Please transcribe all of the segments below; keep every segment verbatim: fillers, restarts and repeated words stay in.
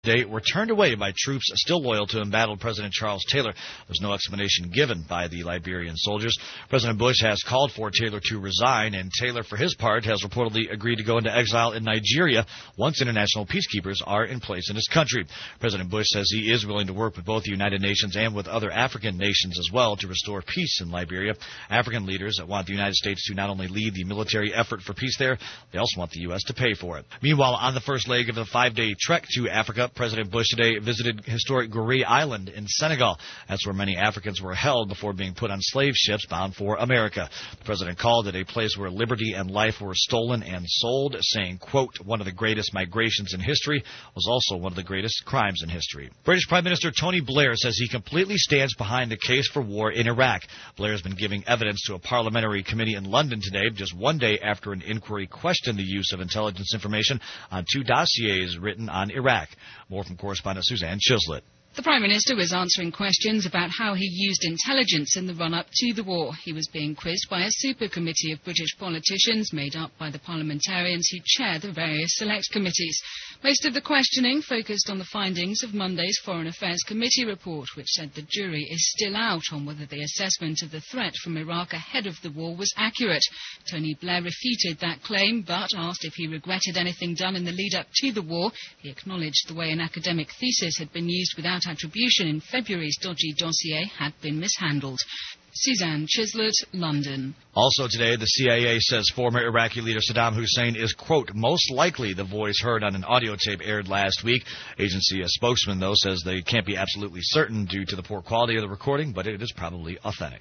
They were turned away by troops still loyal to embattled President Charles Taylor. There's no explanation given by the Liberian soldiers. President Bush has called for Taylor to resign, and Taylor, for his part, has reportedly agreed to go into exile in Nigeria once international peacekeepers are in place in his country. President Bush says he is willing to work with both the United Nations and with other African nations as well to restore peace in Liberia. African leaders want the United States to not only lead the military effort for peace there, they also want the U S to pay for it. Meanwhile, on the first leg of the five-day trek to Africa, President Bush today visited historic Gorée Island in Senegal. That's where many Africans were held before being put on slave ships bound for America. The president called it a place where liberty and life were stolen and sold, saying, quote, one of the greatest migrations in history was also one of the greatest crimes in history. British Prime Minister Tony Blair says he completely stands behind the case for war in Iraq. Blair has been giving evidence to a parliamentary committee in London today, just one day after an inquiry questioned the use of intelligence information on two dossiers written on Iraq. More from correspondent Suzanne Chislett. The Prime Minister was answering questions about how he used intelligence in the run-up to the war. He was being quizzed by a super committee of British politicians made up by the parliamentarians who chair the various select committees. Most of the questioning focused on the findings of Monday's Foreign Affairs Committee report, which said the jury is still out on whether the assessment of the threat from Iraq ahead of the war was accurate. Tony Blair refuted that claim, but asked if he regretted anything done in the lead-up to the war. He acknowledged the way an academic thesis had been used without attribution in February's dodgy dossier had been mishandled. Suzanne Chislett, London. Also today, the C I A says former Iraqi leader Saddam Hussein is, quote, most likely the voice heard on an audio tape aired last week. Agency a spokesman, though, says they can't be absolutely certain due to the poor quality of the recording, but it is probably authentic.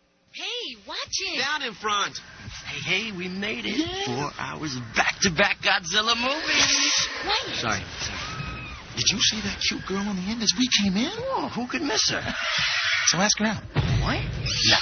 Hey, watch it. Down in front. Hey, hey, we made it. Yeah. Four hours of back-to-back Godzilla movies. Wait. Sorry, sorry. Did you see that cute girl on the end as we came in? Oh, who could miss her? So ask her out. What? No.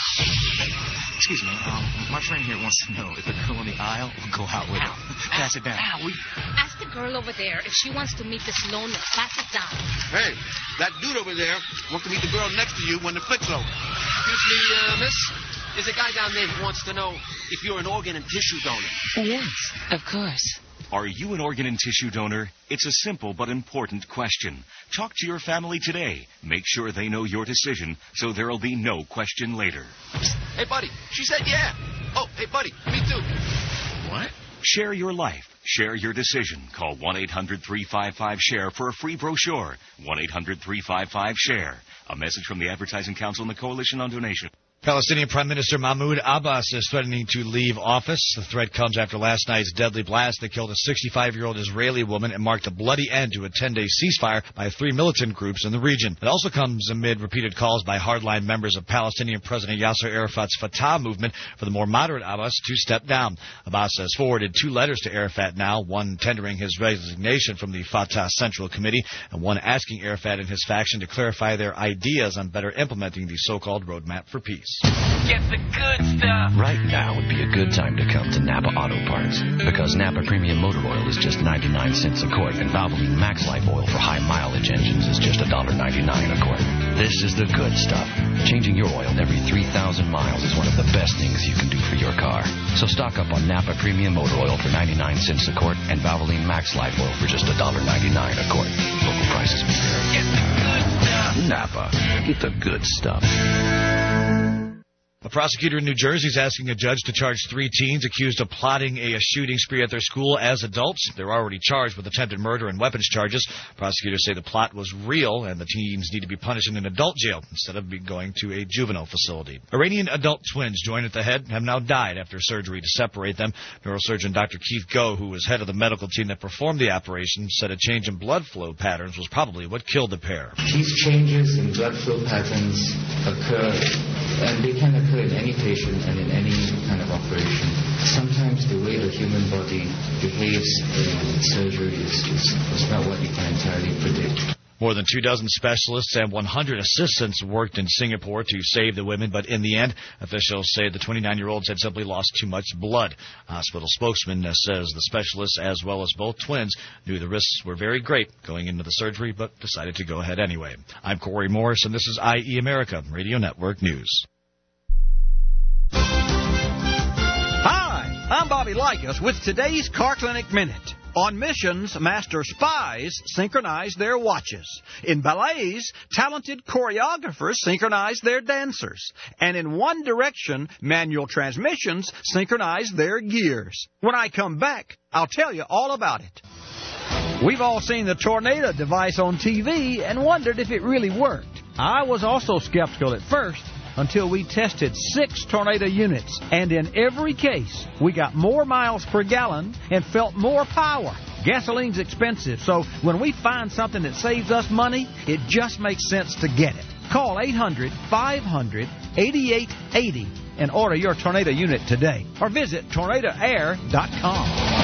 Excuse me, um, my friend here wants to know if the girl on the aisle will go out with her. Pass it down. Ow, we... Ask the girl over there if she wants to meet this loner. Pass it down. Hey, that dude over there wants to meet the girl next to you when the flick's over. Excuse me, uh, miss? There's a guy down there who wants to know if you're an organ and tissue donor. Yes, of course. Are you an organ and tissue donor? It's a simple but important question. Talk to your family today. Make sure they know your decision so there'll be no question later. Hey, buddy, she said yeah. Oh, hey, buddy, me too. What? Share your life. Share your decision. Call one eight hundred three five five SHARE for a free brochure. one eight hundred three five five SHARE. A message from the Advertising Council and the Coalition on Donation. Palestinian Prime Minister Mahmoud Abbas is threatening to leave office. The threat comes after last night's deadly blast that killed a sixty-five-year-old Israeli woman and marked a bloody end to a ten-day ceasefire by three militant groups in the region. It also comes amid repeated calls by hardline members of Palestinian President Yasser Arafat's Fatah movement for the more moderate Abbas to step down. Abbas has forwarded two letters to Arafat now, one tendering his resignation from the Fatah Central Committee and one asking Arafat and his faction to clarify their ideas on better implementing the so-called Roadmap for Peace. Get the good stuff. Right now would be a good time to come to Napa Auto Parts because Napa Premium Motor Oil is just ninety-nine cents a quart and Valvoline Max Life Oil for high mileage engines is just one dollar ninety-nine a quart. This is the good stuff. Changing your oil every three thousand miles is one of the best things you can do for your car. So stock up on Napa Premium Motor Oil for ninety-nine cents a quart and Valvoline Max Life Oil for just one dollar ninety-nine a quart. Local prices may vary. Get the good stuff. Napa. Get the good stuff. A prosecutor in New Jersey is asking a judge to charge three teens accused of plotting a shooting spree at their school as adults. They're already charged with attempted murder and weapons charges. Prosecutors say the plot was real and the teens need to be punished in an adult jail instead of going to a juvenile facility. Iranian adult twins joined at the head have now died after surgery to separate them. Neurosurgeon Doctor Keith Goh, who was head of the medical team that performed the operation, said a change in blood flow patterns was probably what killed the pair. These changes in blood flow patterns occur, and they can occur in any patient and in any kind of operation. Sometimes the way the human body behaves in surgery is, is, is not what you can entirely predict. More than two dozen specialists and one hundred assistants worked in Singapore to save the women, but in the end, officials say the twenty-nine-year-olds had simply lost too much blood. A hospital spokesman says the specialists, as well as both twins, knew the risks were very great going into the surgery, but decided to go ahead anyway. I'm Corey Morris, and this is I E America Radio Network News. Hi, I'm Bobby Likas with today's Car Clinic Minute. On missions, master spies synchronize their watches. In ballets, talented choreographers synchronize their dancers. And in one direction, manual transmissions synchronize their gears. When I come back, I'll tell you all about it. We've all seen the Tornado device on T V and wondered if it really worked. I was also skeptical at first until we tested six Tornado units. And in every case, we got more miles per gallon and felt more power. Gasoline's expensive, so when we find something that saves us money, it just makes sense to get it. Call eight hundred, five hundred, eighty-eight eighty and order your Tornado unit today. Or visit tornado air dot com.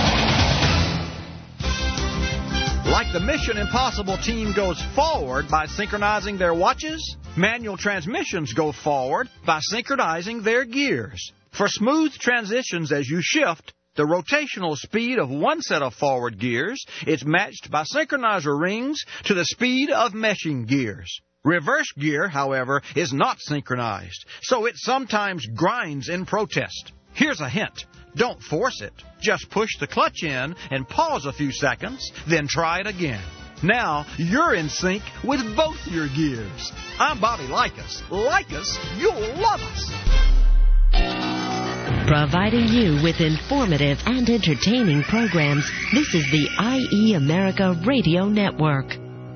Like the Mission Impossible team goes forward by synchronizing their watches, manual transmissions go forward by synchronizing their gears. For smooth transitions as you shift, the rotational speed of one set of forward gears is matched by synchronizer rings to the speed of meshing gears. Reverse gear, however, is not synchronized, so it sometimes grinds in protest. Here's a hint. Don't force it. Just push the clutch in and pause a few seconds, then try it again. Now, you're in sync with both your gears. I'm Bobby Likas. Like us, you'll love us. Providing you with informative and entertaining programs, this is the I E America Radio Network.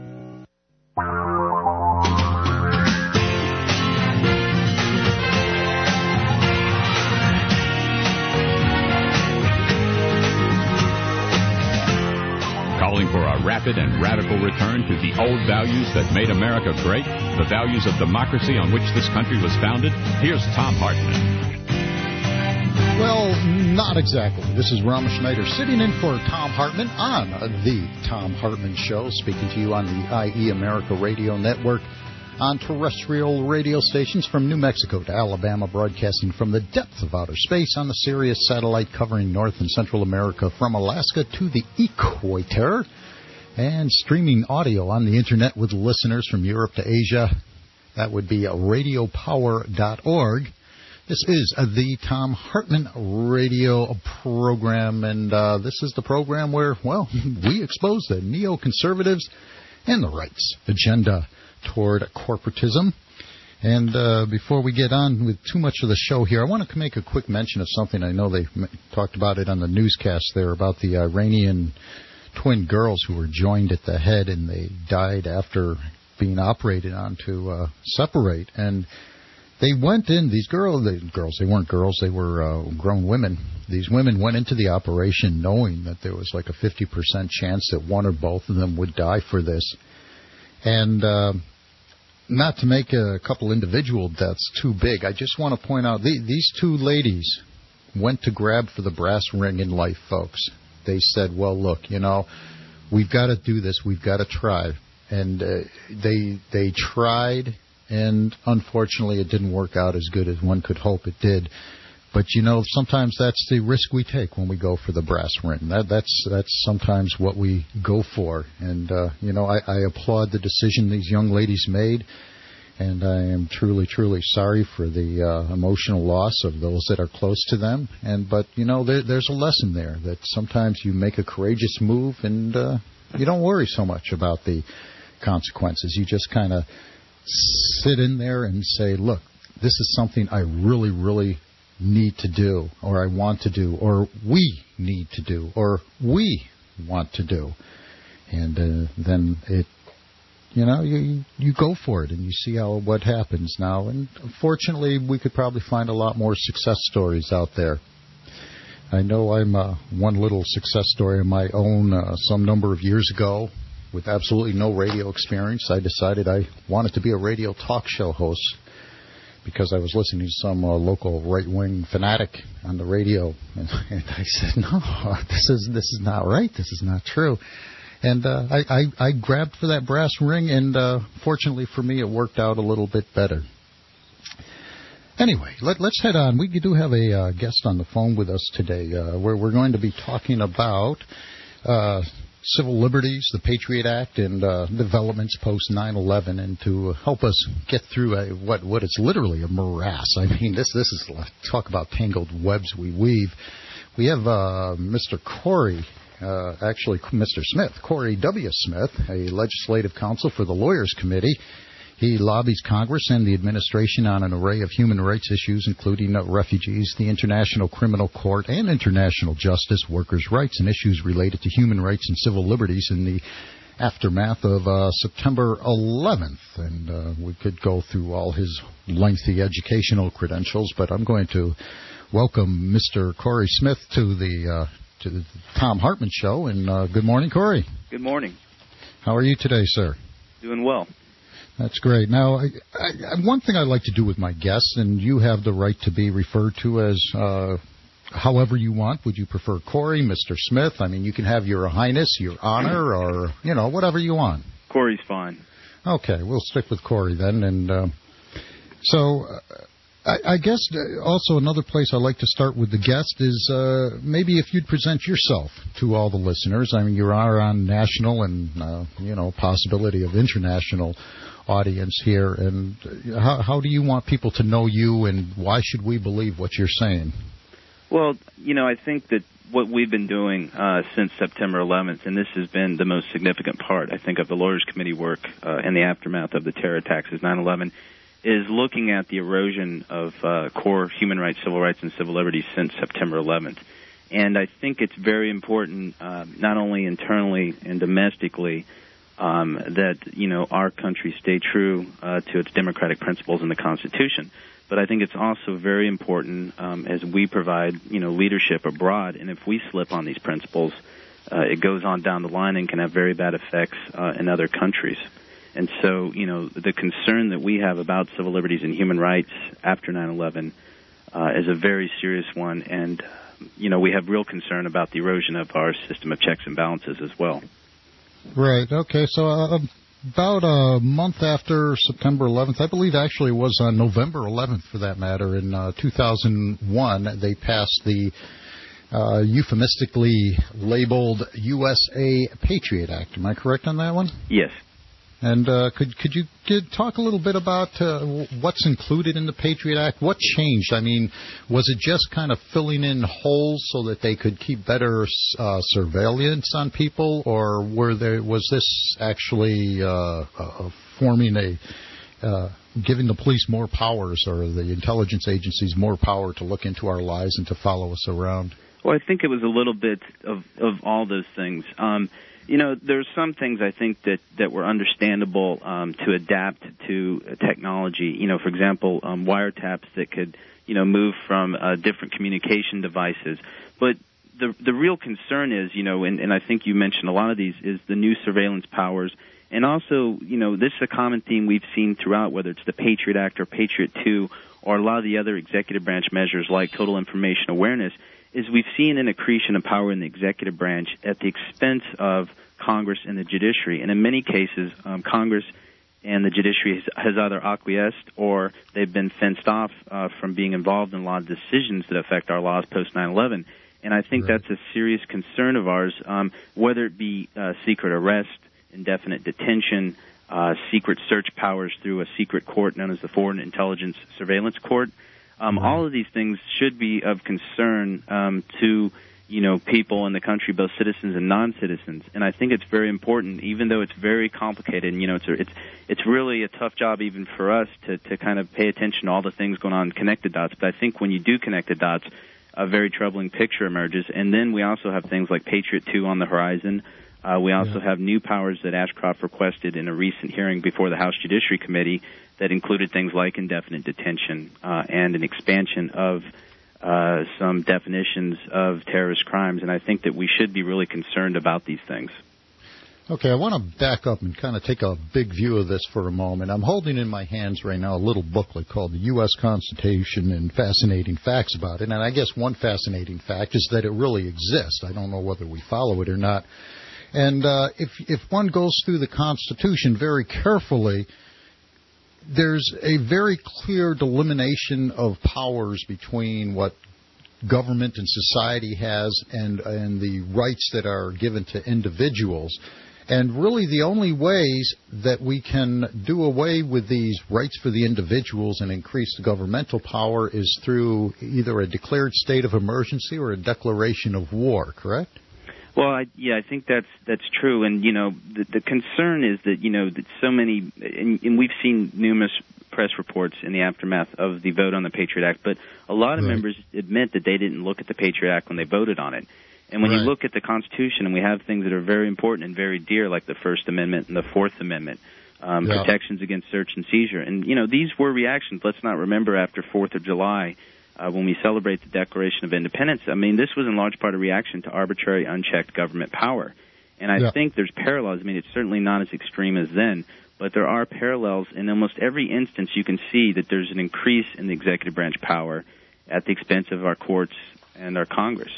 Calling for a rapid and radical return to the old values that made America great, the values of democracy on which this country was founded, here's Tom Hartman. Well, not exactly. This is Rama Schneider sitting in for Tom Hartman on the Tom Hartman Show, speaking to you on the I E America Radio Network, on terrestrial radio stations from New Mexico to Alabama, broadcasting from the depths of outer space on the Sirius satellite covering North and Central America from Alaska to the equator, and streaming audio on the Internet with listeners from Europe to Asia. That would be radio power dot org. This is the Tom Hartman radio program, and uh, this is the program where, well, we expose the neoconservatives and the right's agenda toward corporatism. And uh, before we get on with too much of the show here, I want to make a quick mention of something. I know they talked about it on the newscast there about the Iranian twin girls who were joined at the head and they died after being operated on to uh, separate. And they went in, these girls, they, girls, they weren't girls, they were uh, grown women. These women went into the operation knowing that there was like a fifty percent chance that one or both of them would die for this. And uh, not to make a couple individual deaths too big, I just want to point out the, these two ladies went to grab for the brass ring in life, folks. They said, well, look, you know, we've got to do this, we've got to try. And uh, they they tried, and unfortunately it didn't work out as good as one could hope it did. But, you know, sometimes that's the risk we take when we go for the brass ring. That, that's that's sometimes what we go for. And, uh, you know, I, I applaud the decision these young ladies made. And I am truly, truly sorry for the uh, emotional loss of those that are close to them. And But, you know, there, there's a lesson there that sometimes you make a courageous move and uh, you don't worry so much about the consequences. You just kind of sit in there and say, look, this is something I really, really need to do, or I want to do, or we need to do, or we want to do. And uh, then it, you know, you you go for it and you see how what happens now. And fortunately, we could probably find a lot more success stories out there. I know I'm uh, one little success story of my own. Uh, some number of years ago, with absolutely no radio experience, I decided I wanted to be a radio talk show host, because I was listening to some uh, local right-wing fanatic on the radio, and, and I said, "No, this is this is not right. This is not true." And uh, I, I, I grabbed for that brass ring, and uh, fortunately for me, it worked out a little bit better. Anyway, let, let's head on. We do have a uh, guest on the phone with us today, uh, where we're going to be talking about Uh, civil liberties, the Patriot Act, and uh, developments post nine eleven, and to help us get through a, what what is literally a morass. I mean, this this is talk about tangled webs we weave. We have uh, Mister Corey uh, actually Mister Smith, Corey W. Smith, a legislative counsel for the Lawyers Committee. He lobbies Congress and the administration on an array of human rights issues, including uh, refugees, the International Criminal Court, and international justice, workers' rights, and issues related to human rights and civil liberties in the aftermath of uh, September eleventh. And uh, we could go through all his lengthy educational credentials, but I'm going to welcome Mister Corey Smith to the uh, to the Thom Hartmann Show. And uh, good morning, Corey. Good morning. How are you today, sir? Doing well. That's great. Now, I, I, one thing I like to do with my guests, and you have the right to be referred to as uh, however you want. Would you prefer Corey, Mister Smith? I mean, you can have Your Highness, Your Honor, or, you know, whatever you want. Corey's fine. Okay, we'll stick with Corey then. And uh, so uh, I, I guess also another place I like to start with the guest is uh, maybe if you'd present yourself to all the listeners. I mean, you are on national and, uh, you know, possibility of international audience here, and how, how do you want people to know you, and why should we believe what you're saying? Well, you know, I think that what we've been doing uh, since September eleventh, and this has been the most significant part, I think, of the Lawyers Committee work uh, in the aftermath of the terror attacks as nine eleven, is looking at the erosion of uh, core human rights, civil rights, and civil liberties since September eleventh. And I think it's very important, uh, not only internally and domestically, Um, that, you know, our country stay true uh, to its democratic principles in the Constitution. But I think it's also very important um, as we provide, you know, leadership abroad, and if we slip on these principles, uh, it goes on down the line and can have very bad effects uh, in other countries. And so, you know, the concern that we have about civil liberties and human rights after nine eleven uh, is a very serious one, and, you know, we have real concern about the erosion of our system of checks and balances as well. Right. Okay. So uh, about a month after September eleventh, I believe actually it was on November eleventh, for that matter, in uh, two thousand one, they passed the uh, euphemistically labeled U S A Patriot Act. Am I correct on that one? Yes. And uh, could could you get, talk a little bit about uh, what's included in the Patriot Act? What changed? I mean, was it just kind of filling in holes so that they could keep better uh, surveillance on people, or were there was this actually uh, uh, forming a uh, giving the police more powers, or the intelligence agencies more power to look into our lives and to follow us around? Well, I think it was a little bit of of all those things. Um, You know, there's some things I think that, that were understandable um, to adapt to technology. You know, for example, um, wiretaps that could, you know, move from uh, different communication devices. But the the real concern is, you know, and, and I think you mentioned a lot of these, is the new surveillance powers. And also, you know, this is a common theme we've seen throughout, whether it's the Patriot Act or Patriot two or a lot of the other executive branch measures like total information awareness, is we've seen an accretion of power in the executive branch at the expense of Congress and the judiciary. And in many cases, um, Congress and the judiciary has, has either acquiesced or they've been fenced off uh, from being involved in a lot of decisions that affect our laws post nine eleven. And I think right. that's a serious concern of ours, um, whether it be uh, secret arrest, indefinite detention, uh, secret search powers through a secret court known as the Foreign Intelligence Surveillance Court. Um, right. All of these things should be of concern um, to, you know, people in the country, both citizens and non-citizens. And I think it's very important, even though it's very complicated. And, you know, it's it's it's really a tough job even for us to, to kind of pay attention to all the things going on in connected dots. But I think when you do connect the dots, a very troubling picture emerges. And then we also have things like Patriot two on the horizon. Uh, we also yeah. have new powers that Ashcroft requested in a recent hearing before the House Judiciary Committee that included things like indefinite detention uh, and an expansion of uh, some definitions of terrorist crimes. And I think that we should be really concerned about these things. Okay, I want to back up and kind of take a big view of this for a moment. I'm holding in my hands right now a little booklet called the U S Constitution and Fascinating Facts about it. And I guess one fascinating fact is that it really exists. I don't know whether we follow it or not. And uh, if if one goes through the Constitution very carefully, there's a very clear delimitation of powers between what government and society has and and the rights that are given to individuals. And really the only ways that we can do away with these rights for the individuals and increase the governmental power is through either a declared state of emergency or a declaration of war, correct? Well, I, yeah, I think that's that's true, and you know, the, the concern is that you know that so many, and, and we've seen numerous press reports in the aftermath of the vote on the Patriot Act, but a lot of right. members admit that they didn't look at the Patriot Act when they voted on it. And when right. you look at the Constitution, and we have things that are very important and very dear, like the First Amendment and the Fourth Amendment, um, yeah. protections against search and seizure, and you know, these were reactions. Let's not remember after Fourth of July. Uh, when we celebrate the Declaration of Independence, I mean, this was in large part a reaction to arbitrary, unchecked government power. And I yeah. think there's parallels. I mean, it's certainly not as extreme as then, but there are parallels. In almost every instance, you can see that there's an increase in the executive branch power at the expense of our courts and our Congress.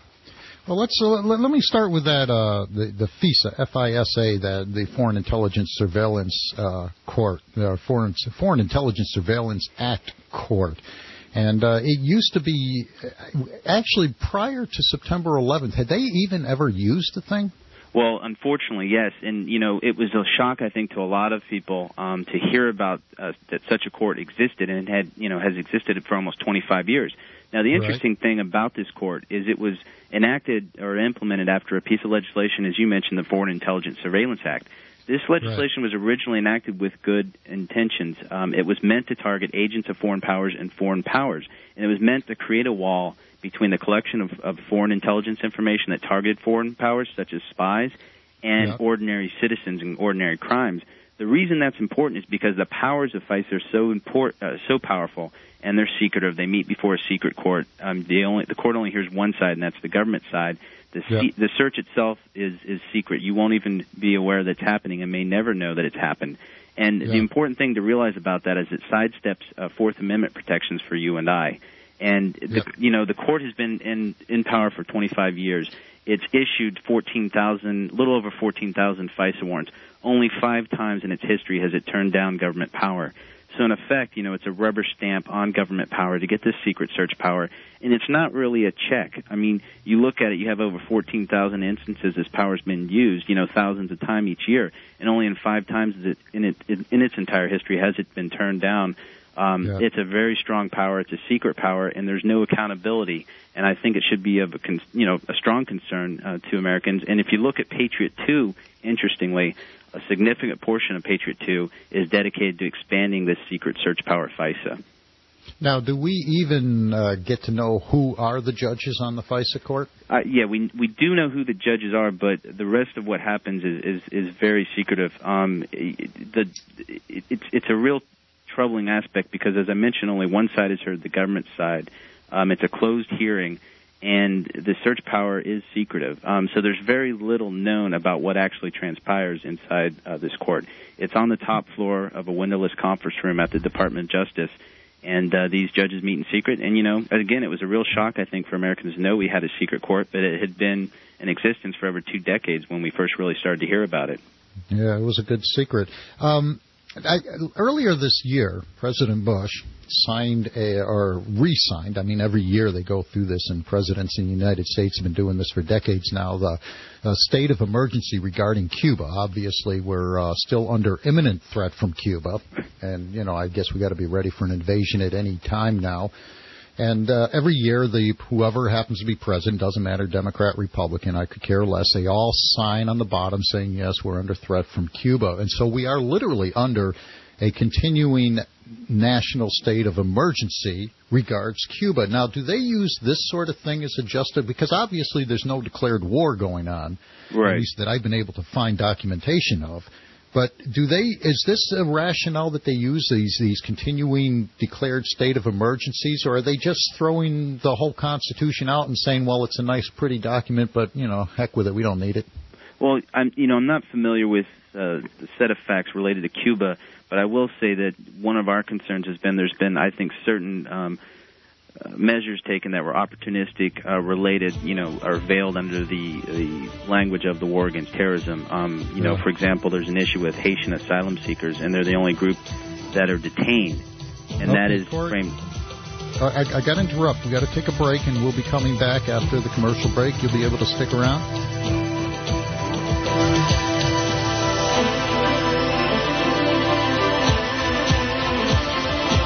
Well, let's uh, let, let me start with that uh, the the FISA, F I S A, that the Foreign Intelligence Surveillance uh, Court, uh, Foreign Foreign Intelligence Surveillance Act Court. And uh, it used to be, actually, prior to September eleventh, had they even ever used the thing? Well, unfortunately, yes. And, you know, it was a shock, I think, to a lot of people um, to hear about uh, that such a court existed and had, you know, has existed for almost twenty-five years. Now, the interesting right. thing about this court is it was enacted or implemented after a piece of legislation, as you mentioned, the Foreign Intelligence Surveillance Act. This legislation right. was originally enacted with good intentions. Um, it was meant to target agents of foreign powers and foreign powers, and it was meant to create a wall between the collection of, of foreign intelligence information that targeted foreign powers, such as spies, and yeah. ordinary citizens and ordinary crimes. The reason that's important is because the powers of FISA are so import, uh, so powerful, and they're secretive. They meet before a secret court. Um, the only the court only hears one side, and that's the government side. The, yeah. se- the search itself is, is secret. You won't even be aware that it's happening and may never know that it's happened. And yeah. the important thing to realize about that is it sidesteps uh, Fourth Amendment protections for you and I. And, yeah. the, you know, the court has been in, in power for twenty-five years. It's issued fourteen thousand, little over fourteen thousand FISA warrants. Only five times in its history has it turned down government power. So in effect, you know, it's a rubber stamp on government power to get this secret search power, and it's not really a check. I mean, you look at it, you have over fourteen thousand instances this power's been used, you know, thousands of times each year, and only in five times is it, in, it, in its entire history has it been turned down. Um, yeah. It's a very strong power. It's a secret power, and there's no accountability. And I think it should be of a, con- you know, a strong concern uh, to Americans. And if you look at Patriot two, interestingly, a significant portion of Patriot two is dedicated to expanding this secret search power, FISA. Now, do we even uh, get to know who are the judges on the FISA court? Uh, yeah, we we do know who the judges are, but the rest of what happens is is, is very secretive. Um, the it, it's it's a real troubling aspect because, as I mentioned, only one side is heard, the government side. Um, it's a closed hearing, and the search power is secretive. Um, so there's very little known about what actually transpires inside uh, this court. It's on the top floor of a windowless conference room at the Department of Justice, and uh, these judges meet in secret. And, you know, again, it was a real shock, I think, for Americans to know we had a secret court, but it had been in existence for over two decades when we first really started to hear about it. Yeah, it was a good secret. Um, I, earlier this year, President Bush signed a, or re-signed, I mean, every year they go through this, and presidents in the United States have been doing this for decades now, the uh, state of emergency regarding Cuba. Obviously, we're uh, still under imminent threat from Cuba, and, you know, I guess we got to be ready for an invasion at any time now. And uh, every year, the whoever happens to be president, doesn't matter, Democrat, Republican, I could care less, they all sign on the bottom saying, yes, we're under threat from Cuba. And so we are literally under a continuing national state of emergency regards Cuba. Now, do they use this sort of thing as a justification? Because obviously there's no declared war going on, right, at least that I've been able to find documentation of. But do they? Is this a rationale that they use, these these continuing declared state of emergencies, or are they just throwing the whole Constitution out and saying, well, it's a nice, pretty document, but, you know, heck with it, we don't need it? Well, I'm, you know, I'm not familiar with uh, the set of facts related to Cuba, but I will say that one of our concerns has been there's been, I think, certain um, uh, measures taken that were opportunistic, uh, related, you know, are veiled under the, the language of the war against terrorism. Um, you know, for example, there's an issue with Haitian asylum seekers, and they're the only group that are detained, and okay, that is Corey, framed. Uh, I, I got to interrupt. We've got to take a break, and we'll be coming back after the commercial break. You'll be able to stick around.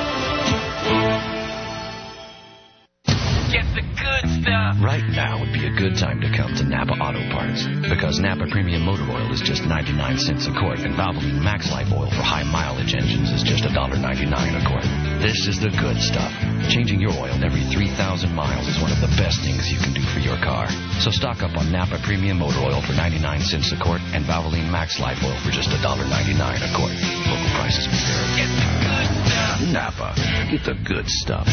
Get the good stuff. Right now would be a good time to come to Napa Auto Parts, because Napa Premium Motor Oil is just ninety-nine cents a quart, and Valvoline Max Life Oil for high mileage engines is just one dollar ninety-nine a quart. This is the good stuff. Changing your oil every three thousand miles is one of the best things you can do for your car. So stock up on Napa Premium Motor Oil for ninety-nine cents a quart, and Valvoline Max Life Oil for just one dollar ninety-nine a quart. Local prices may vary. Get the good stuff. Napa. Get the good stuff.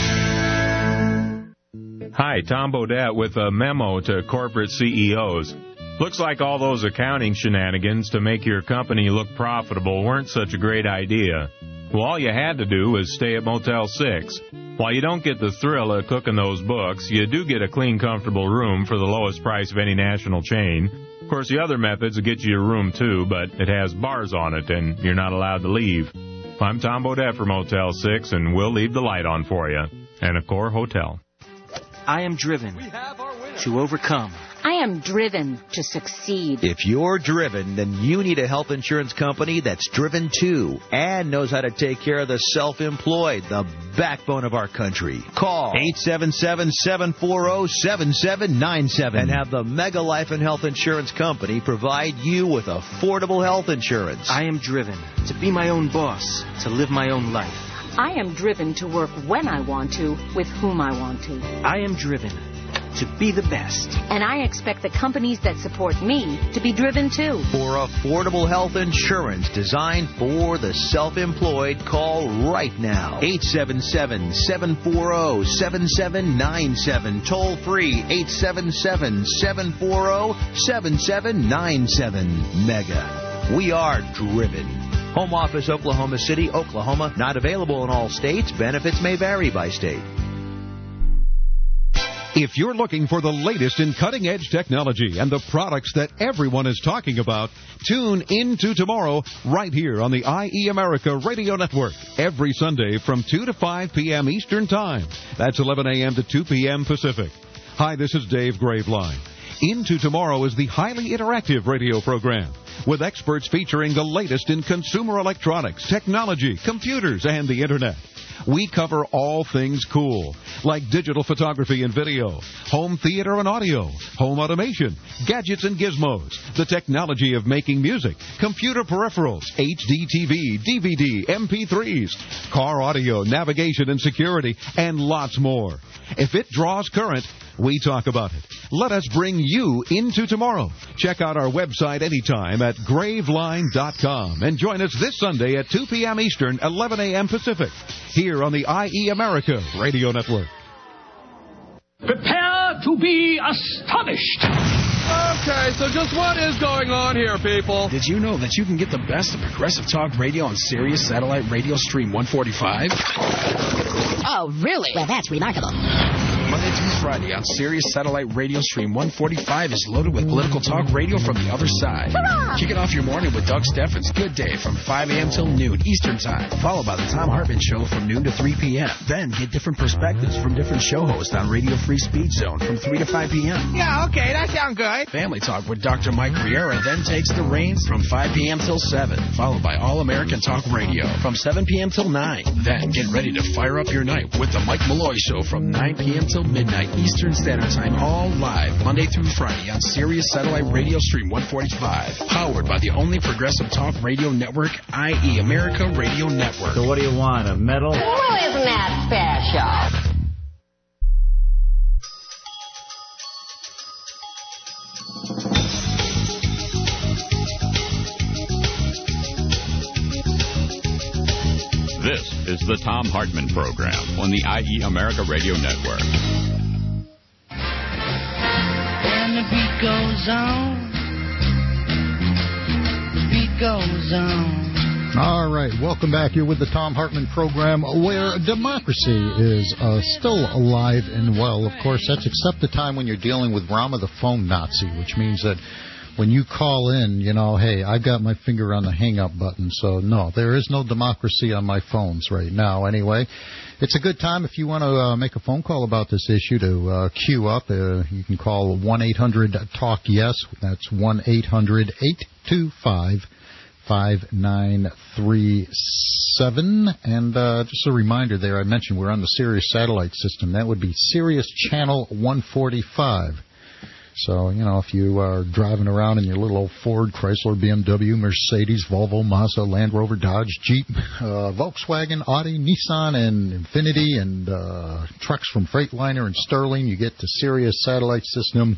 Hi, Tom Bodette with a memo to corporate C E Os. Looks like all those accounting shenanigans to make your company look profitable weren't such a great idea. Well, all you had to do was stay at Motel six. While you don't get the thrill of cooking those books, you do get a clean, comfortable room for the lowest price of any national chain. Of course, the other methods will get you a room, too, but it has bars on it, and you're not allowed to leave. I'm Tom Bodette for Motel six, and we'll leave the light on for you. And Accor Hotel. I am driven to overcome. I am driven to succeed. If you're driven, then you need a health insurance company that's driven too and knows how to take care of the self-employed, the backbone of our country. Call eight seven seven, seven four zero, seven seven nine seven and have the Mega Life and Health Insurance Company provide you with affordable health insurance. I am driven to be my own boss, to live my own life. I am driven to work when I want to, with whom I want to. I am driven to be the best. And I expect the companies that support me to be driven too. For affordable health insurance designed for the self-employed, call right now. eight seven seven, seven four zero, seven seven nine seven. Toll free eight seven seven, seven four zero, seven seven nine seven. Mega. We are driven. Home office, Oklahoma City, Oklahoma. Not available in all states. Benefits may vary by state. If you're looking for the latest in cutting-edge technology and the products that everyone is talking about, tune into tomorrow right here on the I E America Radio Network every Sunday from two to five p.m. Eastern Time. That's eleven a.m. to two p.m. Pacific. Hi, this is Dave Graveline. Into Tomorrow is the highly interactive radio program with experts featuring the latest in consumer electronics, technology, computers, and the Internet. We cover all things cool, like digital photography and video, home theater and audio, home automation, gadgets and gizmos, the technology of making music, computer peripherals, H D T V, D V D, M P threes, car audio, navigation and security, and lots more. If it draws current, we talk about it. Let us bring you into tomorrow. Check out our website anytime at graveline dot com and join us this Sunday at two p.m. Eastern, eleven a.m. Pacific, here on the I E America Radio Network. Prepare to be astonished. Okay, so just what is going on here, people? Did you know that you can get the best of Progressive Talk Radio on Sirius Satellite Radio Stream one forty-five? Oh, really? Well, that's remarkable. Monday through Friday on Sirius Satellite Radio Stream one forty-five is loaded with political talk radio from the other side. Hurrah! Kick it off your morning with Doug Steffens' Good Day from five a.m. till noon Eastern Time, followed by the Tom Hartman Show from noon to three p.m. Then get different perspectives from different show hosts on Radio Free Speed Zone from three to five p.m. Yeah, okay, that sounds good. Family Talk with Doctor Mike Riera then takes the reins from five p.m. till seven, followed by All American Talk Radio from seven p.m. till nine. Then get ready to fire up your night with the Mike Malloy Show from nine p.m. till midnight Eastern Standard Time, all live Monday through Friday on Sirius Satellite Radio Stream one forty-five, powered by the only progressive talk radio network, I E America Radio Network. So what do you want, a medal? Well, isn't that special? This is the Tom Hartman Program on the I E America Radio Network. And the beat goes on. The beat goes on. All right, welcome back here with the Tom Hartman Program, where democracy is uh, still alive and well. Of course, that's except the time when you're dealing with Rama the phone Nazi, which means that when you call in, you know, hey, I've got my finger on the hang-up button, so no, there is no democracy on my phones right now. Anyway, it's a good time if you want to uh, make a phone call about this issue to uh, queue up. Uh, you can call one eight hundred talk yes. That's one eight hundred, eight two five, five nine three seven. And uh, just a reminder there, I mentioned we're on the Sirius satellite system. That would be Sirius Channel one forty-five. So, you know, if you are driving around in your little old Ford, Chrysler, B M W, Mercedes, Volvo, Mazda, Land Rover, Dodge, Jeep, uh, Volkswagen, Audi, Nissan, and Infiniti, and uh, trucks from Freightliner and Sterling, you get the Sirius satellite system.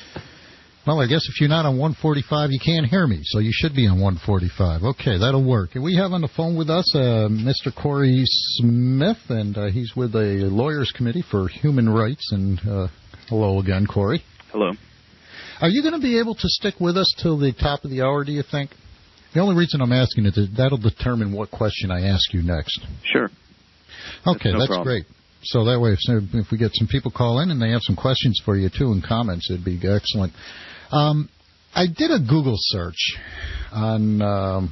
Well, I guess if you're not on one forty-five, you can't hear me, so you should be on one forty-five. Okay, that'll work. And we have on the phone with us uh, Mister Corey Smith, and uh, he's with the Lawyers Committee for Human Rights. And uh, hello again, Corey. Hello. Are you going to be able to stick with us till the top of the hour, do you think? The only reason I'm asking is that that'll determine what question I ask you next. Sure. Okay, that's, no that's great. So that way, if, if we get some people call in and they have some questions for you, too, and comments, it'd be excellent. Um, I did a Google search on um,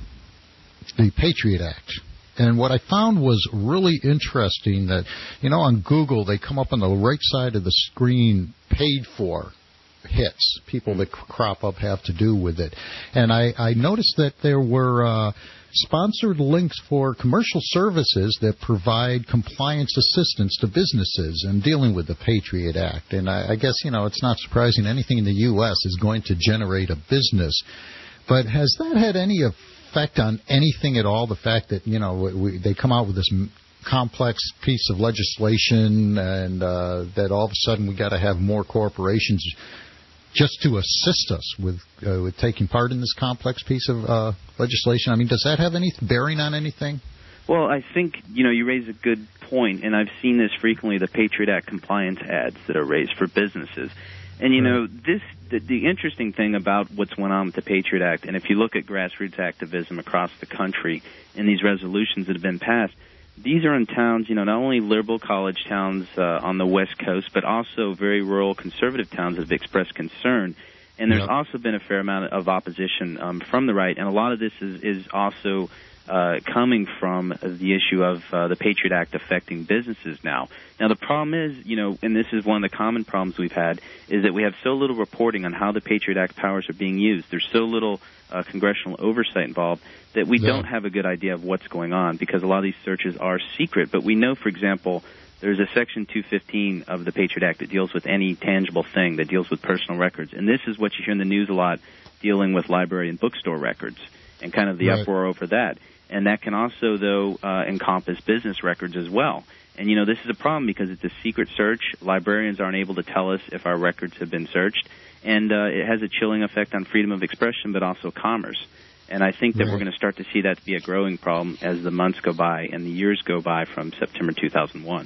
the Patriot Act, and what I found was really interesting that, you know, on Google, they come up on the right side of the screen, paid for hits, people that crop up have to do with it. And I, I noticed that there were uh, sponsored links for commercial services that provide compliance assistance to businesses in dealing with the Patriot Act. And I, I guess, you know, it's not surprising anything in the U S is going to generate a business. But has that had any effect on anything at all, the fact that, you know, we, they come out with this complex piece of legislation and uh, that all of a sudden we got to have more corporations just to assist us with uh, with taking part in this complex piece of uh, legislation? I mean, does that have any bearing on anything? Well, I think, you know, you raise a good point, and I've seen this frequently, the Patriot Act compliance ads that are raised for businesses. And, you know, this the, the interesting thing about what's went on with the Patriot Act, and if you look at grassroots activism across the country and these resolutions that have been passed, these are in towns, you know, not only liberal college towns uh, on the West Coast, but also very rural conservative towns that have expressed concern. And there's yep. also been a fair amount of opposition um, from the right, and a lot of this is, is also uh, coming from the issue of uh, the Patriot Act affecting businesses now. Now, the problem is, you know, and this is one of the common problems we've had, is that we have so little reporting on how the Patriot Act powers are being used. There's so little uh, congressional oversight involved that we yeah. don't have a good idea of what's going on, because a lot of these searches are secret. But we know, for example, there's a Section two fifteen of the Patriot Act that deals with any tangible thing, that deals with personal records. And this is what you hear in the news a lot, dealing with library and bookstore records and kind of the right. uproar over that. And that can also, though, uh, encompass business records as well. And, you know, this is a problem because it's a secret search. Librarians aren't able to tell us if our records have been searched. And uh, it has a chilling effect on freedom of expression, but also commerce. And I think that right. we're going to start to see that to be a growing problem as the months go by and the years go by from September two thousand one.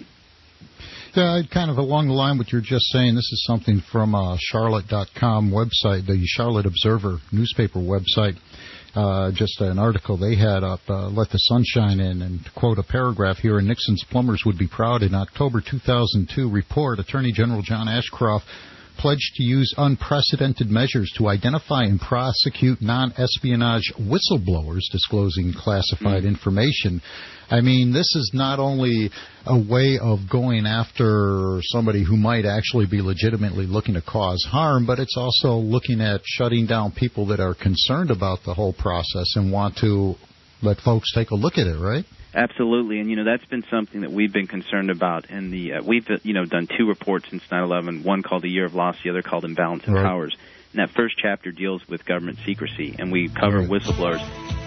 Yeah, kind of along the line what you're just saying, this is something from uh, Charlotte dot com website, the Charlotte Observer newspaper website. Uh, just an article they had up, uh, Let the Sunshine In, and to quote a paragraph here, Nixon's plumbers would be proud. In October two thousand two report, Attorney General John Ashcroft pledged to use unprecedented measures to identify and prosecute non-espionage whistleblowers disclosing classified mm. information. I mean, this is not only a way of going after somebody who might actually be legitimately looking to cause harm, but it's also looking at shutting down people that are concerned about the whole process and want to let folks take a look at it, right? Absolutely, and you know that's been something that we've been concerned about. And the uh, we've uh, you know done two reports since nine eleven. One called The Year of Loss, the other called Imbalance in right. Powers. And that first chapter deals with government secrecy, and we cover right. whistleblowers.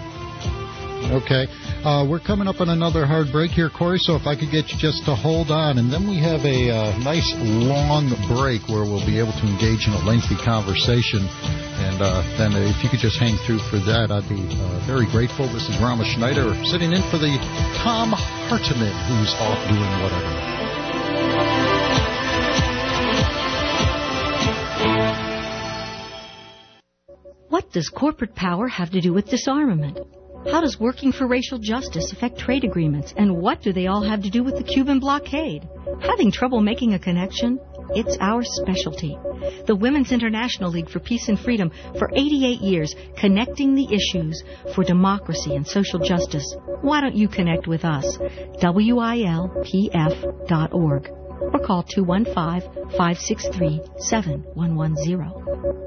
Okay, uh, we're coming up on another hard break here, Corey. So if I could get you just to hold on, and then we have a uh, nice long break where we'll be able to engage in a lengthy conversation. And uh, then if you could just hang through for that, I'd be uh, very grateful. This is Rama Schneider sitting in for the Tom Hartman, who's off doing whatever. What does corporate power have to do with disarmament? How does working for racial justice affect trade agreements? And what do they all have to do with the Cuban blockade? Having trouble making a connection? It's our specialty. The Women's International League for Peace and Freedom, for eighty-eight years, connecting the issues for democracy and social justice. Why don't you connect with us? W I L P F dot org or call two one five, five six three, seven one one zero.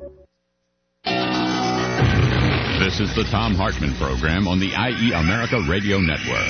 This is the Tom Hartman Program on the I E America Radio Network.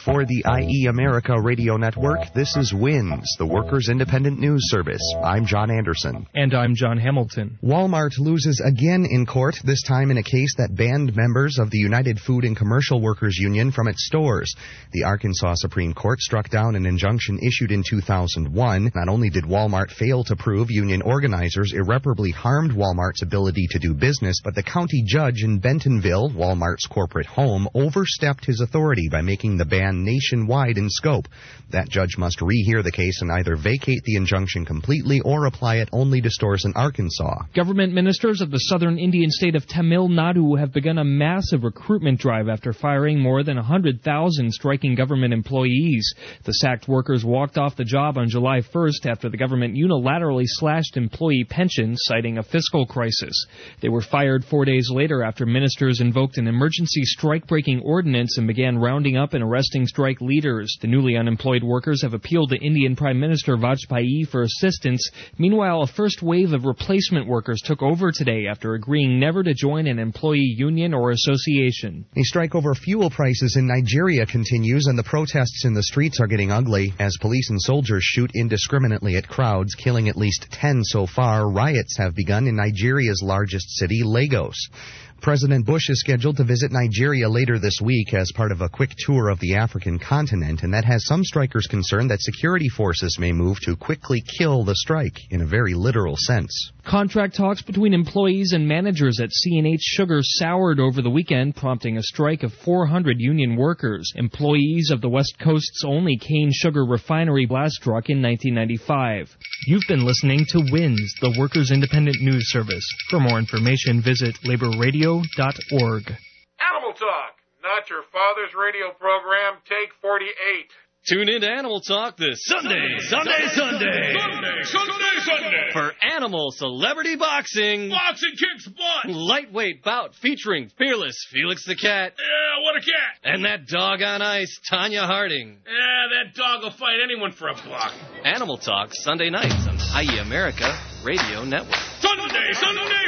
For the I E America Radio Network, this is WINS, the Workers' Independent News Service. I'm John Anderson. And I'm John Hamilton. Walmart loses again in court, this time in a case that banned members of the United Food and Commercial Workers Union from its stores. The Arkansas Supreme Court struck down an injunction issued in two thousand one. Not only did Walmart fail to prove union organizers irreparably harmed Walmart's ability to do business, but the county judge in Bentonville, Walmart's corporate home, overstepped his authority by making the ban nationwide in scope. That judge must rehear the case and either vacate the injunction completely or apply it only to stores in Arkansas. Government ministers of the southern Indian state of Tamil Nadu have begun a massive recruitment drive after firing more than one hundred thousand striking government employees. The sacked workers walked off the job on July first after the government unilaterally slashed employee pensions, citing a fiscal crisis. They were fired four days later after ministers invoked an emergency strike-breaking ordinance and began rounding up and arresting strike leaders. The newly unemployed workers have appealed to Indian Prime Minister Vajpayee for assistance. Meanwhile, a first wave of replacement workers took over today after agreeing never to join an employee union or association. A strike over fuel prices in Nigeria continues, and the protests in the streets are getting ugly as police and soldiers shoot indiscriminately at crowds, killing at least ten so far. Riots have begun in Nigeria's largest city, Lagos. President Bush is scheduled to visit Nigeria later this week as part of a quick tour of the African continent, and that has some strikers concerned that security forces may move to quickly kill the strike in a very literal sense. Contract talks between employees and managers at C and H Sugar soured over the weekend, prompting a strike of four hundred union workers. Employees of the West Coast's only cane sugar refinery blast struck in nineteen ninety-five. You've been listening to WINS, the Workers' Independent News Service. For more information, visit labor radio dot org. Animal Talk, not your father's radio program, take forty-eight. Tune in to Animal Talk this Sunday, Sunday, Sunday, Sunday, Sunday, Sunday, for Animal Celebrity Boxing. Boxing kicks butt. Lightweight bout featuring Fearless Felix the Cat. Yeah, what a cat. And that dog on ice, Tanya Harding. Yeah, that dog will fight anyone for a buck. Animal Talk, Sunday nights on I E America Radio Network. Sunday, Sunday,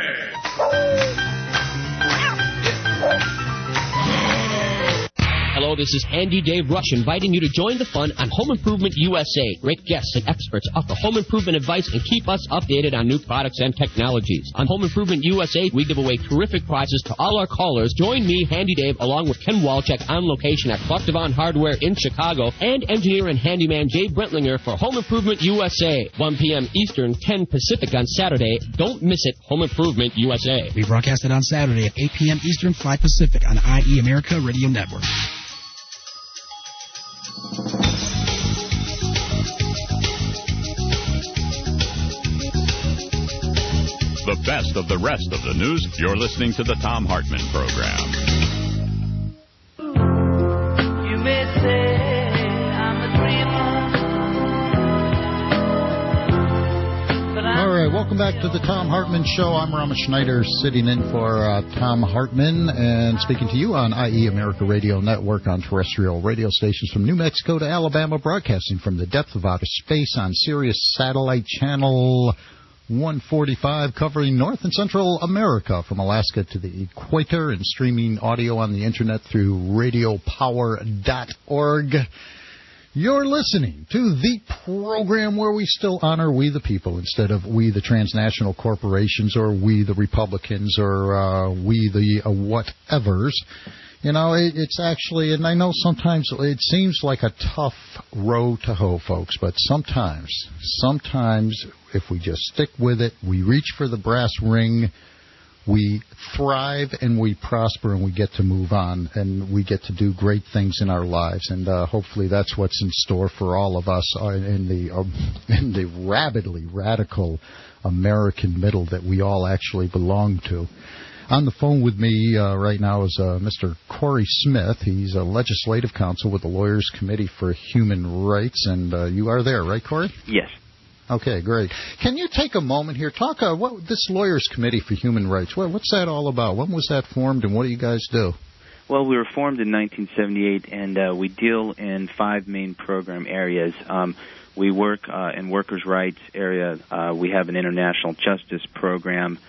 Sunday. Hello, this is Handy Dave Rush inviting you to join the fun on Home Improvement U S A. Great guests and experts offer home improvement advice and keep us updated on new products and technologies. On Home Improvement U S A, we give away terrific prizes to all our callers. Join me, Handy Dave, along with Ken Walczak on location at Clark Devon Hardware in Chicago, and engineer and handyman Jay Brentlinger for Home Improvement U S A. one p.m. Eastern, ten Pacific on Saturday. Don't miss it, Home Improvement U S A. We broadcast it on Saturday at eight p.m. Eastern, five Pacific on I E America Radio Network. The best of the rest of the news. You're listening to the Thom Hartmann Program. You may say I'm a dreamer. All right, welcome back to the Thom Hartmann Show. I'm Rama Schneider, sitting in for uh, Thom Hartmann and speaking to you on I E America Radio Network on terrestrial radio stations from New Mexico to Alabama, broadcasting from the depth of outer space on Sirius Satellite Channel one forty-five, covering North and Central America from Alaska to the equator, and streaming audio on the Internet through radio power dot org. You're listening to the program where we still honor we the people instead of we the transnational corporations or we the Republicans or uh, we the uh, whatevers. You know, it, it's actually, and I know sometimes it seems like a tough row to hoe, folks, but sometimes, sometimes if we just stick with it, we reach for the brass ring, we thrive and we prosper and we get to move on and we get to do great things in our lives. And uh, hopefully that's what's in store for all of us in the, uh, in the rabidly radical American middle that we all actually belong to. On the phone with me uh, right now is uh, Mister Corey Smith. He's a legislative counsel with the Lawyers Committee for Human Rights, and uh, you are there, right, Corey? Yes. Okay, great. Can you take a moment here? Talk uh, what this Lawyers Committee for Human Rights. What, what's that all about? When was that formed, and what do you guys do? Well, we were formed in nineteen seventy-eight, and uh, we deal in five main program areas. Um, we work uh, in workers' rights area. Uh, we have an international justice program.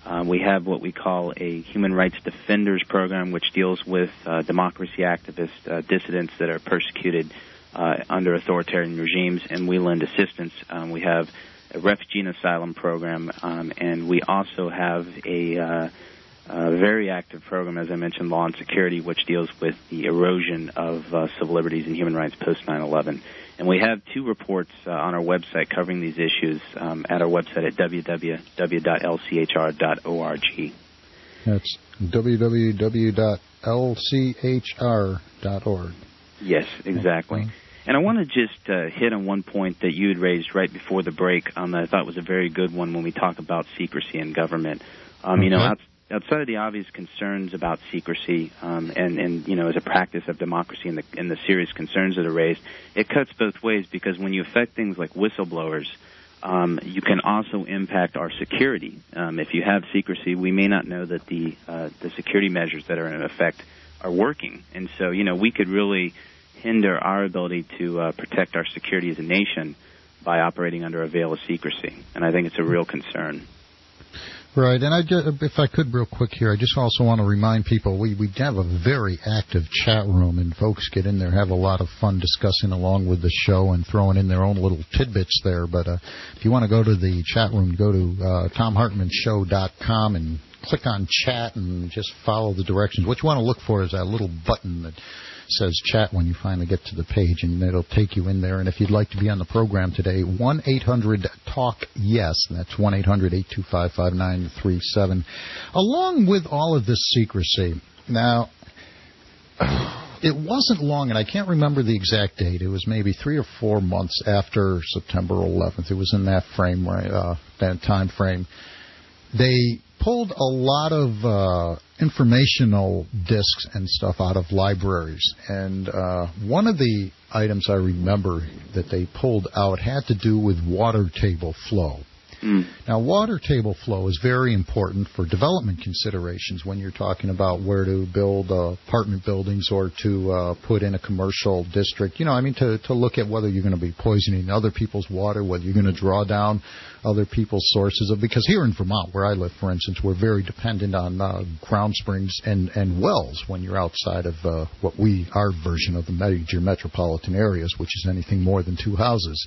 Uh, we have what we call a Human Rights Defenders Program, which deals with uh, democracy activists, uh, dissidents that are persecuted uh, under authoritarian regimes, and we lend assistance. Um, we have a refugee and asylum program, um, and we also have a, uh, a very active program, as I mentioned, Law and Security, which deals with the erosion of uh, civil liberties and human rights post nine eleven. And we have two reports uh, on our website covering these issues um, at our website at w w w dot l c h r dot org. That's w w w dot l c h r dot org. Yes, exactly. Okay. And I want to just uh, hit on one point that you had raised right before the break um, that I thought was a very good one when we talk about secrecy in government. Um, okay. You know, out, outside of the obvious concerns about secrecy um, and, and, you know, as a practice of democracy and the, and the serious concerns that are raised, it cuts both ways because when you affect things like whistleblowers, um, you can also impact our security. Um, if you have secrecy, we may not know that the uh, the security measures that are in effect are working. And so, you know, we could really hinder our ability to uh, protect our security as a nation by operating under a veil of secrecy. And I think it's a real concern. Right, and I just, if I could real quick here, I just also want to remind people we, we have a very active chat room, and folks get in there, have a lot of fun discussing along with the show and throwing in their own little tidbits there. But uh, if you want to go to the chat room, go to uh, tom hartman show dot com and click on chat and just follow the directions. What you want to look for is that little button that says chat when you finally get to the page, and it'll take you in there. And if you'd like to be on the program today, one eight hundred talk yes, that's one eight hundred eight two five five nine three seven. Along with all of this secrecy, now, it wasn't long, and I can't remember the exact date. It was maybe three or four months after September eleventh. It was in that frame, right, uh, that time frame. They pulled a lot of uh, informational discs and stuff out of libraries. And uh, one of the items I remember that they pulled out had to do with water table flow. Mm. Now, water table flow is very important for development considerations when you're talking about where to build uh, apartment buildings or to uh, put in a commercial district. You know, I mean, to, to look at whether you're going to be poisoning other people's water, whether you're going to draw down other people's sources of. Because here in Vermont, where I live, for instance, we're very dependent on uh, ground springs and, and wells when you're outside of uh, what we, our version of the major metropolitan areas, which is anything more than two houses.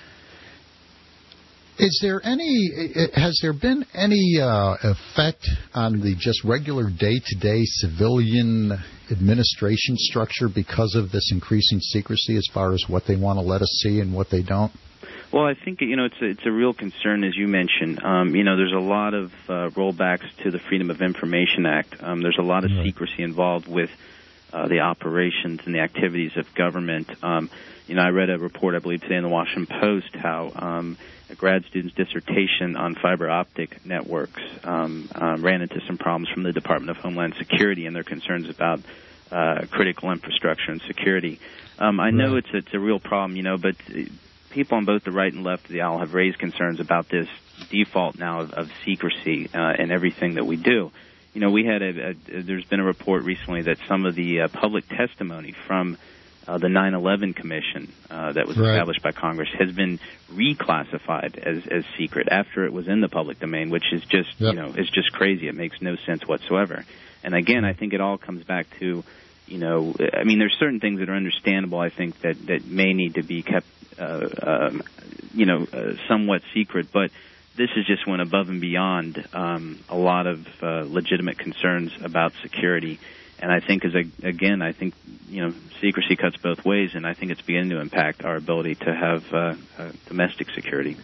Is there any, has there been any uh, effect on the just regular day-to-day civilian administration structure because of this increasing secrecy as far as what they want to let us see and what they don't? Well, I think, you know, it's a, it's a real concern, as you mentioned. Um, you know, there's a lot of uh, rollbacks to the Freedom of Information Act. Um, there's a lot of right. secrecy involved with uh, the operations and the activities of government. Um, you know, I read a report, I believe, today in the Washington Post, how um, a grad student's dissertation on fiber optic networks um, um, ran into some problems from the Department of Homeland Security and their concerns about uh, critical infrastructure and security. Um, I know right. it's it's a real problem, you know, but people on both the right and left of the aisle have raised concerns about this default now of, of secrecy uh, in everything that we do. You know, we had a, a there's been a report recently that some of the uh, public testimony from Uh, the nine eleven Commission uh, that was right. established by Congress has been reclassified as, as secret after it was in the public domain, which is just, yep. you know, it's just crazy. It makes no sense whatsoever. And again, I think it all comes back to, you know, I mean, there's certain things that are understandable, I think, that, that may need to be kept, uh, um, you know, uh, somewhat secret, but this is just went above and beyond um, a lot of uh, legitimate concerns about security. And I think, as a, again, I think, you know, secrecy cuts both ways, and I think it's beginning to impact our ability to have uh, uh, domestic security.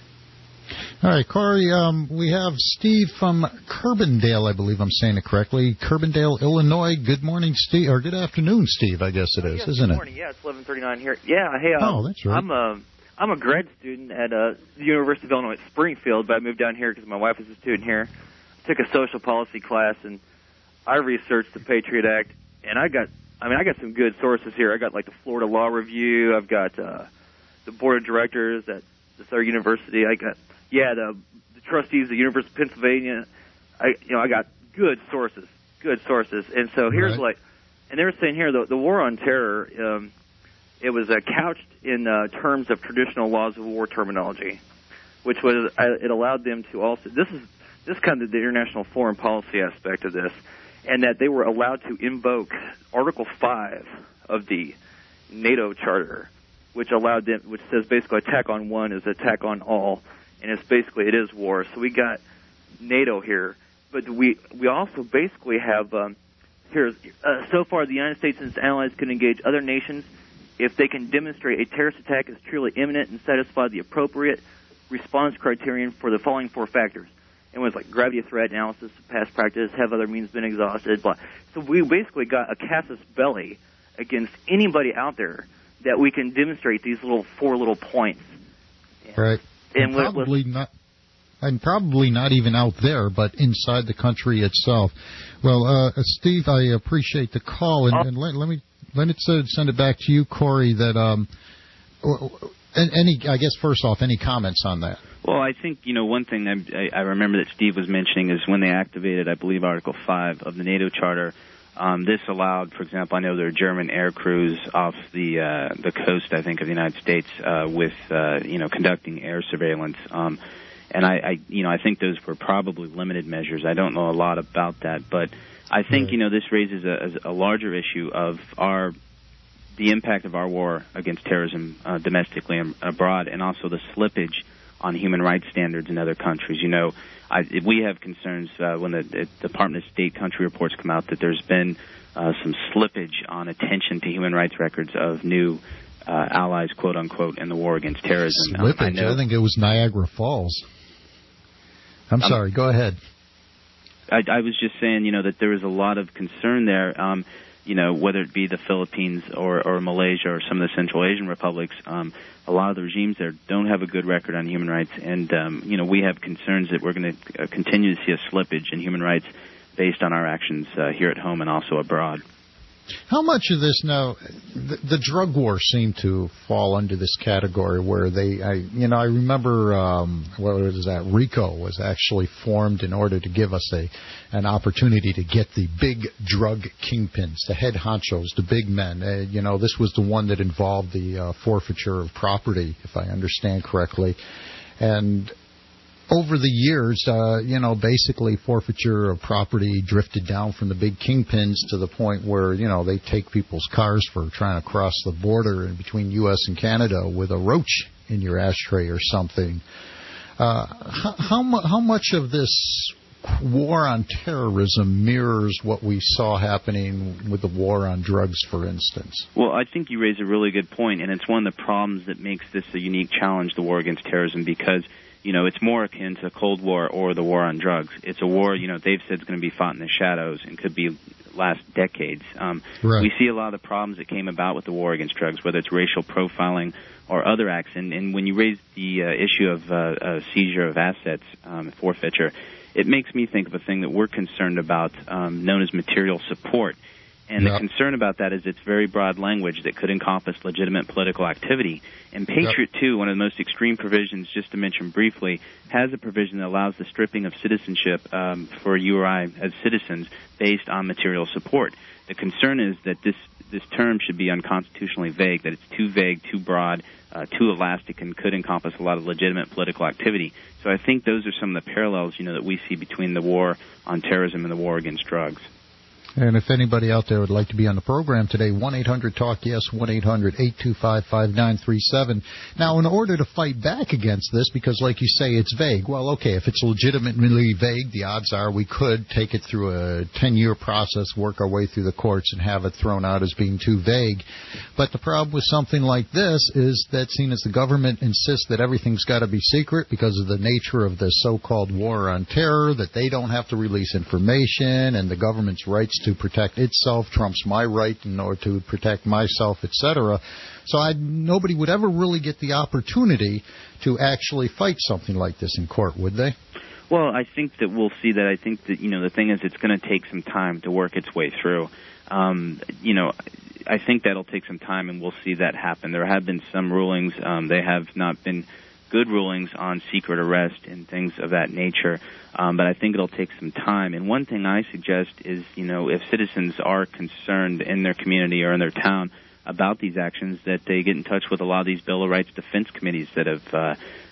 All right, Corey, um, we have Steve from Carbondale, I believe I'm saying it correctly. Carbondale, Illinois. Good morning, Steve, or good afternoon, Steve, I guess it is, yes, isn't good it? morning. Yeah, it's eleven thirty-nine here. Yeah, hey, uh, oh, that's right. I'm a, I'm a grad student at uh, the University of Illinois at Springfield, but I moved down here because my wife is a student here. I took a social policy class, and I researched the Patriot Act, and I got, I mean, I got some good sources here. I got like the Florida Law Review. I've got uh, the board of directors at DeSoto University. I got, yeah, the, the trustees of the University of Pennsylvania. I, you know, I got good sources, good sources. And so here's right. like, and they were saying here the, the war on terror. Um, it was uh, couched in uh, terms of traditional laws of war terminology, which was uh, it allowed them to also. This is this kind of the international foreign policy aspect of this, and that they were allowed to invoke Article five of the NATO Charter, which allowed them, which says basically attack on one is attack on all, and it's basically it is war. So we got NATO here, but we we also basically have um, here uh, so far the United States and its allies can engage other nations if they can demonstrate a terrorist attack is truly imminent and satisfy the appropriate response criterion for the following four factors. And it was like gravity of threat, analysis, past practice, have other means been exhausted, blah. So we basically got a casus belli against anybody out there that we can demonstrate these little four little points. Right. And, and probably not. And probably not even out there, but inside the country itself. Well, uh, Steve, I appreciate the call, and, and let, let me let me send it back to you, Corey. That um, any, I guess first off, any comments on that? Well, I think you know one thing I, I remember that Steve was mentioning is when they activated, I believe, Article five of the NATO Charter. Um, this allowed, for example, I know there are German air crews off the uh, the coast, I think, of the United States uh, with uh, you know conducting air surveillance. Um, And I, I, you know, I think those were probably limited measures. I don't know a lot about that, but I think, right. you know, this raises a, a larger issue of our, the impact of our war against terrorism uh, domestically and abroad, and also the slippage on human rights standards in other countries. You know, I, we have concerns uh, when the, the Department of State country reports come out that there's been uh, some slippage on attention to human rights records of new uh, allies, quote unquote, in the war against terrorism. Slippage? Um, I, know, I think it was Niagara Falls. I'm sorry, um, go ahead. I, I was just saying, you know, that there is a lot of concern there, um, you know, whether it be the Philippines or, or Malaysia or some of the Central Asian republics. Um, a lot of the regimes there don't have a good record on human rights, and, um, you know, we have concerns that we're going to uh, continue to see a slippage in human rights based on our actions uh, here at home and also abroad. How much of this now, the, the drug war seemed to fall under this category where they, I, you know, I remember, um, what was that, RICO was actually formed in order to give us a an opportunity to get the big drug kingpins, the head honchos, the big men. Uh, you know, this was the one that involved the uh, forfeiture of property, if I understand correctly. And over the years, uh, you know, basically forfeiture of property drifted down from the big kingpins to the point where, you know, they take people's cars for trying to cross the border in between U S and Canada with a roach in your ashtray or something. Uh, how, how, mu- how much of this war on terrorism mirrors what we saw happening with the war on drugs, for instance? Well, I think you raise a really good point, and it's one of the problems that makes this a unique challenge, the war against terrorism, because you know, it's more akin to the Cold War or the war on drugs. It's a war, you know, they've said it's going to be fought in the shadows and could be last decades. Um, right. We see a lot of the problems that came about with the war against drugs, whether it's racial profiling or other acts. And, and when you raise the uh, issue of uh, uh, seizure of assets, um, forfeiture, it makes me think of a thing that we're concerned about um, known as material support. And yep. the concern about that is it's very broad language that could encompass legitimate political activity. And Patriot yep. two, one of the most extreme provisions, just to mention briefly, has a provision that allows the stripping of citizenship um, for you or I as citizens based on material support. The concern is that this, this term should be unconstitutionally vague, that it's too vague, too broad, uh, too elastic, and could encompass a lot of legitimate political activity. So I think those are some of the parallels, you know, that we see between the war on terrorism and the war against drugs. And if anybody out there would like to be on the program today, one eight hundred talk yes, one eight hundred eight two five five nine three seven. Now, in order to fight back against this, because like you say, it's vague, well, okay, if it's legitimately vague, the odds are we could take it through a ten-year process, work our way through the courts, and have it thrown out as being too vague. But the problem with something like this is that, seeing as the government insists that everything's got to be secret because of the nature of the so-called war on terror, that they don't have to release information, and the government's rights to protect itself trumps my right in order to protect myself, et cetera. So I, nobody would ever really get the opportunity to actually fight something like this in court, would they? Well, I think that we'll see that. I think that, you know, the thing is it's going to take some time to work its way through. Um, you know, I think that'll take some time, and we'll see that happen. There have been some rulings. Um, they have not been good rulings on secret arrest and things of that nature, um, but I think it'll take some time. And one thing I suggest is, you know, if citizens are concerned in their community or in their town about these actions, that they get in touch with a lot of these Bill of Rights defense committees that have uh,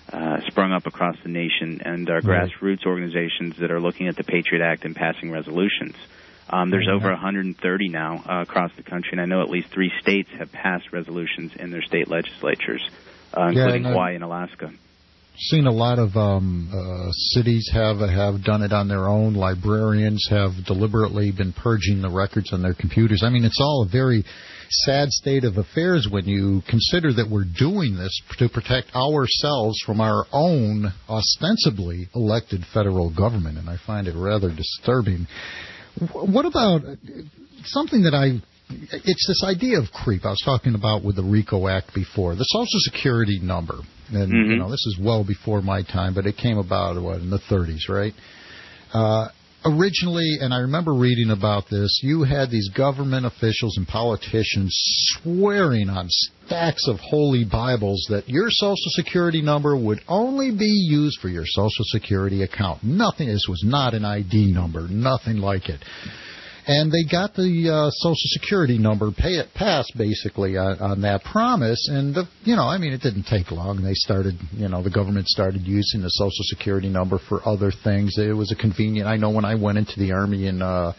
uh, sprung up across the nation and are Right. grassroots organizations that are looking at the Patriot Act and passing resolutions. Um, there's over one hundred thirty now uh, across the country, and I know at least three states have passed resolutions in their state legislatures, uh, Yeah, including and I- Hawaii and Alaska. Seen a lot of um, uh, cities have have done it on their own. Librarians have deliberately been purging the records on their computers. I mean, it's all a very sad state of affairs when you consider that we're doing this to protect ourselves from our own ostensibly elected federal government, and I find it rather disturbing. W- What about uh, something that I... It's this idea of creep I was talking about with the RICO Act before, the Social Security number. And, Mhm. you know, this is well before my time, but it came about, what, in the thirties, right? Uh, originally, and I remember reading about this, you had these government officials and politicians swearing on stacks of holy Bibles that your Social Security number would only be used for your Social Security account. Nothing, this was not an I D number, nothing like it. And they got the uh, Social Security number pay it passed, basically, on, on that promise. And, the, you know, I mean, it didn't take long. They started, you know, the government started using the Social Security number for other things. It was a convenient. I know when I went into the Army in uh,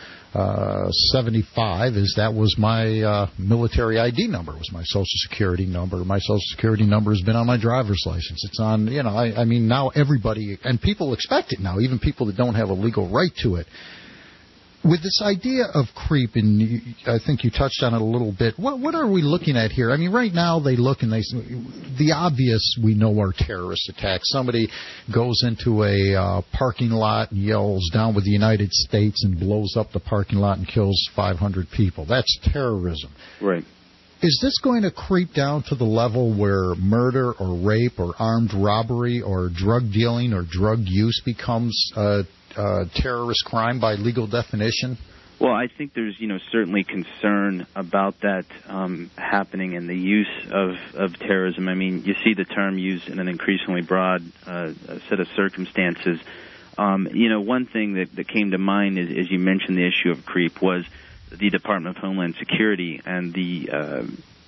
uh, seventy-five, is that was my uh, military I D number, was my Social Security number. My Social Security number has been on my driver's license. It's on, you know, I, I mean, now everybody, and people expect it now, even people that don't have a legal right to it. With this idea of creep, and you, I think you touched on it a little bit, what what are we looking at here? I mean, right now they look and they the obvious we know are terrorist attacks. Somebody goes into a uh, parking lot and yells "Down with the United States" and blows up the parking lot and kills five hundred people. That's terrorism. Right. Is this going to creep down to the level where murder or rape or armed robbery or drug dealing or drug use becomes uh, uh, terrorist crime by legal definition? Well, I think there's, you know, certainly concern about that um, happening and the use of, of terrorism. I mean, you see the term used in an increasingly broad uh, set of circumstances. Um, you know, one thing that, that came to mind is, as you mentioned, the issue of creep was the Department of Homeland Security and the uh,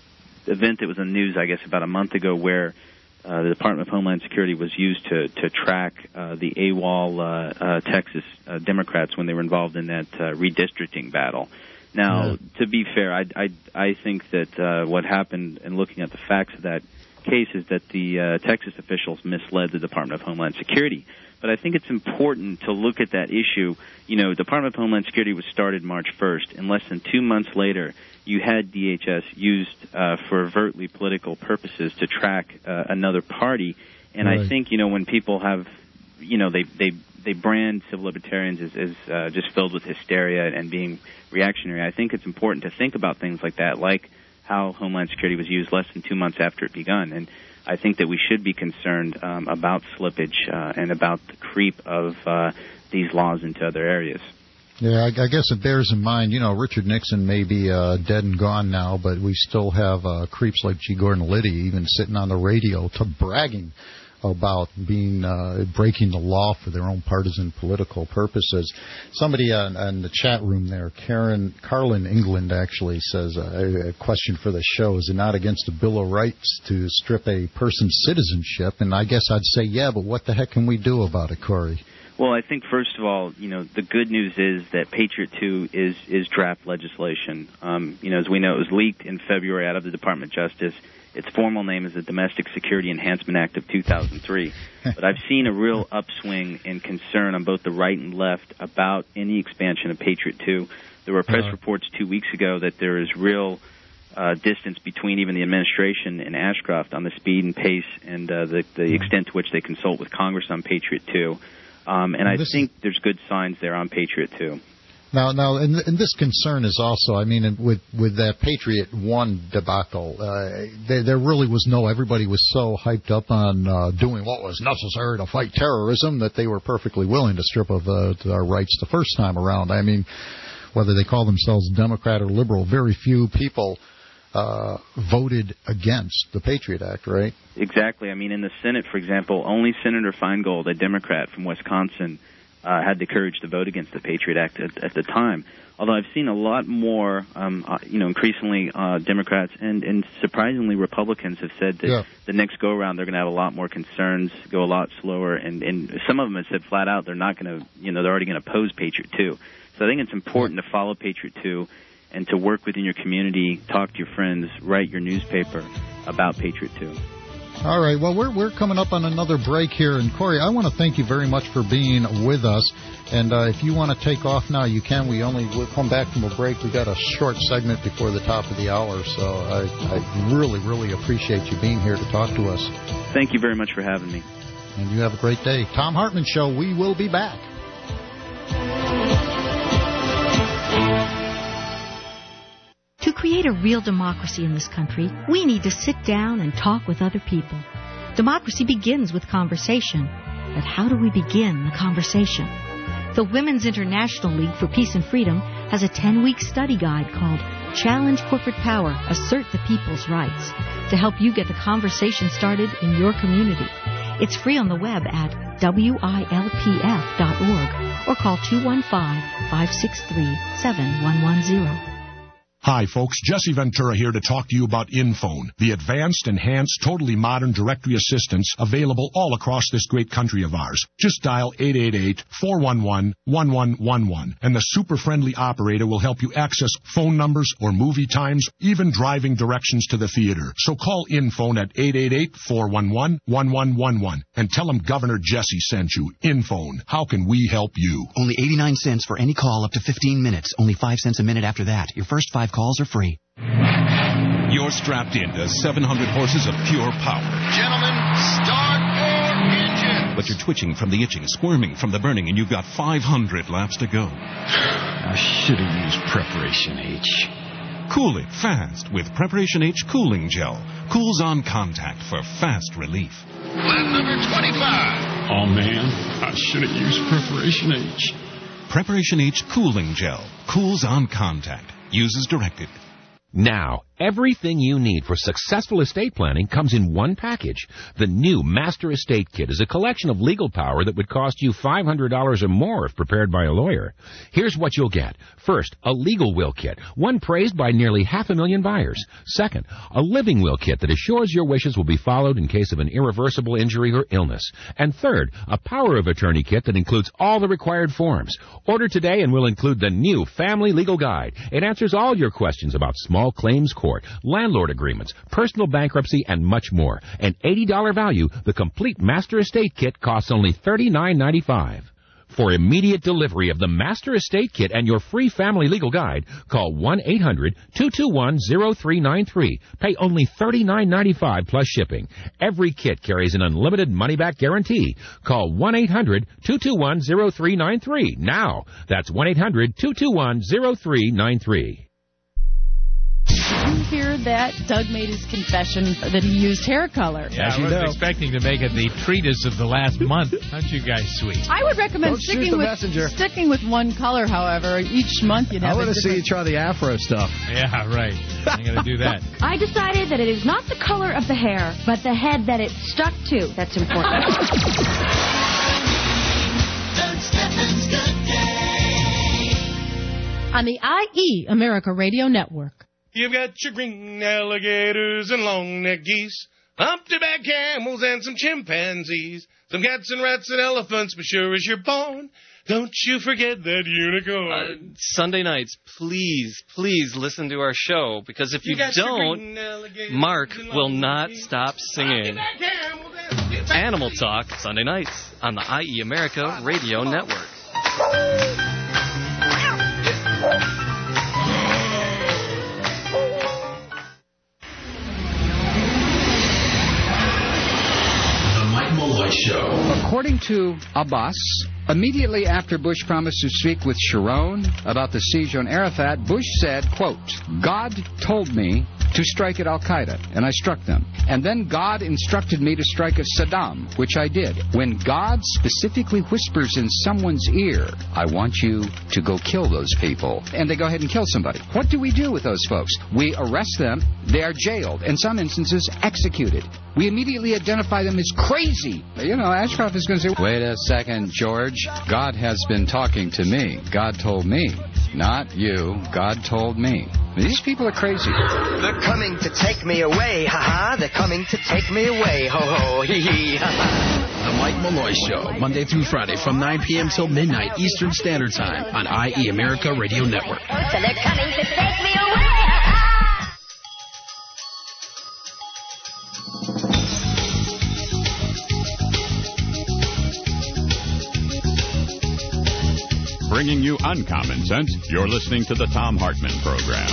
event that was in the news, I guess, about a month ago where uh, the Department of Homeland Security was used to, to track uh, the AWOL uh, uh, Texas uh, Democrats when they were involved in that uh, redistricting battle. Now, yeah. to be fair, I, I, I think that uh, what happened in looking at the facts of that case is that the uh, Texas officials misled the Department of Homeland Security. But I think it's important to look at that issue. You know, Department of Homeland Security was started March first, and less than two months later, you had D H S used uh, for overtly political purposes to track uh, another party. And right. I think, you know, when people have, you know, they they they brand civil libertarians as, as uh, just filled with hysteria and being reactionary, I think it's important to think about things like that, like how Homeland Security was used less than two months after it begun. And I think that we should be concerned um, about slippage uh, and about the creep of uh, these laws into other areas. Yeah, I, I guess it bears in mind, you know, Richard Nixon may be uh, dead and gone now, but we still have uh, creeps like G. Gordon Liddy even sitting on the radio to bragging about being uh, breaking the law for their own partisan political purposes. Somebody on, on the chat room there, Karen Carlin England, actually says uh, a question for the show: is it not against the Bill of Rights to strip a person's citizenship? And I guess I'd say yeah, but what the heck can we do about it, Corey? Well, I think first of all, you know, the good news is that Patriot two is is draft legislation. Um, you know, as we know, it was leaked in February out of the Department of Justice. Its formal name is the Domestic Security Enhancement Act of two thousand three. But I've seen a real upswing in concern on both the right and left about any expansion of Patriot two. There were press uh-huh. reports two weeks ago that there is real uh, distance between even the administration and Ashcroft on the speed and pace and uh, the, the uh-huh. extent to which they consult with Congress on Patriot two. Um, and well, I think is... there's good signs there on Patriot two. Now, now, and, and this concern is also, I mean, with with that Patriot one debacle, uh, there, there really was no, everybody was so hyped up on uh, doing what was necessary to fight terrorism that they were perfectly willing to strip of uh, our rights the first time around. I mean, whether they call themselves Democrat or liberal, very few people uh, voted against the Patriot Act, right? Exactly. I mean, in the Senate, for example, only Senator Feingold, a Democrat from Wisconsin, uh, had the courage to vote against the Patriot Act at, at the time. Although I've seen a lot more, um, uh, you know, increasingly uh, Democrats and, and surprisingly Republicans have said that yeah. the next go-around they're going to have a lot more concerns, go a lot slower, and, and some of them have said flat out they're not going to, you know, they're already going to oppose Patriot two. So I think it's important to follow Patriot two and to work within your community, talk to your friends, write your newspaper about Patriot two. All right. Well, we're we're coming up on another break here, and Corey, I want to thank you very much for being with us. And uh, if you want to take off now, you can. We only we'll come back from a break. We got a short segment before the top of the hour, so I, I really, really appreciate you being here to talk to us. Thank you very much for having me. And you have a great day. Tom Hartman Show. We will be back. To create a real democracy in this country, we need to sit down and talk with other people. Democracy begins with conversation. But how do we begin the conversation? The Women's International League for Peace and Freedom has a ten-week study guide called Challenge Corporate Power, Assert the People's Rights, to help you get the conversation started in your community. It's free on the web at W I L P F dot org or call two one five, five six three, seven one one zero. Hi, folks. Jesse Ventura here to talk to you about InPhone, the advanced, enhanced, totally modern directory assistance available all across this great country of ours. Just dial eight eight eight, four one one, one one one one, and the super-friendly operator will help you access phone numbers or movie times, even driving directions to the theater. So call InPhone at eight eight eight, four one one, one one one one and tell them Governor Jesse sent you. InPhone. How can we help you? Only eighty-nine cents for any call up to fifteen minutes. Only five cents a minute after that. Your first five calls are free. You're strapped into seven hundred horses of pure power. Gentlemen, start your engine. But you're twitching from the itching, squirming from the burning, and you've got five hundred laps to go. I should have used Preparation H. Cool it fast with Preparation H Cooling Gel. Cools on contact for fast relief. Lap number twenty-five. Oh, man, I should have used Preparation H. Preparation H Cooling Gel. Cools on contact. Use as directed. Now, everything you need for successful estate planning comes in one package. The new Master Estate Kit is a collection of legal power that would cost you five hundred dollars or more if prepared by a lawyer. Here's what you'll get. First, a legal will kit, one praised by nearly half a million buyers. Second, a living will kit that assures your wishes will be followed in case of an irreversible injury or illness. And third, a power of attorney kit that includes all the required forms. Order today and we'll include the new Family Legal Guide. It answers all your questions about small claims court, landlord agreements, personal bankruptcy, and much more. An eighty dollars value, the complete Master Estate Kit costs only thirty-nine ninety-five. For immediate delivery of the Master Estate Kit and your free Family Legal Guide, call one eight hundred, two two one, zero three nine three. Pay only thirty-nine ninety-five plus shipping. Every kit carries an unlimited money-back guarantee. Call one eight hundred, two two one, zero three nine three now. That's one eight hundred, two two one, zero three nine three. Did you hear that Doug made his confession that he used hair color? Yeah, I was know. expecting to make it the treatise of the last month. Aren't you guys sweet? I would recommend Don't sticking with messenger. sticking with one color, however. Each month you'd have I want a to see you different... try the afro stuff. Yeah, right. I'm going to do that. I decided that it is not the color of the hair, but the head that it stuck to that's important. Doug Steffens Good Day. On the I E America Radio Network. You've got your green alligators and long-necked geese, humpty-back camels and some chimpanzees, some cats and rats and elephants, but sure as you're born, don't you forget that unicorn. Uh, Sunday nights, please, please listen to our show, because if you, you don't, Mark will not stop singing. Animal Talk, Sunday nights, on the I E America Radio Network. Show. According to Abbas, immediately after Bush promised to speak with Sharon about the siege on Arafat, Bush said, quote, God told me to strike at Al-Qaeda, and I struck them. And then God instructed me to strike at Saddam, which I did. When God specifically whispers in someone's ear, I want you to go kill those people, and they go ahead and kill somebody, what do we do with those folks? We arrest them, they are jailed, in some instances executed. we immediately identify them as crazy. You know, Ashcroft is going to say, wait a second, George. God has been talking to me. God told me. Not you. God told me. These people are crazy. They're coming to take me away, ha-ha. They're coming to take me away, ho-ho, hee-hee, ha-ha. The Mike Malloy Show, Monday through Friday from nine p.m. till midnight Eastern Standard Time on I E America Radio Network. So they're coming to take me away, Bringing you uncommon sense, you're listening to the Thom Hartmann Program.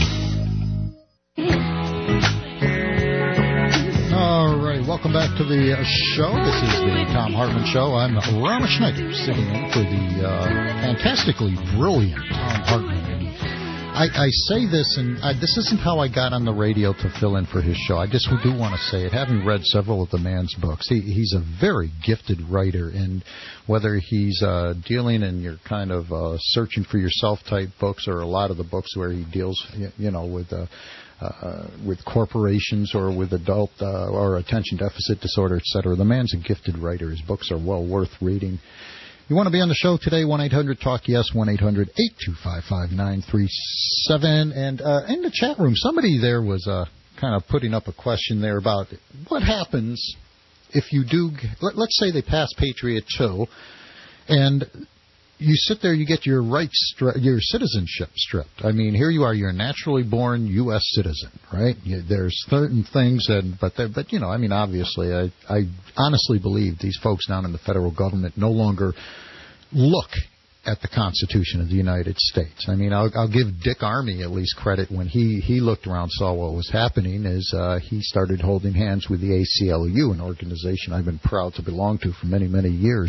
All right, welcome back to the show. This is the Thom Hartmann Show. I'm Rama Schneider, sitting in for the uh, fantastically brilliant Thom Hartmann. I, I say this, and I, this isn't how I got on the radio to fill in for his show. I just do want to say it, having read several of the man's books. He, he's a very gifted writer, and whether he's uh, dealing in your kind of uh, searching for yourself type books, or a lot of the books where he deals, you know, with uh, uh, with corporations or with adult uh, or attention deficit disorder, et cetera. The man's a gifted writer. His books are well worth reading. You want to be on the show today, one eight hundred talk yes, one eight hundred eight two five five nine three seven. And uh, in the chat room, somebody there was uh, kind of putting up a question there about what happens if you do, let, let's say they pass Patriot two, and you sit there, you get your rights, stri- your citizenship stripped. I mean, here you are, you're a naturally born U S citizen, right? You, there's certain things, and but but you know, I mean, obviously, I, I honestly believe these folks down in the federal government no longer look at the Constitution of the United States. I mean, I'll, I'll give Dick Armey at least credit when he, he looked around, saw what was happening, is uh, he started holding hands with the A C L U, an organization I've been proud to belong to for many, many years.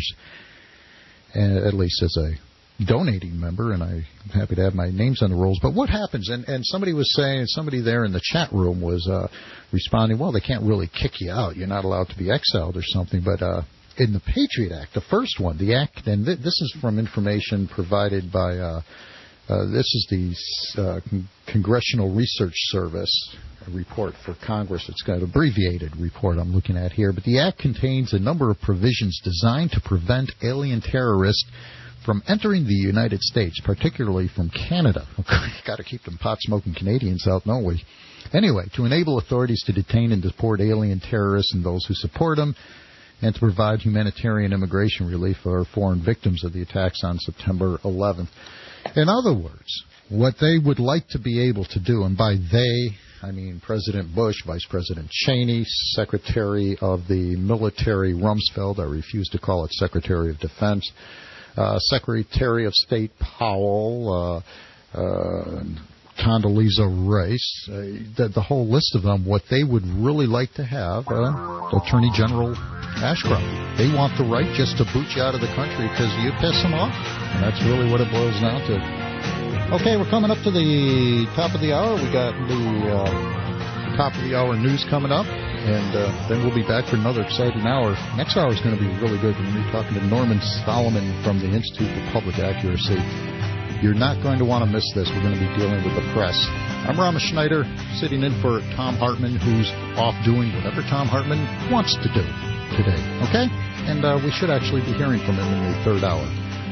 At least as a donating member, and I'm happy to have my names on the rolls. But what happens, and, and somebody was saying, somebody there in the chat room was uh, responding, well, they can't really kick you out. You're not allowed to be exiled or something. But uh, in the Patriot Act, the first one, the act, and th- this is from information provided by, uh, uh, this is the uh, Con- Congressional Research Service report for Congress. It's got an abbreviated report I'm looking at here. But the Act contains a number of provisions designed to prevent alien terrorists from entering the United States, particularly from Canada. Got to keep them pot-smoking Canadians out, don't we? Anyway, to enable authorities to detain and deport alien terrorists and those who support them, and to provide humanitarian immigration relief for foreign victims of the attacks on September eleventh. In other words, what they would like to be able to do, and by they, I mean President Bush, Vice President Cheney, Secretary of the Military Rumsfeld, I refuse to call it Secretary of Defense, uh, Secretary of State Powell, uh, uh, Condoleezza Rice, uh, the, the whole list of them, what they would really like to have, uh, Attorney General Ashcroft. They want the right just to boot you out of the country because you piss them off. And that's really what it boils down to. Okay, we're coming up to the top of the hour. We got the uh, top of the hour news coming up, and uh, then we'll be back for another exciting hour. Next hour is going to be really good. We're going to be talking to Norman Solomon from the Institute for Public Accuracy. You're not going to want to miss this. We're going to be dealing with the press. I'm Rama Schneider, sitting in for Thom Hartmann, who's off doing whatever Thom Hartmann wants to do today. Okay? And uh, we should actually be hearing from him in the third hour.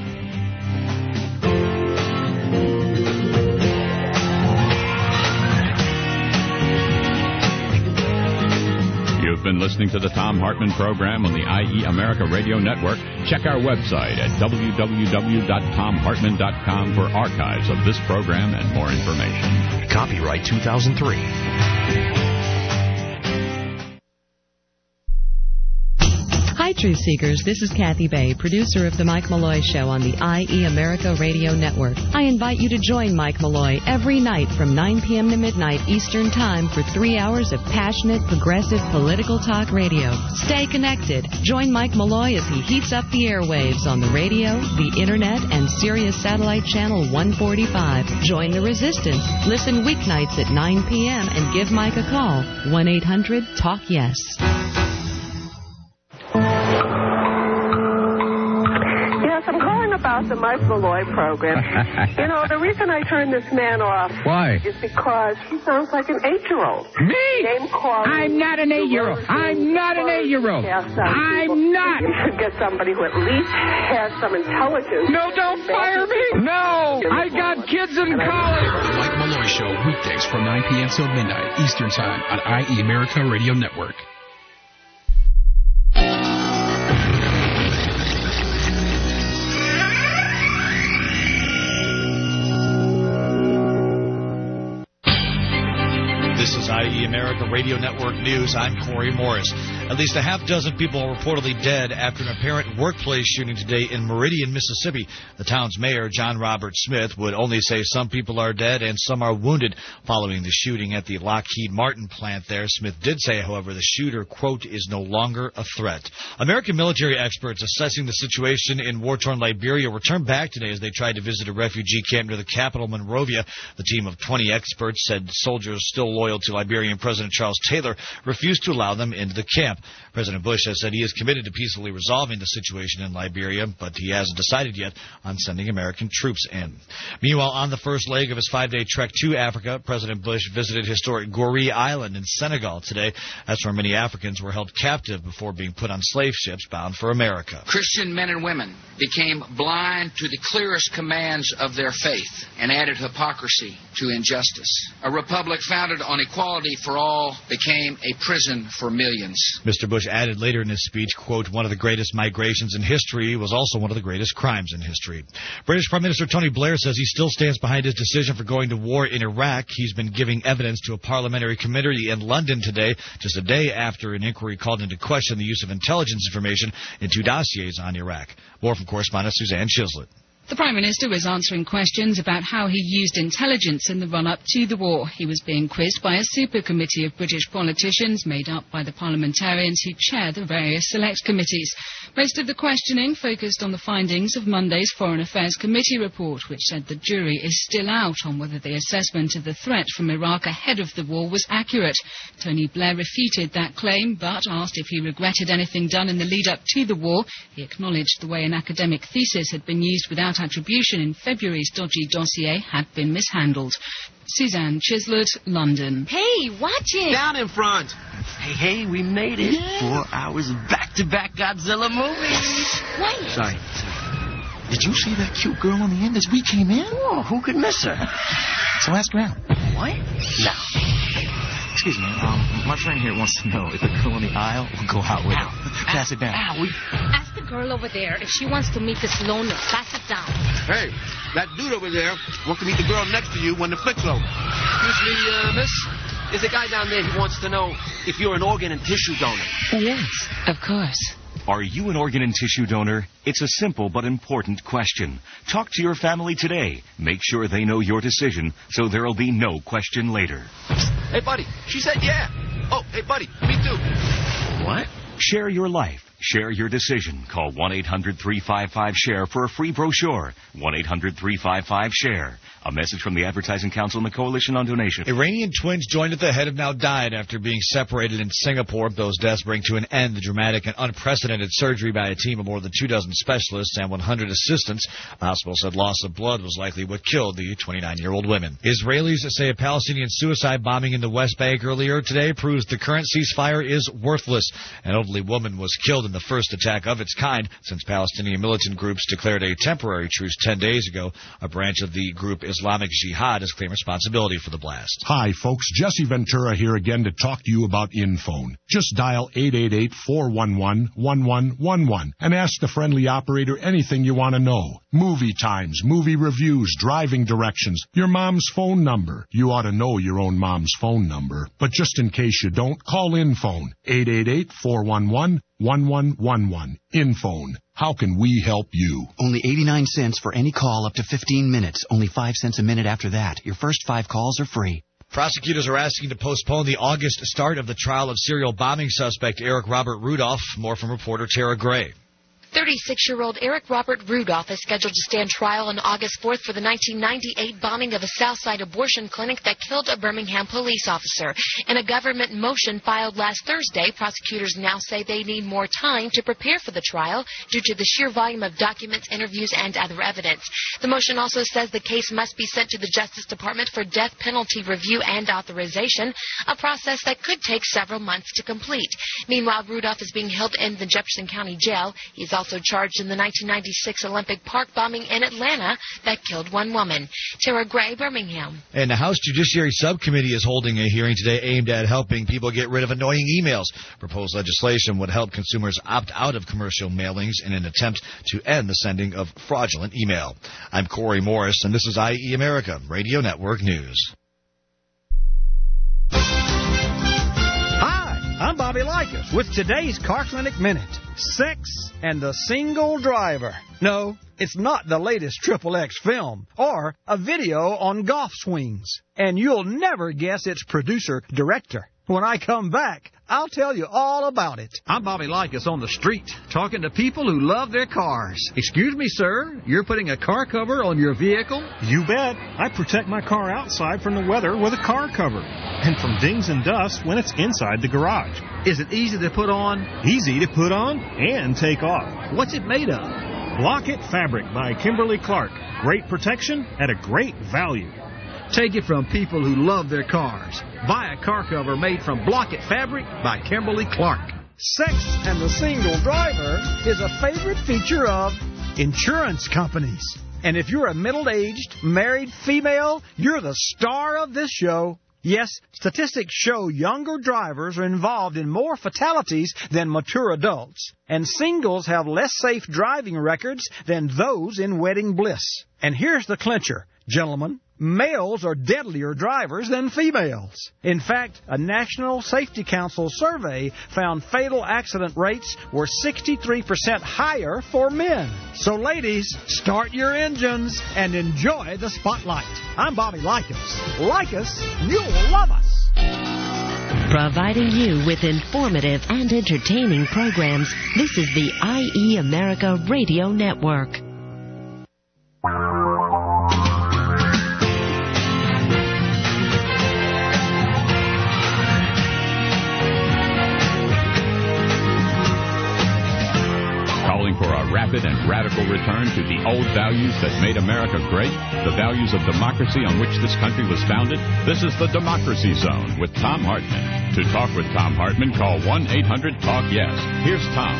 You've been listening to the Thom Hartmann Program on the I E America Radio Network. Check our website at w w w dot tom hartmann dot com for archives of this program and more information. Copyright two thousand three. Hi, Truth Seekers. This is Kathy Bay, producer of The Mike Malloy Show on the I E America Radio Network. I invite you to join Mike Malloy every night from nine p.m. to midnight Eastern Time for three hours of passionate, progressive, political talk radio. Stay connected. Join Mike Malloy as he heats up the airwaves on the radio, the Internet, and Sirius Satellite Channel one forty-five. Join the resistance. Listen weeknights at nine p.m. and give Mike a call. one eight hundred talk yes. about the Mike Malloy program. You know, the reason I turned this man off Why? is because he sounds like an eight-year-old. Me? Name calling. I'm not an eight-year-old. I'm not an eight-year-old. I'm not. You should get somebody who at least has some intelligence. No, don't fire me. No, I got kids in college. The Mike Malloy Show, weekdays from nine p.m. till midnight Eastern Time on I E America Radio Network. This is I E America Radio Network News. I'm Corey Morris. At least a half dozen people are reportedly dead after an apparent workplace shooting today in Meridian, Mississippi. The town's mayor, John Robert Smith, would only say some people are dead and some are wounded following the shooting at the Lockheed Martin plant there. Smith did say, however, the shooter, quote, is no longer a threat. American military experts assessing the situation in war-torn Liberia returned back today as they tried to visit a refugee camp near the capital, Monrovia. The team of twenty experts said soldiers still loyal to Liberian President Charles Taylor refused to allow them into the camp. President Bush has said he is committed to peacefully resolving the situation in Liberia, but he hasn't decided yet on sending American troops in. Meanwhile, on the first leg of his five-day trek to Africa, President Bush visited historic Gorée Island in Senegal today. That's where many Africans were held captive before being put on slave ships bound for America. Christian men and women became blind to the clearest commands of their faith and added hypocrisy to injustice. A republic founded on equality for all became a prison for millions. Mister Bush added later in his speech, quote, one of the greatest migrations in history was also one of the greatest crimes in history. British Prime Minister Tony Blair says he still stands behind his decision for going to war in Iraq. He's been giving evidence to a parliamentary committee in London today, just a day after an inquiry called into question the use of intelligence information in two dossiers on Iraq. More from correspondent Suzanne Chislett. The Prime Minister was answering questions about how he used intelligence in the run-up to the war. He was being quizzed by a super committee of British politicians made up by the parliamentarians who chair the various select committees. Most of the questioning focused on the findings of Monday's Foreign Affairs Committee report, which said the jury is still out on whether the assessment of the threat from Iraq ahead of the war was accurate. Tony Blair refuted that claim, but asked if he regretted anything done in the lead-up to the war. He acknowledged the way an academic thesis had been used without attribution in February's dodgy dossier had been mishandled. Suzanne Chislett, London. Hey, watch it! Down in front! Hey, hey, we made it. Yeah. Four hours of back-to-back Godzilla movies. Wait. Sorry, sorry. Did you see that cute girl on the end as we came in? Oh, who could miss her? So ask around. What? No. Excuse me, um, my friend here wants to know if the girl in the aisle will go out with her. Pass it down. Ow, we... Ask the girl over there if she wants to meet this loner. Pass it down. Hey, that dude over there wants to meet the girl next to you when the flick's over. Excuse me, uh, miss? There's a guy down there who wants to know if you're an organ and tissue donor. Yes, of course. Are you an organ and tissue donor? It's a simple but important question. Talk to your family today. Make sure they know your decision so there will be no question later. Hey, buddy, she said yeah. Oh, hey, buddy, me too. What? Share your life. Share your decision. Call one eight hundred three five five SHARE for a free brochure. one eight hundred three five five SHARE. A message from the Advertising Council and the Coalition on Donation. Iranian twins joined at the head have now died after being separated in Singapore. Those deaths bring to an end the dramatic and unprecedented surgery by a team of more than two dozen specialists and one hundred assistants. The hospital said loss of blood was likely what killed the twenty-nine-year-old women. Israelis say a Palestinian suicide bombing in the West Bank earlier today proves the current ceasefire is worthless. An elderly woman was killed in the first attack of its kind since Palestinian militant groups declared a temporary truce ten days ago. A branch of the group Islamic Jihad has claimed responsibility for the blast. Hi, folks. Jesse Ventura here again to talk to you about InPhone. Just dial eight eight eight, four one one, one one one one and ask the friendly operator anything you want to know. Movie times, movie reviews, driving directions, your mom's phone number. You ought to know your own mom's phone number. But just in case you don't, call InPhone. eight eight eight, four one one, one one one one. InPhone. How can we help you? Only eighty-nine cents for any call up to fifteen minutes. Only five cents a minute after that. Your first five calls are free. Prosecutors are asking to postpone the August start of the trial of serial bombing suspect Eric Robert Rudolph. More from reporter Tara Gray. thirty-six-year-old Eric Robert Rudolph is scheduled to stand trial on August fourth for the nineteen ninety-eight bombing of a Southside abortion clinic that killed a Birmingham police officer. In a government motion filed last Thursday, prosecutors now say they need more time to prepare for the trial due to the sheer volume of documents, interviews, and other evidence. The motion also says the case must be sent to the Justice Department for death penalty review and authorization, a process that could take several months to complete. Meanwhile, Rudolph is being held in the Jefferson County Jail. He is also charged in the nineteen ninety-six Olympic Park bombing in Atlanta that killed one woman. Tara Gray, Birmingham. And the House Judiciary Subcommittee is holding a hearing today aimed at helping people get rid of annoying emails. Proposed legislation would help consumers opt out of commercial mailings in an attempt to end the sending of fraudulent email. I'm Corey Morris, and this is I E America Radio Network News. Hi, I'm Bobby Likas with today's Car Clinic Minute. Sex and the Single Driver. No, it's not the latest Triple X film or a video on golf swings. And you'll never guess its producer-director. When I come back, I'll tell you all about it. I'm Bobby Likas on the street, talking to people who love their cars. Excuse me, sir, you're putting a car cover on your vehicle? You bet. I protect my car outside from the weather with a car cover, and from dings and dust when it's inside the garage. Is it easy to put on? Easy to put on and take off. What's it made of? Block-It Fabric by Kimberly Clark. Great protection at a great value. Take it from people who love their cars. Buy a car cover made from Block-It Fabric by Kimberly Clark. Sex and the Single Driver is a favorite feature of insurance companies. And if you're a middle-aged, married female, you're the star of this show. Yes, statistics show younger drivers are involved in more fatalities than mature adults. And singles have less safe driving records than those in wedding bliss. And here's the clincher, gentlemen. Males are deadlier drivers than females. In fact, a National Safety Council survey found fatal accident rates were sixty-three percent higher for men. So ladies, start your engines and enjoy the spotlight. I'm Bobby Likas. Like us, you'll love us. Providing you with informative and entertaining programs, this is the I E America Radio Network. Calling for a rapid and radical return to the old values that made America great, the values of democracy on which this country was founded. This is the Democracy Zone with Thom Hartmann. To talk with Thom Hartmann, call one eight hundred talk yes. Here's Tom.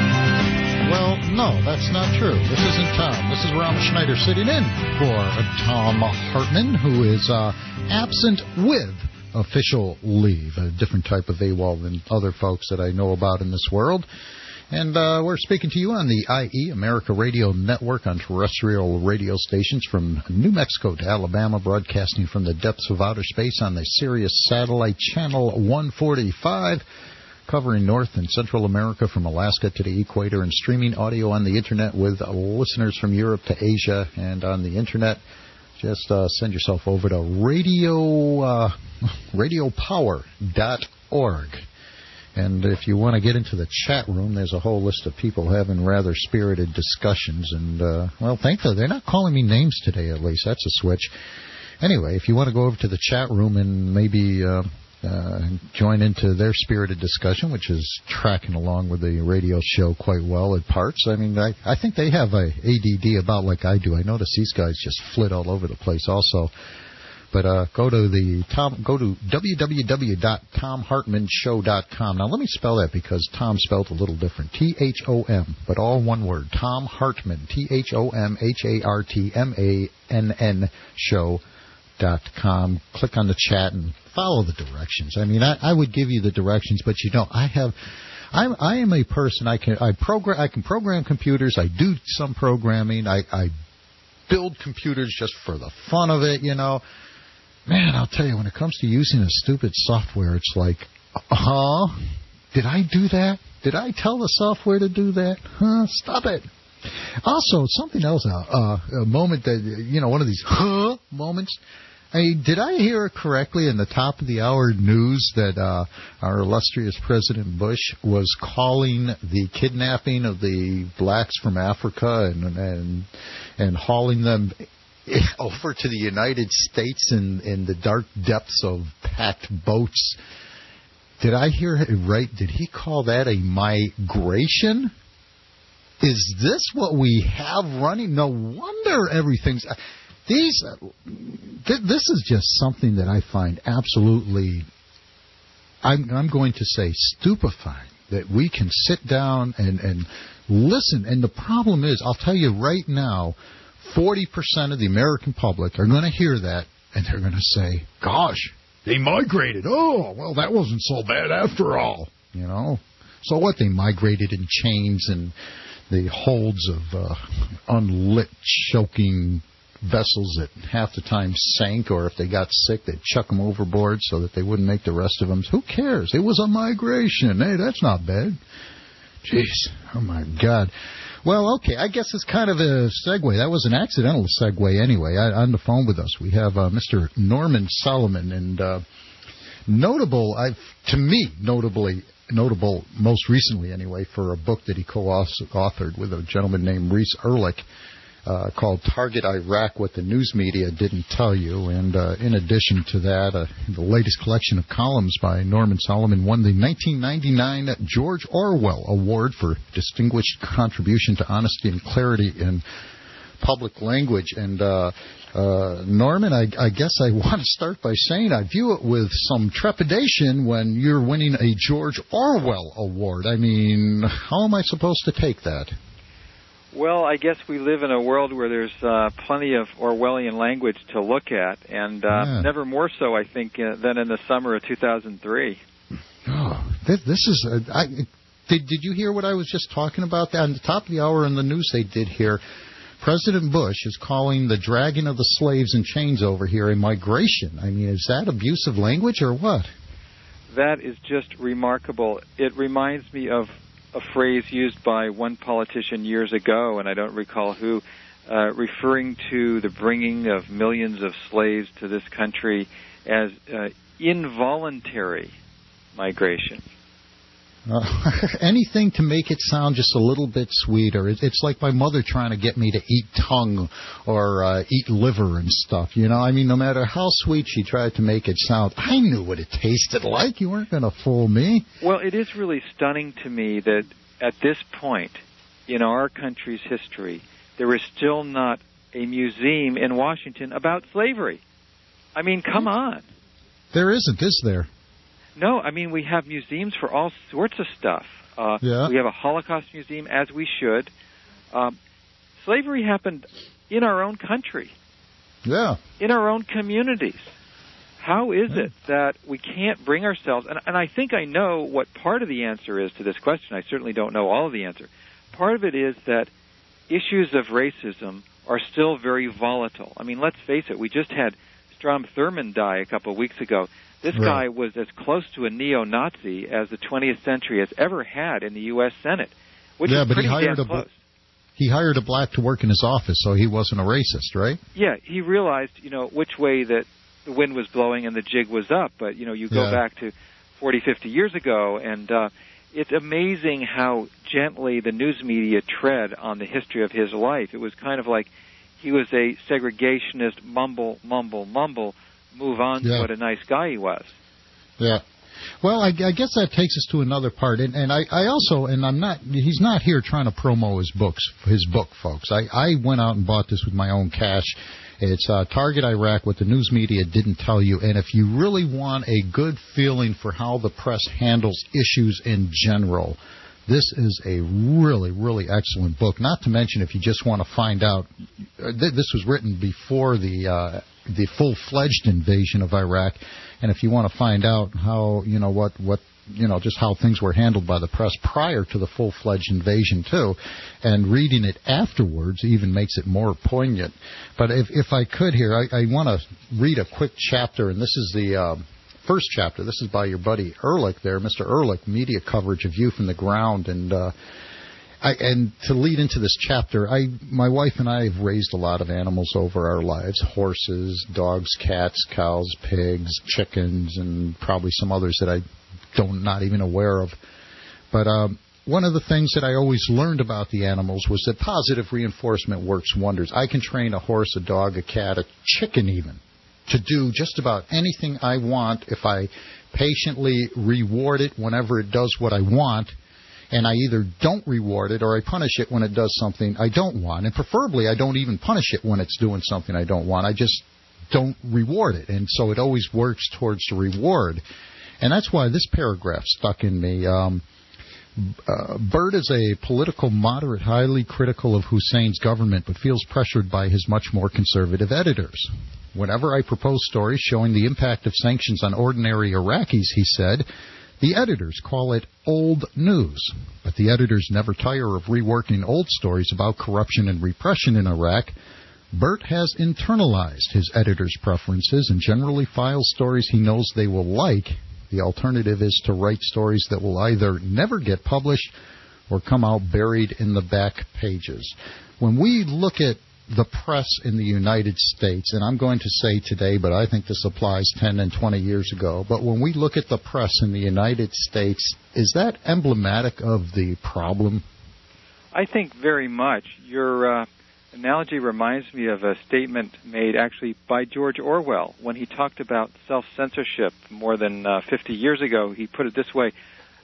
Well, no, that's not true. This isn't Tom. This is Rama Schneider sitting in for Thom Hartmann, who is uh, absent with official leave, a different type of AWOL than other folks that I know about in this world. And uh, we're speaking to you on the I E America Radio Network on terrestrial radio stations from New Mexico to Alabama, broadcasting from the depths of outer space on the Sirius Satellite Channel one forty-five, covering North and Central America from Alaska to the equator, and streaming audio on the Internet with listeners from Europe to Asia. And on the Internet, just uh, send yourself over to radio, uh, radio power dot org. And if you want to get into the chat room, there's a whole list of people having rather spirited discussions. And, uh, well, thankfully, they're not calling me names today, at least. That's a switch. Anyway, if you want to go over to the chat room and maybe uh, uh, join into their spirited discussion, which is tracking along with the radio show quite well at parts. I mean, I, I think they have a A D D about like I do. I notice these guys just flit all over the place also. But uh, go to the Tom. Go to w w w dot tom hartman show dot com. Now let me spell that because Tom spelled a little different. T H O M, but all one word. Thom Hartmann. T H O M H A R T M A N N show dot com. Click on the chat and follow the directions. I mean, I, I would give you the directions, but you know, I have. I'm, I am a person. I can I program. I can program computers. I do some programming. I, I build computers just for the fun of it. You know. Man, I'll tell you, when it comes to using a stupid software, it's like, huh? Did I do that? Did I tell the software to do that? Huh? Stop it. Also, something else, uh, a moment that, you know, one of these huh moments. Hey, did I hear it correctly in the top of the hour news that uh, our illustrious President Bush was calling the kidnapping of the blacks from Africa and and and hauling them over to the United States in, in the dark depths of packed boats? Did I hear it right? Did he call that a migration? Is this what we have running? No wonder everything's... These, th- this is just something that I find absolutely, I'm, I'm going to say, stupefying, that we can sit down and, and listen. And the problem is, I'll tell you right now, forty percent of the American public are going to hear that, and they're going to say, gosh, they migrated. Oh, well, that wasn't so bad after all. You know? So what? They migrated in chains and the holds of uh, unlit, choking vessels that half the time sank, or if they got sick, they'd chuck them overboard so that they wouldn't make the rest of them. Who cares? It was a migration. Hey, that's not bad. Jeez. Oh, my God. Well, okay, I guess it's kind of a segue. That was an accidental segue anyway. I, on the phone with us, we have uh, Mister Norman Solomon, and uh, notable, I've, to me, notably, notable most recently anyway, for a book that he co-authored with a gentleman named Reese Erlich, Uh, called Target Iraq, What the News Media Didn't Tell You. And uh, in addition to that, uh, the latest collection of columns by Norman Solomon won the nineteen ninety-nine George Orwell Award for Distinguished Contribution to Honesty and Clarity in Public Language. And uh, uh, Norman, I, I guess I want to start by saying I view it with some trepidation when you're winning a George Orwell Award. I mean, how am I supposed to take that? Well, I guess we live in a world where there's uh, plenty of Orwellian language to look at, and uh, yeah. never more so, I think, uh, than in the summer of two thousand three. Oh, this, this is... Uh, I, did, did you hear what I was just talking about? On the top of the hour in the news they did here, President Bush is calling the dragging of the slaves in chains over here a migration. I mean, is that abusive language or what? That is just remarkable. It reminds me of a phrase used by one politician years ago, and I don't recall who, uh, referring to the bringing of millions of slaves to this country as uh, involuntary migration. Uh, anything to make it sound just a little bit sweeter. It, it's like my mother trying to get me to eat tongue or uh, eat liver and stuff. You know, I mean, no matter how sweet she tried to make it sound, I knew what it tasted like. You weren't going to fool me. Well, it is really stunning to me that at this point in our country's history, there is still not a museum in Washington about slavery. I mean, come on. There isn't, is there? No, I mean, we have museums for all sorts of stuff. Uh, yeah. We have a Holocaust museum, as we should. Um, slavery happened in our own country. Yeah. In our own communities. How is yeah. it that we can't bring ourselves... And, and I think I know what part of the answer is to this question. I certainly don't know all of the answer. Part of it is that issues of racism are still very volatile. I mean, let's face it. We just had Strom Thurmond die a couple of weeks ago. This right. guy was as close to a neo-Nazi as the twentieth century has ever had in the U S Senate, which yeah, is but pretty he hired damn a close. He hired a black to work in his office, so he wasn't a racist, right? Yeah, he realized, you know, which way that the wind was blowing and the jig was up. But, you know, you go yeah. back to forty, fifty years ago, and uh, it's amazing how gently the news media tread on the history of his life. It was kind of like he was a segregationist, mumble, mumble, mumble, move on yeah. to what a nice guy he was. Yeah. Well, I, I guess that takes us to another part, and, and I, I also, and I'm not, he's not here trying to promo his books, his book, folks. I, I went out and bought this with my own cash. It's uh, Target Iraq, What the News Media Didn't Tell You, and if you really want a good feeling for how the press handles issues in general, this is a really, really excellent book. Not to mention, if you just want to find out, this was written before the uh, the full-fledged invasion of Iraq, and if you want to find out how, you know, what, what, you know, just how things were handled by the press prior to the full-fledged invasion, too, and reading it afterwards even makes it more poignant. But if, if I could here, I, I want to read a quick chapter, and this is the uh, first chapter. This is by your buddy Erlich there, Mister Erlich, Media Coverage of You from the Ground, and uh, I, and to lead into this chapter, I, my wife and I have raised a lot of animals over our lives: horses, dogs, cats, cows, pigs, chickens, and probably some others that I don't not even aware of. But um, one of the things that I always learned about the animals was that positive reinforcement works wonders. I can train a horse, a dog, a cat, a chicken even, to do just about anything I want if I patiently reward it whenever it does what I want. And I either don't reward it or I punish it when it does something I don't want. And preferably, I don't even punish it when it's doing something I don't want. I just don't reward it. And so it always works towards the reward. And that's why this paragraph stuck in me. Um, uh, Bert is a political moderate, highly critical of Hussein's government, but feels pressured by his much more conservative editors. Whenever I propose stories showing the impact of sanctions on ordinary Iraqis, he said, the editors call it old news, but the editors never tire of reworking old stories about corruption and repression in Iraq. Bert has internalized his editors' preferences and generally files stories he knows they will like. The alternative is to write stories that will either never get published or come out buried in the back pages. When we look at the press in the United States, and I'm going to say today, but I think this applies ten and twenty years ago, but when we look at the press in the United States, is that emblematic of the problem? I think very much. Your uh, analogy reminds me of a statement made actually by George Orwell when he talked about self-censorship more than uh, fifty years ago. He put it this way: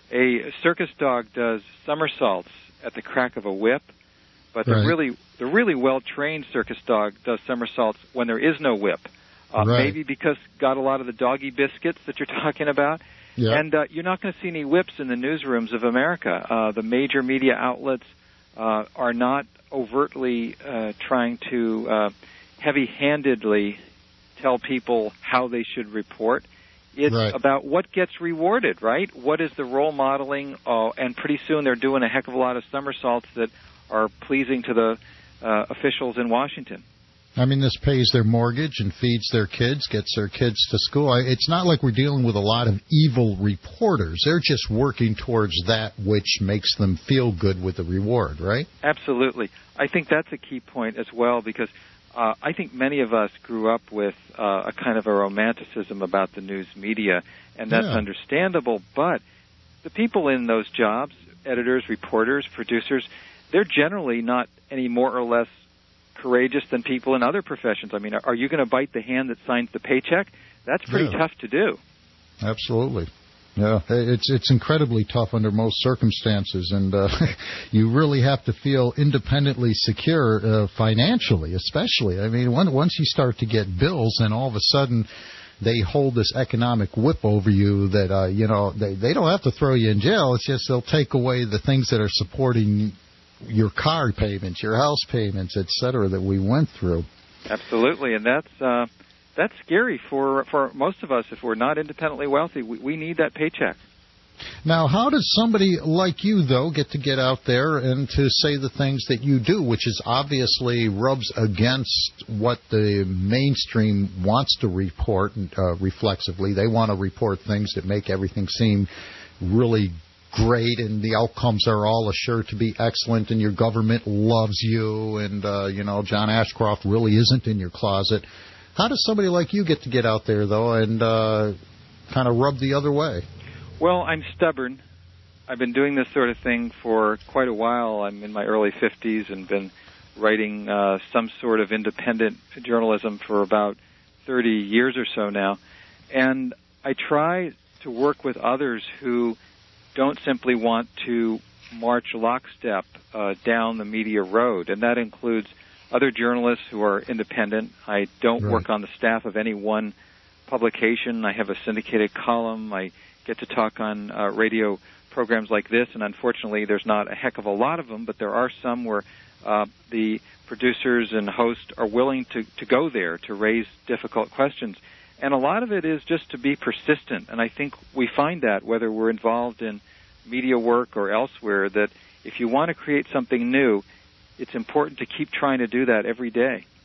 a circus dog does somersaults at the crack of a whip, but right. the really the really well-trained circus dog does somersaults when there is no whip. Uh, right. Maybe because got a lot of the doggy biscuits that you're talking about. Yep. And uh, you're not going to see any whips in the newsrooms of America. Uh, the major media outlets uh, are not overtly uh, trying to uh, heavy-handedly tell people how they should report. It's right. about what gets rewarded, right? What is the role modeling? Uh, and pretty soon they're doing a heck of a lot of somersaults that are pleasing to the uh, officials in Washington. I mean, this pays their mortgage and feeds their kids, gets their kids to school. It's not like we're dealing with a lot of evil reporters. They're just working towards that which makes them feel good with the reward, right? Absolutely. I think that's a key point as well, because uh, I think many of us grew up with uh, a kind of a romanticism about the news media, and that's yeah. understandable. But the people in those jobs, editors, reporters, producers, they're generally not any more or less courageous than people in other professions. I mean, are you going to bite the hand that signs the paycheck? That's pretty yeah. tough to do. Absolutely. Yeah, it's it's incredibly tough under most circumstances, and uh, you really have to feel independently secure uh, financially, especially. I mean, when, once you start to get bills and all of a sudden they hold this economic whip over you that, uh, you know, they, they don't have to throw you in jail. It's just they'll take away the things that are supporting your car payments, your house payments, et cetera, that we went through. Absolutely, and that's uh, that's scary for for most of us. If we're not independently wealthy, we, we need that paycheck. Now, how does somebody like you, though, get to get out there and to say the things that you do, which is obviously rubs against what the mainstream wants to report uh, reflexively? They want to report things that make everything seem really great, and the outcomes are all assured to be excellent, and your government loves you, and, uh, you know, John Ashcroft really isn't in your closet. How does somebody like you get to get out there, though, and uh, kind of rub the other way? Well, I'm stubborn. I've been doing this sort of thing for quite a while. I'm in my early fifties and been writing uh, some sort of independent journalism for about thirty years or so now. And I try to work with others who don't simply want to march lockstep uh, down the media road, and that includes other journalists who are independent. I don't right. work on the staff of any one publication. I have a syndicated column. I get to talk on uh, radio programs like this, and unfortunately there's not a heck of a lot of them, but there are some where uh, the producers and hosts are willing to, to go there to raise difficult questions. And a lot of it is just to be persistent, and I think we find that whether we're involved in media work or elsewhere, that if you want to create something new, it's important to keep trying to do that every day.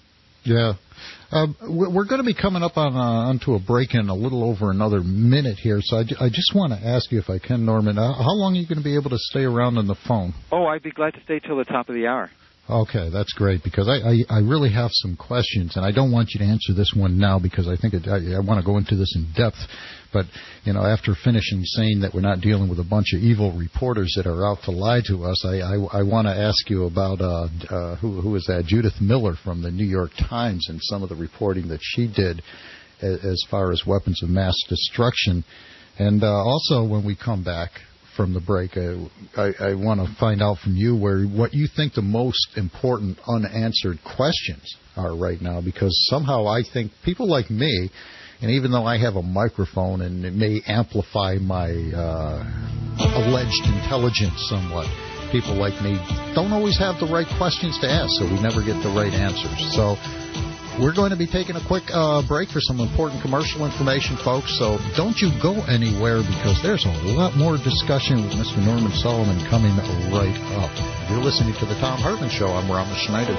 Yeah. Uh, we're going to be coming up on uh, onto a break in a little over another minute here, so I, I just want to ask you, if I can, Norman, uh, how long are you going to be able to stay around on the phone? Oh, I'd be glad to stay till the top of the hour. Okay, that's great, because I, I, I really have some questions, and I don't want you to answer this one now because I think it, I, I want to go into this in depth. But, you know, after finishing saying that we're not dealing with a bunch of evil reporters that are out to lie to us, I, I, I want to ask you about, uh, uh, who, who is that, Judith Miller from the New York Times, and some of the reporting that she did as, as far as weapons of mass destruction. And uh, also, when we come back from the break, I, I, I want to find out from you where what you think the most important unanswered questions are right now, because somehow I think people like me, and even though I have a microphone and it may amplify my uh, alleged intelligence somewhat, people like me don't always have the right questions to ask, so we never get the right answers. So we're going to be taking a quick uh, break for some important commercial information, folks, so don't you go anywhere, because there's a lot more discussion with Mister Norman Solomon coming right up. You're listening to The Thom Hartmann Show. I'm Rama Schneider.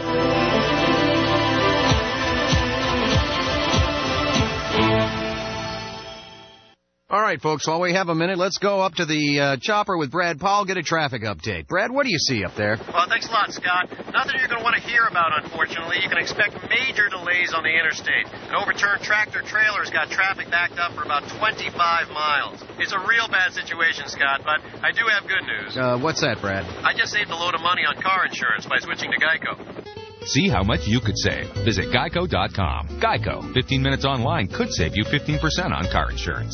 All right, folks, while we have a minute, let's go up to the uh, chopper with Brad Powell, get a traffic update. Brad, what do you see up there? Well, thanks a lot, Scott. Nothing you're going to want to hear about, unfortunately. You can expect major delays on the interstate. An overturned tractor-trailer's got traffic backed up for about twenty-five miles. It's a real bad situation, Scott, but I do have good news. Uh, what's that, Brad? I just saved a load of money on car insurance by switching to Geico. See how much you could save. Visit geico dot com. Geico. fifteen minutes online could save you fifteen percent on car insurance.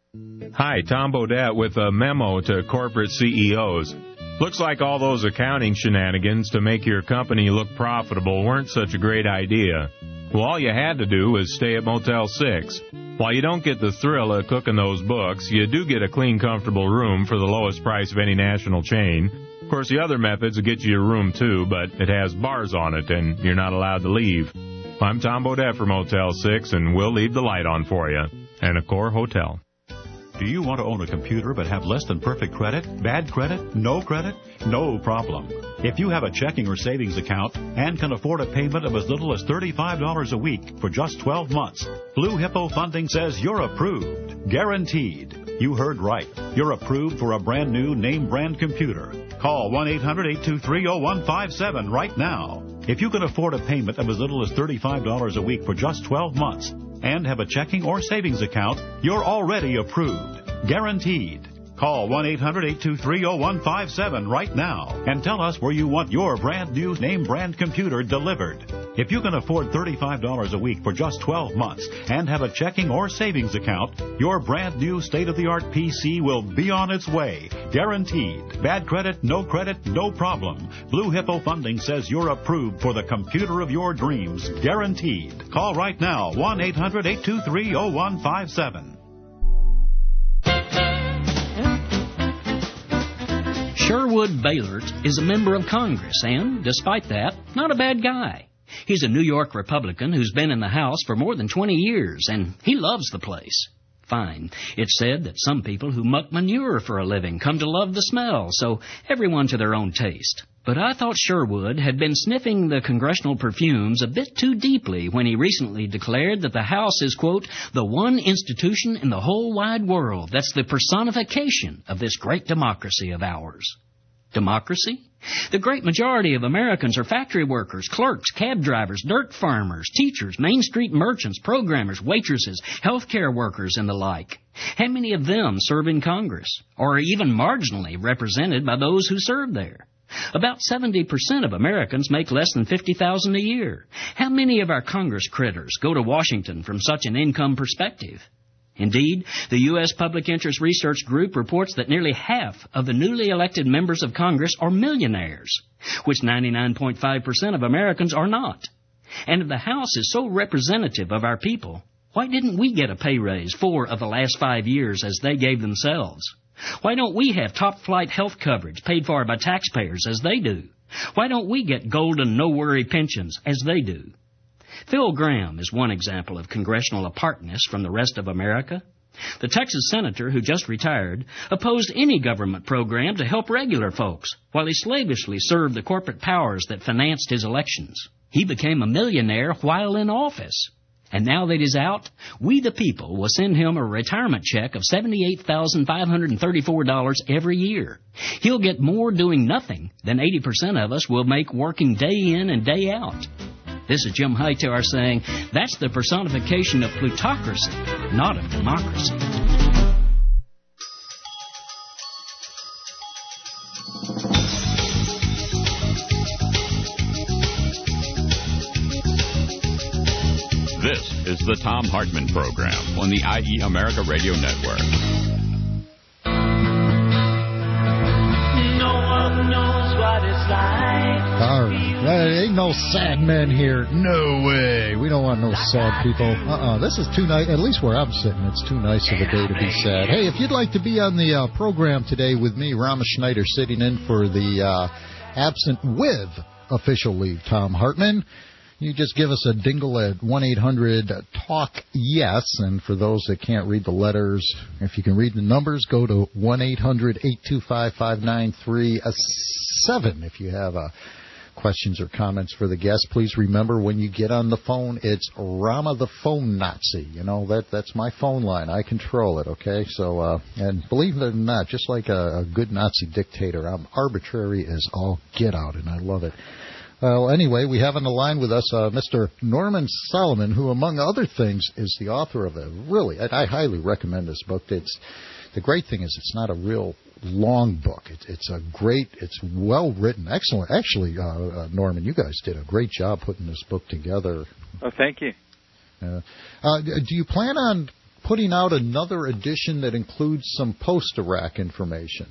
Hi, Tom Bodette with a memo to corporate C E Os. Looks like all those accounting shenanigans to make your company look profitable weren't such a great idea. Well, all you had to do was stay at Motel six. While you don't get the thrill of cooking those books, you do get a clean, comfortable room for the lowest price of any national chain. Of course, the other methods will get you a room, too, but it has bars on it, and you're not allowed to leave. I'm Tom Bodette for Motel six, and we'll leave the light on for you. And Accor Hotel. Do you want to own a computer but have less than perfect credit, bad credit, no credit? No problem. If you have a checking or savings account and can afford a payment of as little as thirty-five dollars a week for just twelve months, Blue Hippo Funding says you're approved. Guaranteed. You heard right. You're approved for a brand new name brand computer. Call one eight hundred eight two three oh one five seven right now. If you can afford a payment of as little as thirty-five dollars a week for just twelve months, and have a checking or savings account, you're already approved. Guaranteed. Call one eight hundred eight two three oh one five seven right now and tell us where you want your brand new name brand computer delivered. If you can afford thirty-five dollars a week for just twelve months and have a checking or savings account, your brand new state-of-the-art P C will be on its way. Guaranteed. Bad credit, no credit, no problem. Blue Hippo Funding says you're approved for the computer of your dreams. Guaranteed. Call right now, one eight hundred eight two three oh one five seven. Sherwood Baylert is a member of Congress and, despite that, not a bad guy. He's a New York Republican who's been in the House for more than twenty years, and he loves the place. Fine. It's said that some people who muck manure for a living come to love the smell, so everyone to their own taste. But I thought Sherwood had been sniffing the congressional perfumes a bit too deeply when he recently declared that the House is, quote, the one institution in the whole wide world that's the personification of this great democracy of ours. Democracy? The great majority of Americans are factory workers, clerks, cab drivers, dirt farmers, teachers, Main Street merchants, programmers, waitresses, healthcare workers, and the like. How many of them serve in Congress, or are even marginally represented by those who serve there? About seventy percent of Americans make less than fifty thousand dollars a year. How many of our Congress critters go to Washington from such an income perspective? Indeed, the U S Public Interest Research Group reports that nearly half of the newly elected members of Congress are millionaires, which ninety-nine point five percent of Americans are not. And if the House is so representative of our people, why didn't we get a pay raise four of the last five years as they gave themselves? Why don't we have top-flight health coverage paid for by taxpayers as they do? Why don't we get golden no-worry pensions as they do? Phil Gramm is one example of congressional apartness from the rest of America. The Texas senator who just retired opposed any government program to help regular folks while he slavishly served the corporate powers that financed his elections. He became a millionaire while in office. And now that he's out, we the people will send him a retirement check of seventy-eight thousand five hundred thirty-four dollars every year. He'll get more doing nothing than eighty percent of us will make working day in and day out. This is Jim Hightower saying that's the personification of plutocracy, not of democracy. This is the Thom Hartmann Program on the I E America Radio Network. No one knows what it's like. All right. There ain't no sad men here. No way. We don't want no sad people. Uh-uh. This is too nice. At least where I'm sitting, it's too nice of a day to be sad. Hey, if you'd like to be on the uh, program today with me, Rama Schneider, sitting in for the uh, absent with official leave, Thom Hartmann, you just give us a dingle at one eight hundred talk yes. And for those that can't read the letters, if you can read the numbers, go to one eight hundred eight two five five nine three seven. If you have uh, questions or comments for the guest, please remember when you get on the phone, it's Rama the phone Nazi. You know, that that's my phone line. I control it, okay? So, uh, and believe it or not, just like a, a good Nazi dictator, I'm arbitrary as all get out, and I love it. Well, anyway, we have on the line with us uh, Mister Norman Solomon, who, among other things, is the author of a really, I, I highly recommend this book. It's the great thing is it's not a real long book. It, it's a great, it's well written, excellent. Actually, uh, uh, Norman, you guys did a great job putting this book together. Oh, thank you. Uh, uh, do you plan on putting out another edition that includes some post-Iraq information?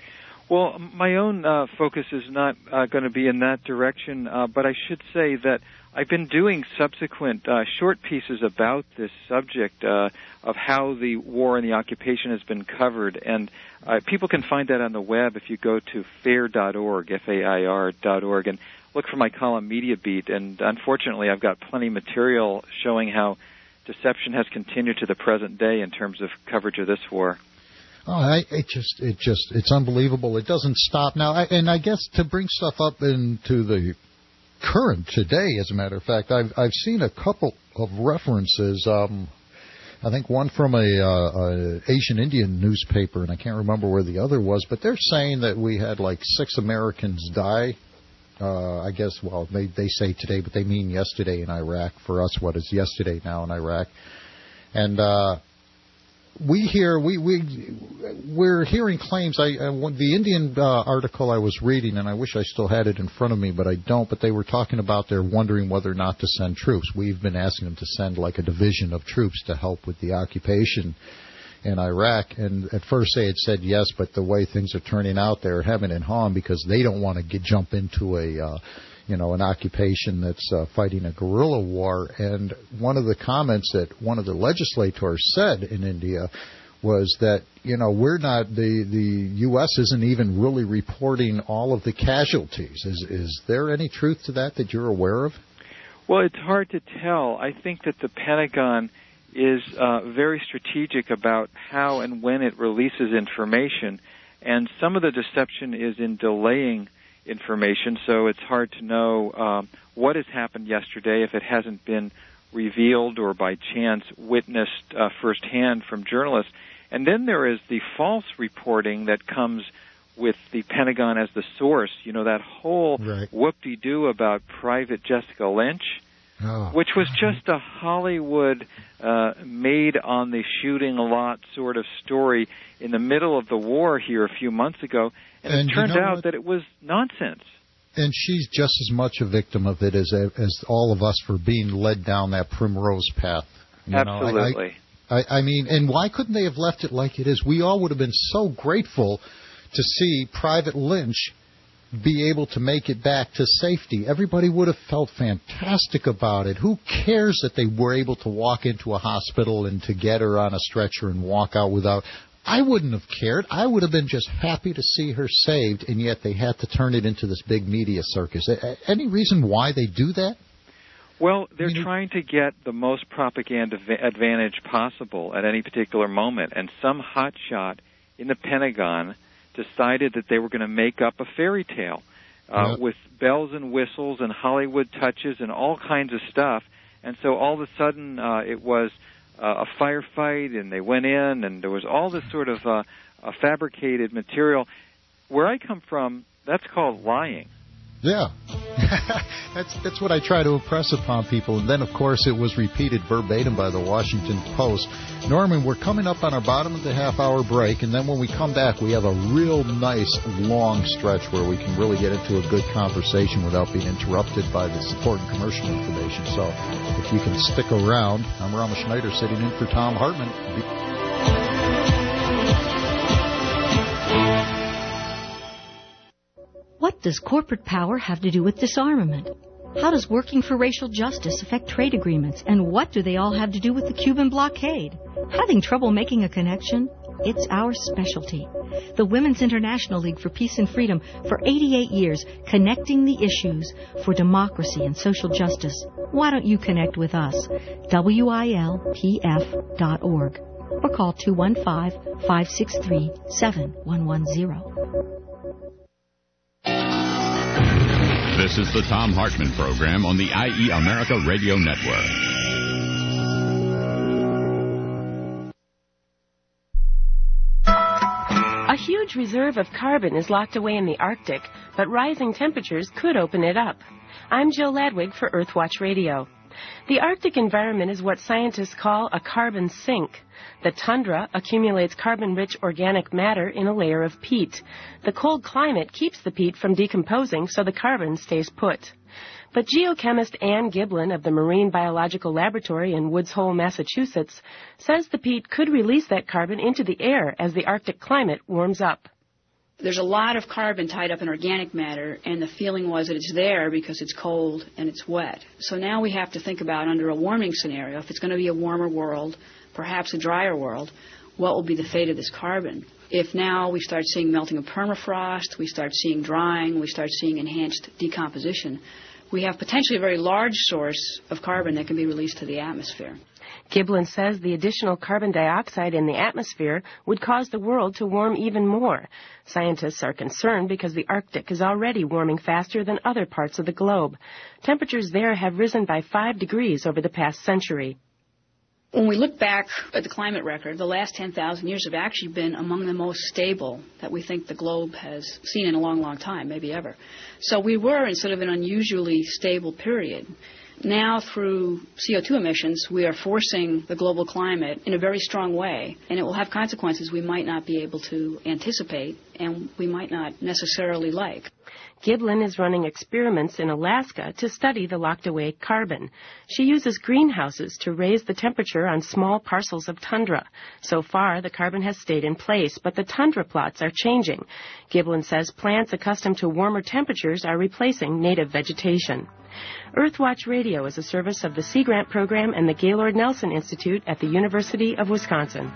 Well, my own uh, focus is not uh, going to be in that direction, uh, but I should say that I've been doing subsequent uh, short pieces about this subject uh, of how the war and the occupation has been covered, and uh, people can find that on the web if you go to fair dot org, F A I R dot org, and look for my column Media Beat, and unfortunately I've got plenty of material showing how deception has continued to the present day in terms of coverage of this war. Oh, I, it just, it just, it's unbelievable. It doesn't stop now. I, and I guess to bring stuff up into the current today, as a matter of fact, I've I've seen a couple of references. Um, I think one from a, uh, a Asian Indian newspaper, and I can't remember where the other was, but they're saying that we had like six Americans die. Uh, I guess, well, they they say today, but they mean yesterday in Iraq. For us, what is yesterday now in Iraq? And uh, we hear we we we're hearing claims. I uh, the Indian uh, article I was reading, and I wish I still had it in front of me, but I don't. But they were talking about they're wondering whether or not to send troops. We've been asking them to send like a division of troops to help with the occupation in Iraq. And at first they had said yes, but the way things are turning out, they're having it harm because they don't want to get jump into a uh, you know, an occupation that's uh, fighting a guerrilla war. And one of the comments that one of the legislators said in India was that, you know, we're not, the, the U S isn't even really reporting all of the casualties. Is, is there any truth to that that you're aware of? Well, it's hard to tell. I think that the Pentagon is uh, very strategic about how and when it releases information, and some of the deception is in delaying information, so it's hard to know um, what has happened yesterday if it hasn't been revealed or by chance witnessed uh, firsthand from journalists. And then there is the false reporting that comes with the Pentagon as the source. You know, that whole right. whoop-de-doo about Private Jessica Lynch, oh. which was just a Hollywood uh, made on the shooting lot sort of story in the middle of the war here a few months ago. And, and it turned you know out what? that it was nonsense. And she's just as much a victim of it as as all of us for being led down that primrose path. You Absolutely. Know, I, I, I mean, and why couldn't they have left it like it is? We all would have been so grateful to see Private Lynch be able to make it back to safety. Everybody would have felt fantastic about it. Who cares that they were able to walk into a hospital and to get her on a stretcher and walk out without... I wouldn't have cared. I would have been just happy to see her saved, and yet they had to turn it into this big media circus. Any reason why they do that? Well, they're I mean, trying to get the most propaganda advantage possible at any particular moment, and some hotshot in the Pentagon decided that they were going to make up a fairy tale. uh, Yep. with bells and whistles and Hollywood touches and all kinds of stuff. And so all of a sudden uh, it was uh, a firefight, and they went in, and there was all this sort of uh, uh, fabricated material. Where I come from, that's called lying. Yeah. that's that's what I try to impress upon people. And then, of course, it was repeated verbatim by the Washington Post. Norman, we're coming up on our bottom of the half-hour break, and then when we come back, we have a real nice long stretch where we can really get into a good conversation without being interrupted by this important commercial information. So if you can stick around, I'm Rama Schneider sitting in for Tom Hartman. What does corporate power have to do with disarmament? How does working for racial justice affect trade agreements? And what do they all have to do with the Cuban blockade? Having trouble making a connection? It's our specialty. The Women's International League for Peace and Freedom for eighty-eight years, connecting the issues for democracy and social justice. Why don't you connect with us? W I L P F dot org or call two one five, five six three, seven one one zero. This is the Thom Hartmann Program on the I E America Radio Network. A huge reserve of carbon is locked away in the Arctic, but rising temperatures could open it up. I'm Jill Ladwig for Earthwatch Radio. The Arctic environment is what scientists call a carbon sink. The tundra accumulates carbon-rich organic matter in a layer of peat. The cold climate keeps the peat from decomposing, so the carbon stays put. But geochemist Ann Giblin of the Marine Biological Laboratory in Woods Hole, Massachusetts, says the peat could release that carbon into the air as the Arctic climate warms up. There's a lot of carbon tied up in organic matter, and the feeling was that it's there because it's cold and it's wet. So now we have to think about, under a warming scenario, if it's going to be a warmer world, perhaps a drier world, what will be the fate of this carbon? If now we start seeing melting of permafrost, we start seeing drying, we start seeing enhanced decomposition, we have potentially a very large source of carbon that can be released to the atmosphere. Giblin says the additional carbon dioxide in the atmosphere would cause the world to warm even more. Scientists are concerned because the Arctic is already warming faster than other parts of the globe. Temperatures there have risen by five degrees over the past century. When we look back at the climate record, the last ten thousand years have actually been among the most stable that we think the globe has seen in a long, long time, maybe ever. So we were in sort of an unusually stable period. Now, through C O two emissions, we are forcing the global climate in a very strong way, and it will have consequences we might not be able to anticipate and we might not necessarily like. Giblin is running experiments in Alaska to study the locked-away carbon. She uses greenhouses to raise the temperature on small parcels of tundra. So far, the carbon has stayed in place, but the tundra plots are changing. Giblin says plants accustomed to warmer temperatures are replacing native vegetation. Earthwatch Radio is a service of the Sea Grant Program and the Gaylord Nelson Institute at the University of Wisconsin.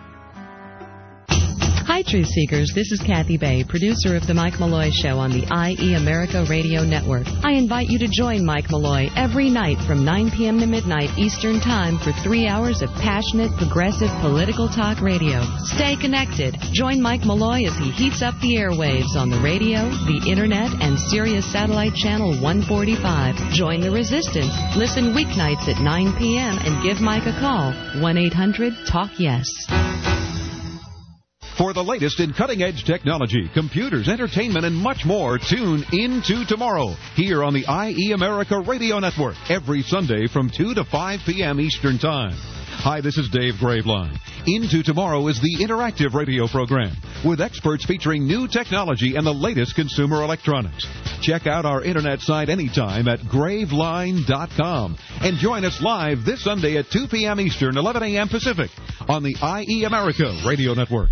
Hi, Truth Seekers. This is Kathy Bay, producer of The Mike Malloy Show on the I E America Radio Network. I invite you to join Mike Malloy every night from nine p.m. to midnight Eastern Time for three hours of passionate, progressive, political talk radio. Stay connected. Join Mike Malloy as he heats up the airwaves on the radio, the Internet, and Sirius Satellite Channel one forty-five. Join the resistance. Listen weeknights at nine p.m. and give Mike a call. one eight hundred talk yes. For the latest in cutting-edge technology, computers, entertainment, and much more, tune into tomorrow here on the I E America Radio Network every Sunday from two to five p.m. Eastern Time. Hi, this is Dave Graveline. Into Tomorrow is the interactive radio program with experts featuring new technology and the latest consumer electronics. Check out our internet site anytime at graveline dot com and join us live this Sunday at two p.m. Eastern, eleven a.m. Pacific on the I E America Radio Network.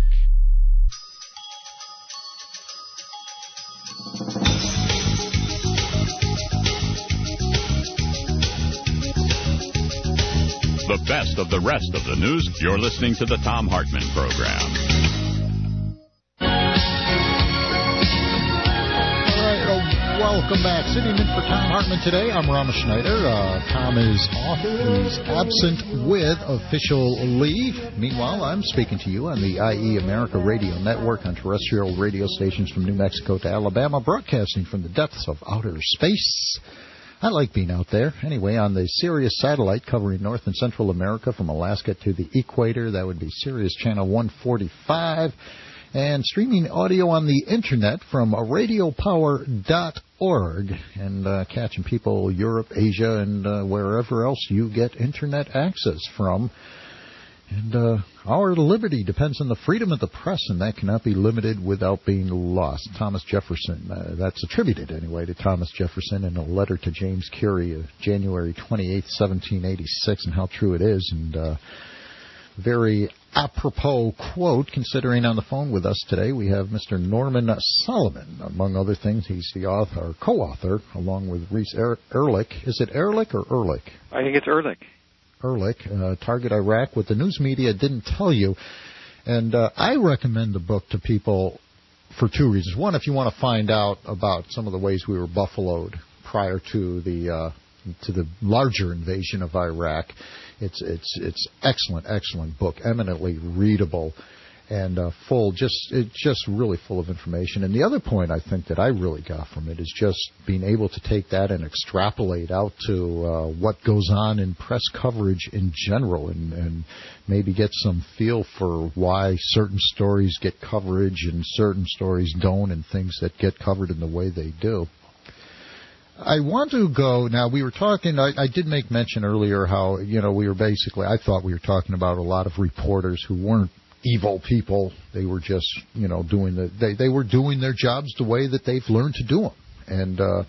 The best of the rest of the news. You're listening to the Thom Hartmann Program. All right, Welcome back. Sitting in for Tom Hartman today, I'm Rama Schneider. Uh, Tom is off. He's absent with official leave. Meanwhile, I'm speaking to you on the I E America Radio Network on terrestrial radio stations from New Mexico to Alabama, broadcasting from the depths of outer space. I like being out there. Anyway, on the Sirius satellite covering North and Central America from Alaska to the equator, that would be Sirius Channel one forty-five. And streaming audio on the Internet from radio power dot org, and uh, catching people Europe, Asia, and uh, wherever else you get Internet access from. And uh, our liberty depends on the freedom of the press, and that cannot be limited without being lost. Thomas Jefferson, uh, that's attributed anyway to Thomas Jefferson in a letter to James Curie of January twenty-eighth, seventeen eighty-six, and how true it is. And uh, very apropos quote, considering on the phone with us today we have Mister Norman Solomon. Among other things, he's the author, or co-author, along with Reese er- Ehrlich. Is it Ehrlich or Ehrlich? I think it's Ehrlich. Ehrlich, uh, Target Iraq, what the news media didn't tell you. And uh, I recommend the book to people for two reasons. One, if you want to find out about some of the ways we were buffaloed prior to the uh, to the larger invasion of Iraq. It's it's it's excellent, excellent book, eminently readable, and uh, full, just it's just really full of information. And the other point I think that I really got from it is just being able to take that and extrapolate out to uh, what goes on in press coverage in general, and, and maybe get some feel for why certain stories get coverage and certain stories don't, and things that get covered in the way they do. I want to go, now we were talking, I, I did make mention earlier how, you know, we were basically, I thought we were talking about a lot of reporters who weren't evil people. They were just, you know, doing the, they, they were doing their jobs the way that they've learned to do them. And uh,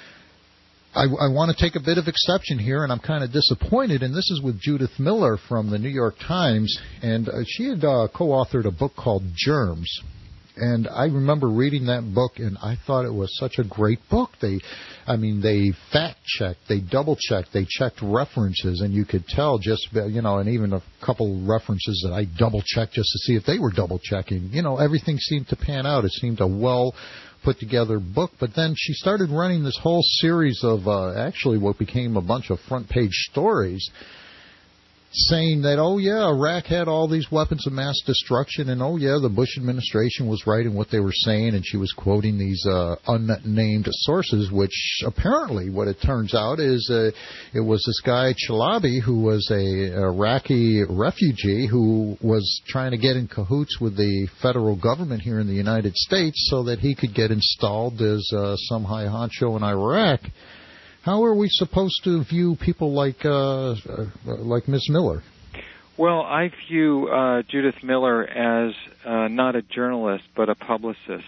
I, I want to take a bit of exception here, and I'm kind of disappointed, and this is with Judith Miller from the New York Times, and uh, she had uh, co-authored a book called Germs. And I remember reading that book, and I thought it was such a great book. They, I mean, they fact-checked, they double-checked, they checked references, and you could tell just, you know, and even a couple references that I double-checked just to see if they were double-checking. You know, everything seemed to pan out. It seemed a well-put-together book. But then she started running this whole series of uh, actually what became a bunch of front-page stories, saying that, oh, yeah, Iraq had all these weapons of mass destruction, and, oh, yeah, the Bush administration was right in what they were saying, and she was quoting these uh, unnamed sources, which apparently what it turns out is uh, it was this guy, Chalabi, who was a Iraqi refugee who was trying to get in cahoots with the federal government here in the United States so that he could get installed as uh, some high honcho in Iraq. How are we supposed to view people like uh, uh, like Miz Miller? Well, I view uh, Judith Miller as uh, not a journalist but a publicist.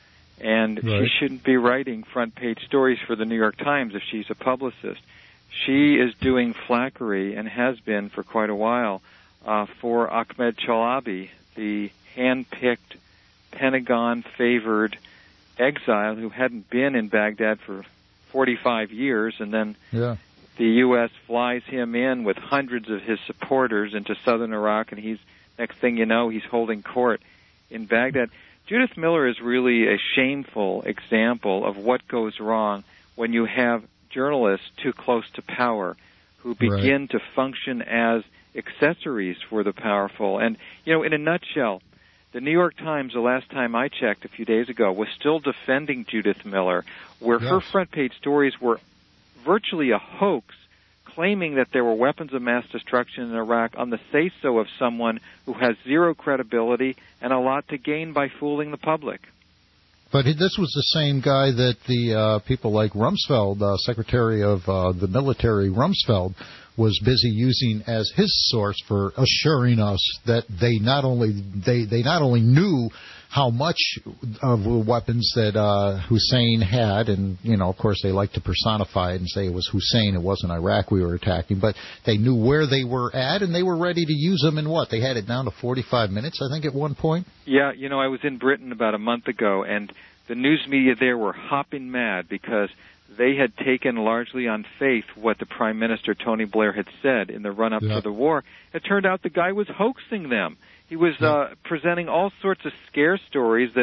And right. She shouldn't be writing front-page stories for the New York Times if she's a publicist. She is doing flackery, and has been for quite a while, uh, for Ahmed Chalabi, the hand-picked, Pentagon-favored exile who hadn't been in Baghdad for forty-five years, and then yeah. the U S flies him in with hundreds of his supporters into southern Iraq, and he's, next thing you know, he's holding court in Baghdad. Judith Miller is really a shameful example of what goes wrong when you have journalists too close to power who begin right. to function as accessories for the powerful. And, you know, in a nutshell, the New York Times, the last time I checked a few days ago, was still defending Judith Miller, where yes. her front-page stories were virtually a hoax, claiming that there were weapons of mass destruction in Iraq on the say-so of someone who has zero credibility and a lot to gain by fooling the public. But this was the same guy that the uh, people like Rumsfeld, uh, Secretary of uh, the Military Rumsfeld, was busy using as his source for assuring us that they not only they, they not only knew how much of the weapons that uh, Hussein had, and, you know, of course they like to personify it and say it was Hussein, it wasn't Iraq we were attacking, but they knew where they were at, and they were ready to use them in what? They had it down to forty-five minutes, I think, at one point? Yeah, you know, I was in Britain about a month ago, and the news media there were hopping mad because they had taken largely on faith what the Prime Minister, Tony Blair, had said in the run-up yeah. to the war. It turned out the guy was hoaxing them. He was yeah. uh, presenting all sorts of scare stories that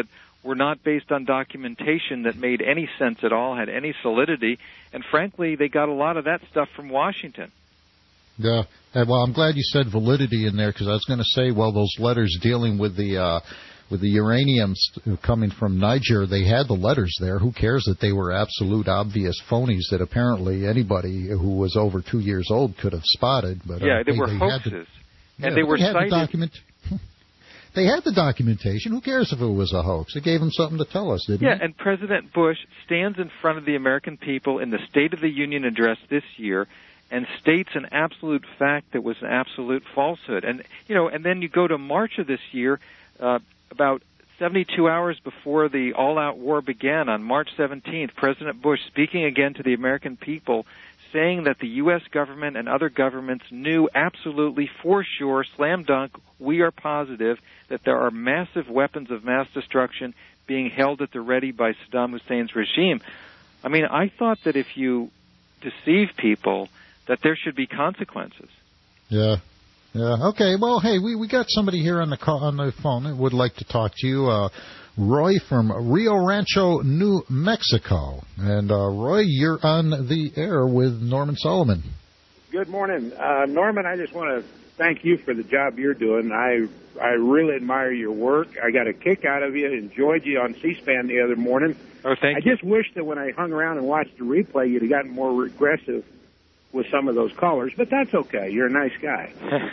were not based on documentation that made any sense at all, had any solidity, and frankly, they got a lot of that stuff from Washington. Yeah, well, I'm glad you said validity in there, because I was going to say, well, those letters dealing with the uh, with the uranium st- coming from Niger, they had the letters there. Who cares that they were absolute obvious phonies that apparently anybody who was over two years old could have spotted? But uh, yeah, they, they were they hoaxes, the, and yeah, they were they had cited. The document. They had the documentation. Who cares if it was a hoax? It gave them something to tell us, didn't yeah, it? Yeah, and President Bush stands in front of the American people in the State of the Union address this year and states an absolute fact that was an absolute falsehood. And, you know, and then you go to March of this year, uh, about seventy-two hours before the all-out war began, on March seventeenth, President Bush speaking again to the American people, saying that the U S government and other governments knew absolutely for sure, slam dunk, we are positive that there are massive weapons of mass destruction being held at the ready by Saddam Hussein's regime. I mean, I thought that if you deceive people, that there should be consequences. Yeah. Yeah. Okay. Well, hey, we, we got somebody here on the call, on the phone that would like to talk to you. Uh, Roy from Rio Rancho, New Mexico. And, uh, Roy, you're on the air with Norman Solomon. Good morning. Uh, Norman, I just want to thank you for the job you're doing. I I really admire your work. I got a kick out of you, enjoyed you on C-SPAN the other morning. Oh, thank I you. just wish that when I hung around and watched the replay, you'd have gotten more aggressive with some of those callers, but that's okay. You're a nice guy.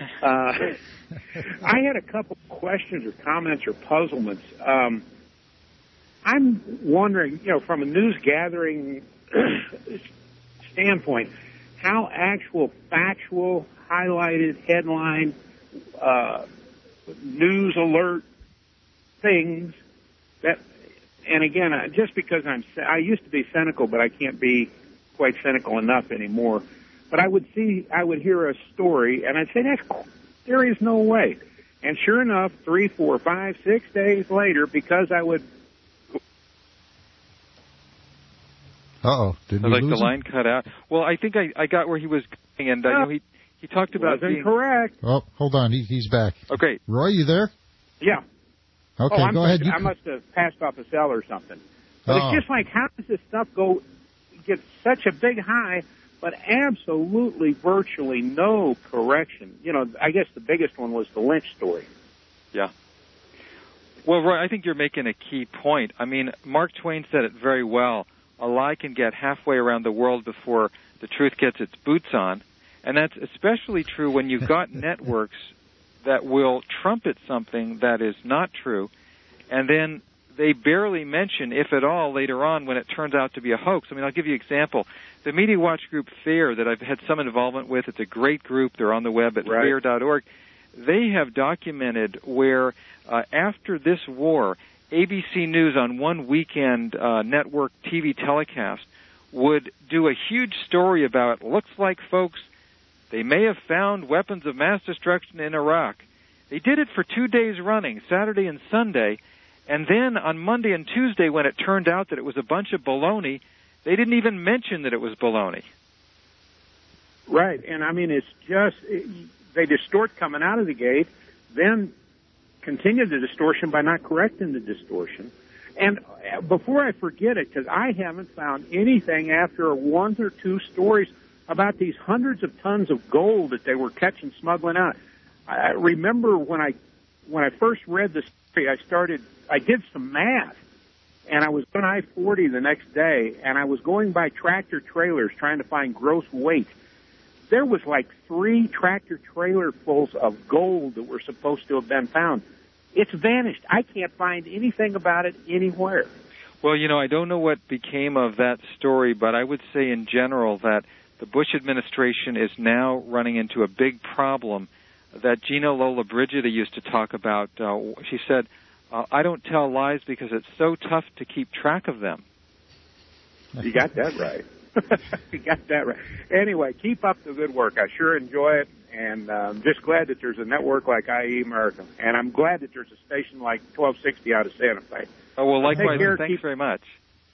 uh, I had a couple questions or comments or puzzlements. Um, I'm wondering, you know, from a news gathering standpoint, how actual, factual, highlighted, headline, uh, news alert things that, and again, uh, just because I'm, I used to be cynical, but I can't be quite cynical enough anymore. But I would see, I would hear a story, and I'd say, that's, there is no way. And sure enough, three, four, five, six days later, because I would. Uh-oh. Did we like lose the him? line cut out. Well, I think I, I got where he was going, and uh, you know, he, he talked about Wasn't being... correct. Oh, hold on. He, he's back. Okay. Roy, you there? Yeah. Okay, oh, I'm go ahead. Sorry, You I can... must have passed off a cell or something. But Oh. it's just like, how does this stuff go, get such a big high, but absolutely, virtually no correction? You know, I guess the biggest one was the Lynch story. Yeah. Well, Roy, I think you're making a key point. I mean, Mark Twain said it very well. A lie can get halfway around the world before the truth gets its boots on. And that's especially true when you've got networks that will trumpet something that is not true, and then they barely mention, if at all, later on when it turns out to be a hoax. I mean, I'll give you an example. The Media Watch group FAIR that I've had some involvement with, it's a great group. They're on the web at Right. fair dot org. They have documented where uh, after this war, A B C News on one weekend uh, network T V telecast would do a huge story about, looks like, folks, they may have found weapons of mass destruction in Iraq. They did it for two days running, Saturday and Sunday, and then on Monday and Tuesday, when it turned out that it was a bunch of baloney, they didn't even mention that it was baloney. Right, and I mean, it's just, it, they distort coming out of the gate, then continue the distortion by not correcting the distortion. And before I forget it, because I haven't found anything after one or two stories about these hundreds of tons of gold that they were catching smuggling out. I remember when I when I first read the story, I started, I did some math, and I was on I forty the next day, and I was going by tractor trailers trying to find gross weight. There was like three tractor trailer fulls of gold that were supposed to have been found. It's vanished. I can't find anything about it anywhere. Well, you know, I don't know what became of that story, but I would say in general that the Bush administration is now running into a big problem that Gina Lollobrigida used to talk about. Uh, she said, uh, I don't tell lies because it's so tough to keep track of them. You got that right. You got that right. Anyway, keep up the good work. I sure enjoy it, and I'm um, just glad that there's a network like I E America, and I'm glad that there's a station like twelve sixty out of Santa Fe. Oh, well, likewise, care, and thanks keep... very much.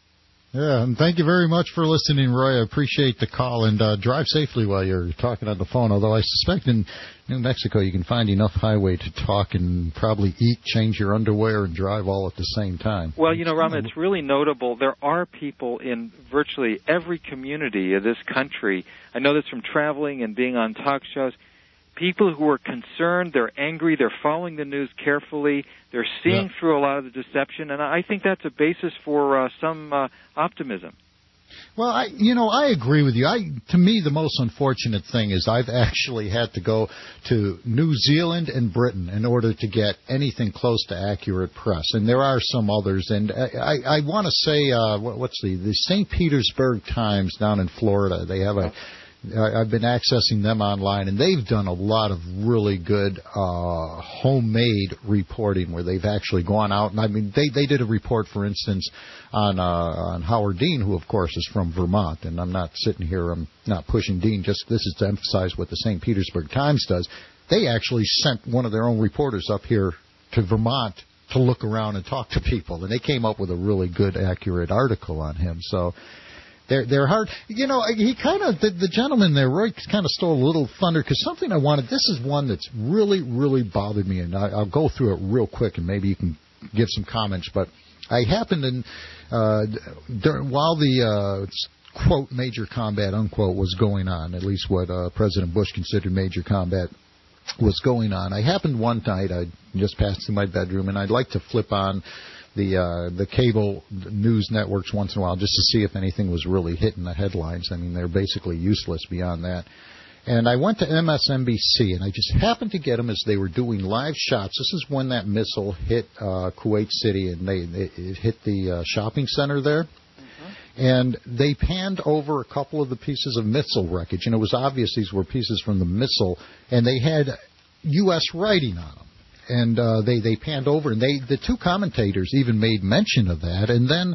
Yeah, and thank you very much for listening, Roy. I appreciate the call, and uh, drive safely while you're talking on the phone, although I suspect in New Mexico you can find enough highway to talk and probably eat, change your underwear, and drive all at the same time. Well, you know, Rama, it's really notable. There are people in virtually every community of this country. I know this from traveling and being on talk shows. People who are concerned, they're angry, they're following the news carefully, they're seeing yeah. through a lot of the deception, and I think that's a basis for uh, some uh, optimism. Well, I, you know, I agree with you. I, to me, the most unfortunate thing is I've actually had to go to New Zealand and Britain in order to get anything close to accurate press, and there are some others. And I, I, I want to say, uh, what, what's the the Saint Petersburg Times down in Florida? They have a. I've been accessing them online, and they've done a lot of really good uh, homemade reporting where they've actually gone out. And I mean, they, they did a report, for instance, on uh, on Howard Dean, who, of course, is from Vermont. And I'm not sitting here, I'm not pushing Dean, just this is to emphasize what the Saint Petersburg Times does. They actually sent one of their own reporters up here to Vermont to look around and talk to people. And they came up with a really good, accurate article on him. So... They're, they're hard. You know, he kind of, the, the gentleman there, Roy, kind of stole a little thunder because something I wanted, this is one that's really, really bothered me, and I, I'll go through it real quick, and maybe you can give some comments. But I happened in, uh, during, while the, uh, quote, major combat, unquote, was going on, at least what uh, President Bush considered major combat was going on, I happened one night, I just passed through my bedroom, and I'd like to flip on the uh, the cable news networks once in a while just to see if anything was really hitting the headlines. I mean, they're basically useless beyond that. And I went to M S N B C, and I just happened to get them as they were doing live shots. This is when that missile hit uh, Kuwait City, and they, they it hit the uh, shopping center there. Mm-hmm. And they panned over a couple of the pieces of missile wreckage, and it was obvious these were pieces from the missile, and they had U S writing on them. And uh, they, they panned over, and they the two commentators even made mention of that. And then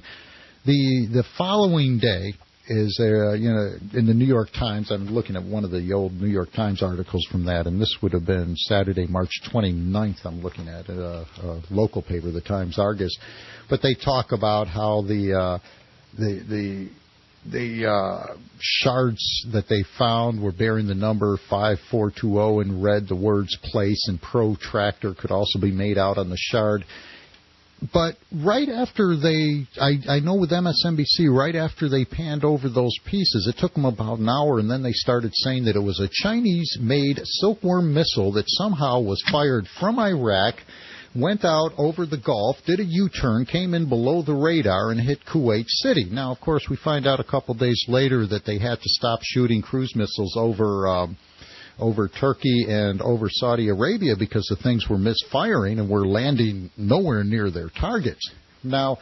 the the following day is there, uh, you know, in the New York Times. I'm looking at one of the old New York Times articles from that, and this would have been Saturday, March twenty-ninth. I'm looking at it, a, a local paper, the Times Argus. But they talk about how the uh, the the The uh, shards that they found were bearing the number five four two zero in red. The words place and protractor could also be made out on the shard. But right after they, I, I know with M S N B C, right after they panned over those pieces, it took them about an hour, and then they started saying that it was a Chinese-made Silkworm missile that somehow was fired from Iraq, went out over the Gulf, did a U-turn, came in below the radar, and hit Kuwait City. Now, of course, we find out a couple days later that they had to stop shooting cruise missiles over um, over Turkey and over Saudi Arabia because the things were misfiring and were landing nowhere near their targets. Now,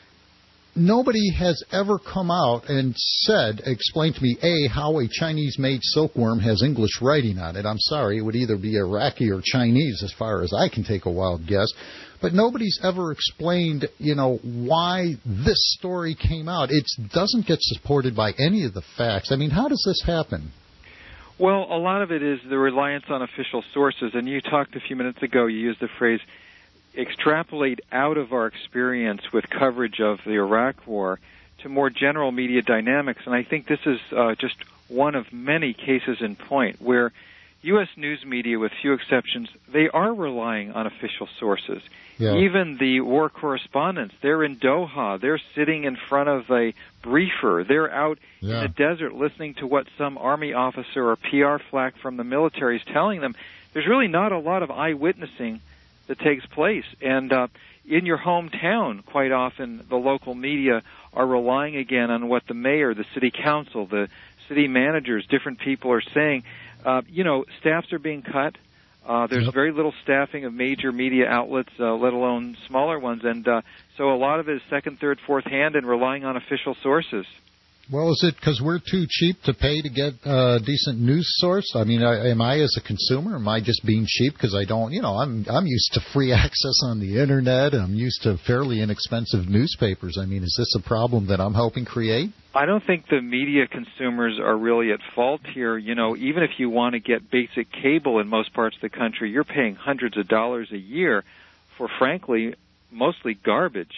nobody has ever come out and said, explained to me, A, how a Chinese-made silkworm has English writing on it. I'm sorry, it would either be Iraqi or Chinese as far as I can take a wild guess. But nobody's ever explained, you know, why this story came out. It doesn't get supported by any of the facts. I mean, how does this happen? Well, a lot of it is the reliance on official sources. And you talked a few minutes ago, you used the phrase, extrapolate out of our experience with coverage of the Iraq War to more general media dynamics. And I think this is uh, just one of many cases in point where U S news media, with few exceptions, they are relying on official sources. Yeah. Even the war correspondents, they're in Doha. They're sitting in front of a briefer. They're out yeah. in the desert listening to what some Army officer or P R flack from the military is telling them. There's really not a lot of eyewitnessing that takes place. And uh, in your hometown, quite often, the local media are relying again on what the mayor, the city council, the city managers, different people are saying. Uh, you know, staffs are being cut. Uh, there's yep. very little staffing of major media outlets, uh, let alone smaller ones. And uh, so a lot of it is second, third, fourth hand and relying on official sources. Well, is it because we're too cheap to pay to get a decent news source? I mean, I, am I as a consumer, am I just being cheap because I don't, you know, I'm I'm used to free access on the Internet. I'm used to fairly inexpensive newspapers. I mean, is this a problem that I'm helping create? I don't think the media consumers are really at fault here. You know, even if you want to get basic cable in most parts of the country, you're paying hundreds of dollars a year for, frankly, mostly garbage.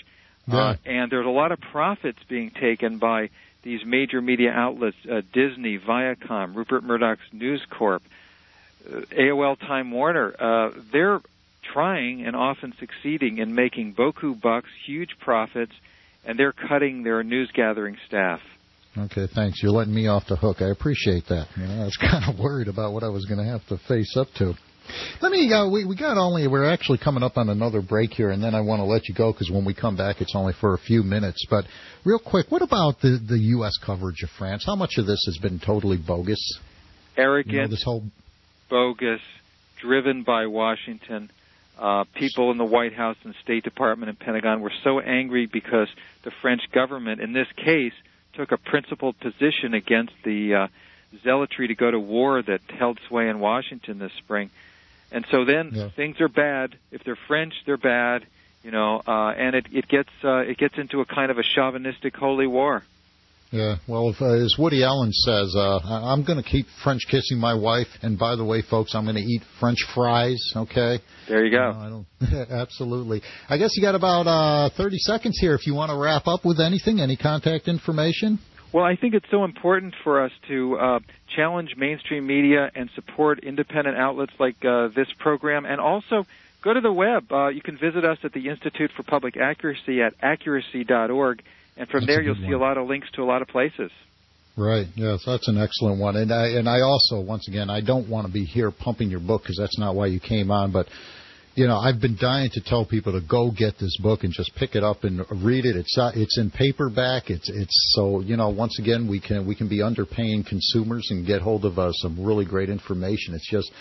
Yeah. Uh, and there's a lot of profits being taken by these major media outlets, uh, Disney, Viacom, Rupert Murdoch's News Corp, uh, A O L Time Warner. Uh, they're trying and often succeeding in making boku bucks, huge profits, and they're cutting their news gathering staff. Okay, thanks. You're letting me off the hook. I appreciate that. You know, I was kind of worried about what I was going to have to face up to. Let me. Uh, we we got only. We're actually coming up on another break here, and then I want to let you go because when we come back, it's only for a few minutes. But real quick, what about the the U S coverage of France? How much of this has been totally bogus? Arrogant, you know, this whole bogus, driven by Washington. Uh, people in the White House and State Department and Pentagon were so angry because the French government, in this case, took a principled position against the uh, zealotry to go to war that held sway in Washington this spring. And so then yeah. things are bad. If they're French, they're bad, you know, uh, and it, it gets uh, it gets into a kind of a chauvinistic holy war. Yeah, well, if, uh, as Woody Allen says, uh, I'm going to keep French kissing my wife, and by the way, folks, I'm going to eat French fries, okay? There you go. No, I don't, absolutely. I guess you got about uh, thirty seconds here if you want to wrap up with anything, any contact information. Well, I think it's so important for us to uh, challenge mainstream media and support independent outlets like uh, this program, and also go to the web. Uh, you can visit us at the Institute for Public Accuracy at accuracy dot org, and from That's there you'll see one. a lot of links to a lot of places. Right. Yes, that's an excellent one. And I, and I also, once again, I don't want to be here pumping your book because that's not why you came on, but you know, I've been dying to tell people to go get this book and just pick it up and read it. It's uh, it's in paperback. It's it's so you know. Once again, we can we can be underpaying consumers and get hold of uh, some really great information. It's just,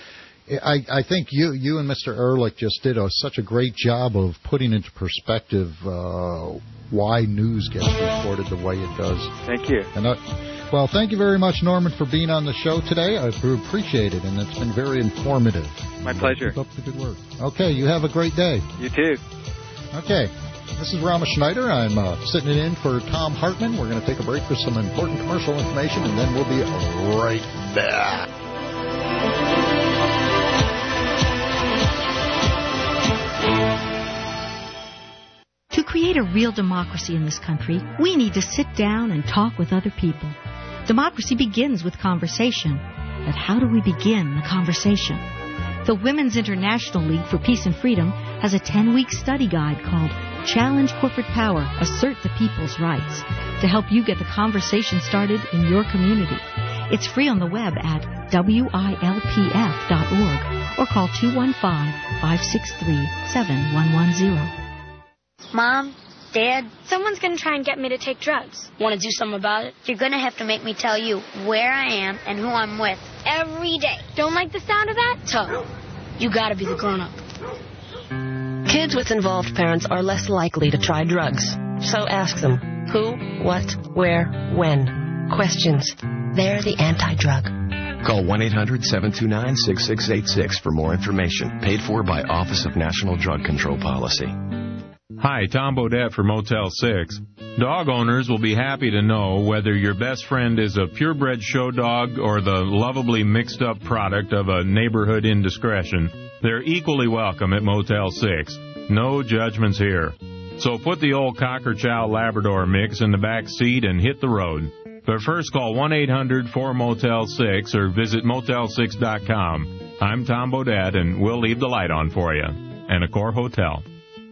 I I think you you and Mister Ehrlich just did a, such a great job of putting into perspective uh, why news gets reported the way it does. Thank you. And I, well, thank you very much, Norman, for being on the show today. I appreciate it, and it's been very informative. My pleasure. Keep up the good work. Okay, you have a great day. You too. Okay, this is Rama Schneider. I'm uh, sitting in for Tom Hartman. We're going to take a break for some important commercial information, and then we'll be right back. To create a real democracy in this country, we need to sit down and talk with other people. Democracy begins with conversation. But how do we begin the conversation? The Women's International League for Peace and Freedom has a ten-week study guide called Challenge Corporate Power, Assert the People's Rights, to help you get the conversation started in your community. It's free on the web at W I L P F dot org or call two one five, five six three, seven one one zero. Mom, Dad, someone's going to try and get me to take drugs. Want to do something about it? You're going to have to make me tell you where I am and who I'm with every day. Don't like the sound of that? Tough. You got to be the grown-up. Kids with involved parents are less likely to try drugs. So ask them who, what, where, when. Questions. They're the anti-drug. Call one eight hundred, seven two nine, six six eight six for more information. Paid for by Office of National Drug Control Policy. Hi, Tom Bodette for Motel six. Dog owners will be happy to know whether your best friend is a purebred show dog or the lovably mixed-up product of a neighborhood indiscretion. They're equally welcome at Motel six. No judgments here. So put the old Cocker Chow Labrador mix in the back seat and hit the road. But first call one eight hundred, four, motel six or visit motel six dot com. I'm Tom Bodette, and we'll leave the light on for you. And Accor Hotel.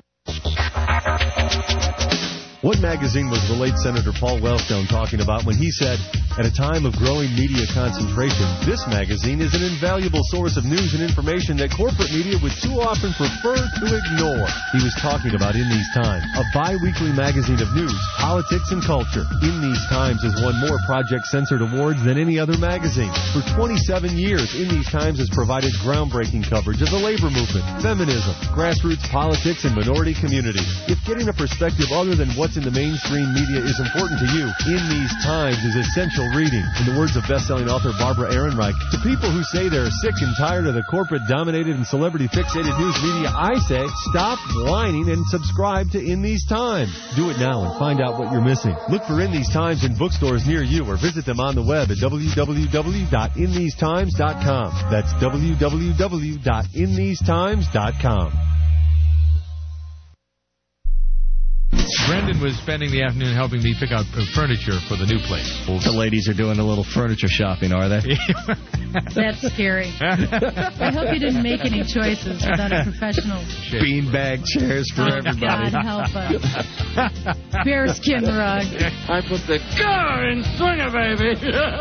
What magazine was the late Senator Paul Wellstone talking about when he said, at a time of growing media concentration, this magazine is an invaluable source of news and information that corporate media would too often prefer to ignore? He was talking about In These Times, a bi-weekly magazine of news, politics, and culture. In These Times has won more Project Censored awards than any other magazine. For twenty-seven years, In These Times has provided groundbreaking coverage of the labor movement, feminism, grassroots politics, and minority communities. If getting a perspective other than what's in the mainstream media is important to you, In These Times is essential reading. In the words of best-selling author Barbara Ehrenreich, to people who say they're sick and tired of the corporate-dominated and celebrity-fixated news media, I say, stop whining and subscribe to In These Times. Do it now and find out what you're missing. Look for In These Times in bookstores near you or visit them on the web at w w w dot in these times dot com. That's w w w dot in these times dot com. Brendan was spending the afternoon helping me pick out furniture for the new place. The ladies are doing a little furniture shopping, are they? That's scary. I hope you didn't make any choices without a professional. Beanbag chairs for oh, everybody. God help us. Bearskin rug. I put the car in swinger, baby.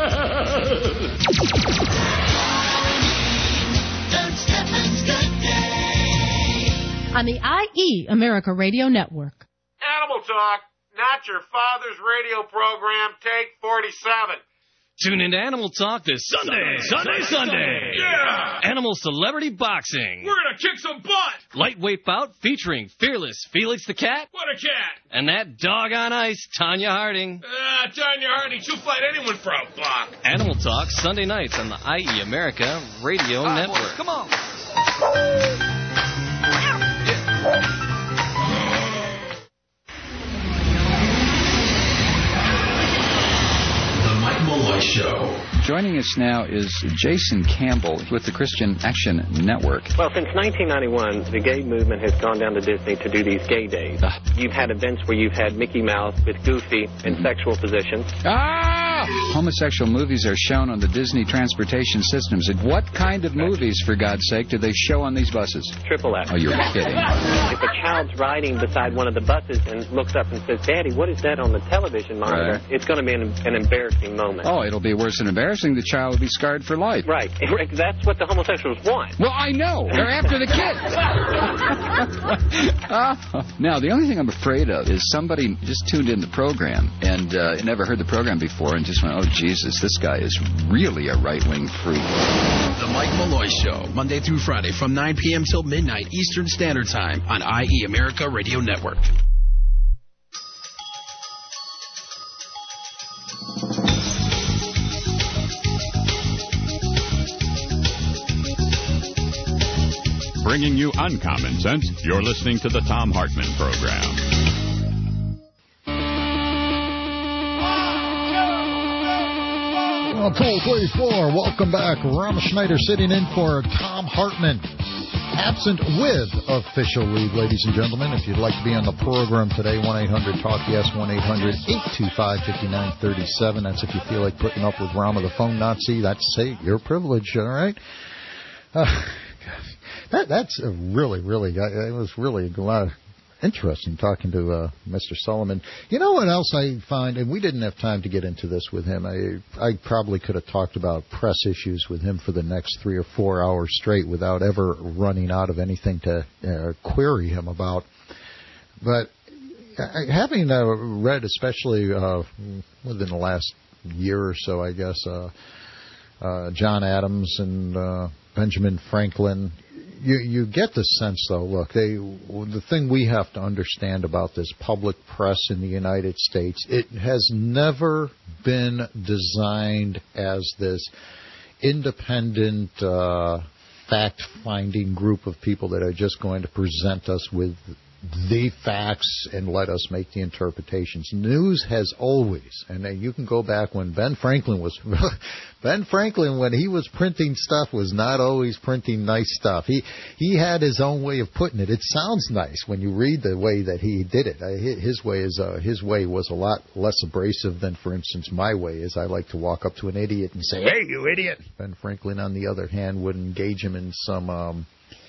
Doug Steffens' Good Day. On the I E America Radio Network. Animal Talk, not your father's radio program, take forty-seven. Tune into Animal Talk this Sunday, Sunday, Sunday. Sunday. Yeah! Animal Celebrity Boxing. We're gonna kick some butt! Lightweight bout featuring fearless Felix the Cat. What a cat! And that dog on ice, Tanya Harding. Ah, uh, Tanya Harding, she'll fight anyone for a buck. Animal Talk, Sunday nights on the I E America Radio right, Network. Boys, come on. Malloy Show. Joining us now is Jason Campbell with the Christian Action Network. Well, since nineteen ninety-one, the gay movement has gone down to Disney to do these gay days. You've had events where you've had Mickey Mouse with Goofy in mm-hmm. sexual positions. Ah! Homosexual movies are shown on the Disney transportation systems. And what kind of movies, for God's sake, do they show on these buses? Triple X. Oh, you're kidding. If a child's riding beside one of the buses and looks up and says, Daddy, what is that on the television monitor? Right. It's going to be an, an embarrassing moment. Oh, it'll be worse than embarrassing. The child will be scarred for life. Right. That's what the homosexuals want. Well, I know. They're after the kids. uh, now, the only thing I'm afraid of is somebody just tuned in the program and uh, never heard the program before and just went, oh, Jesus, this guy is really a right-wing freak. The Mike Malloy Show, Monday through Friday from nine p.m. till midnight Eastern Standard Time on I E America Radio Network. Bringing you uncommon sense, you're listening to the Thom Hartmann Program. Well, toll twenty-four, welcome back. Rama Schneider sitting in for Thom Hartmann. Absent with official leave, ladies and gentlemen. If you'd like to be on the program today, one eight hundred talk yes, one eight hundred eight two five five nine three seven. That's if you feel like putting up with Rama the phone Nazi. That's, say, your privilege, all right? Uh, That that's a really, really, it was really a lot of interesting talking to uh, Mister Solomon. You know what else I find, and we didn't have time to get into this with him. I I probably could have talked about press issues with him for the next three or four hours straight without ever running out of anything to uh, query him about. But having uh, read, especially uh, within the last year or so, I guess, uh, uh, John Adams and uh, Benjamin Franklin, You you get the sense, though, look, they the thing we have to understand about this public press in the United States, it has never been designed as this independent, uh, fact-finding group of people that are just going to present us with the facts and let us make the interpretations. News has always, and you can go back when Ben Franklin was, Ben Franklin, when he was printing stuff, was not always printing nice stuff. He he had his own way of putting it. It sounds nice when you read the way that he did it. His way is uh, his way was a lot less abrasive than, for instance, my way is. I like to walk up to an idiot and say, "Hey, you idiot!" Ben Franklin, on the other hand, would engage him in some. Um,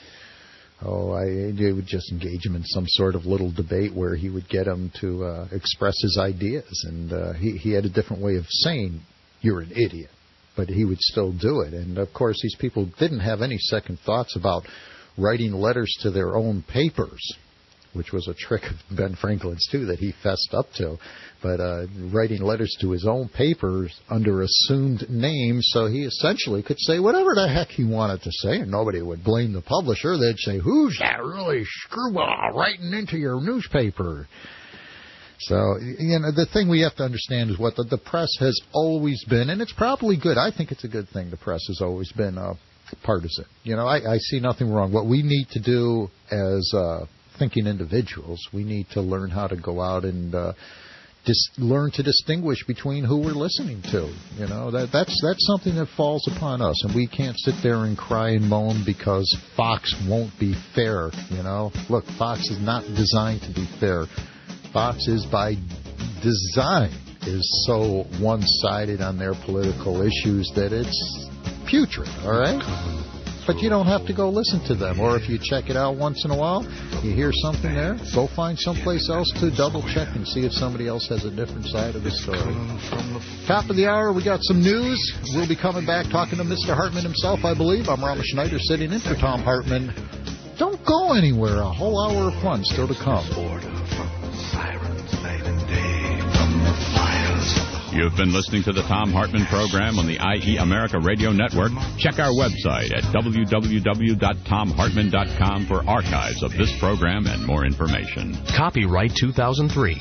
Oh, I would just engage him in some sort of little debate where he would get him to uh, express his ideas. And uh, he, he had a different way of saying, you're an idiot. But he would still do it. And, of course, these people didn't have any second thoughts about writing letters to their own papers, which was a trick of Ben Franklin's, too, that he fessed up to. But uh, writing letters to his own papers under assumed names, so he essentially could say whatever the heck he wanted to say, and nobody would blame the publisher. They'd say, who's that really screwball writing into your newspaper? So, you know, the thing we have to understand is what the, the press has always been, and it's probably good. I think it's a good thing the press has always been uh, partisan. You know, I, I see nothing wrong. What we need to do as uh, thinking individuals, we need to learn how to go out and uh, dis- learn to distinguish between who we're listening to. You know, that that's that's something that falls upon us, and we can't sit there and cry and moan because Fox won't be fair. You know, look, Fox is not designed to be fair. Fox is by design is so one-sided on their political issues that it's putrid, all right? But you don't have to go listen to them. Or if you check it out once in a while, you hear something there, go find someplace else to double-check and see if somebody else has a different side of the story. Top of the hour, we got some news. We'll be coming back talking to Mister Hartman himself, I believe. I'm Rama Schneider sitting in for Tom Hartman. Don't go anywhere. A whole hour of fun still to come. You've been listening to the Tom Hartman program on the I E America Radio Network. Check our website at w w w dot tom hartman dot com for archives of this program and more information. Copyright two thousand three.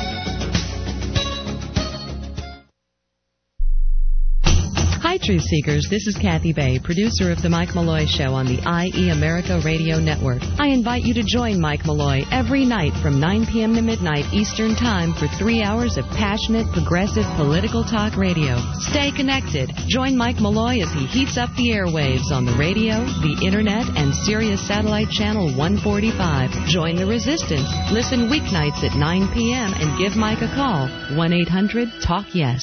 Hi, Truth Seekers. This is Kathy Bay, producer of The Mike Malloy Show on the I E America Radio Network. I invite you to join Mike Malloy every night from nine p.m. to midnight Eastern Time for three hours of passionate, progressive, political talk radio. Stay connected. Join Mike Malloy as he heats up the airwaves on the radio, the Internet, and Sirius Satellite Channel one forty-five. Join the resistance. Listen weeknights at nine p.m. and give Mike a call. one eight hundred talk yes.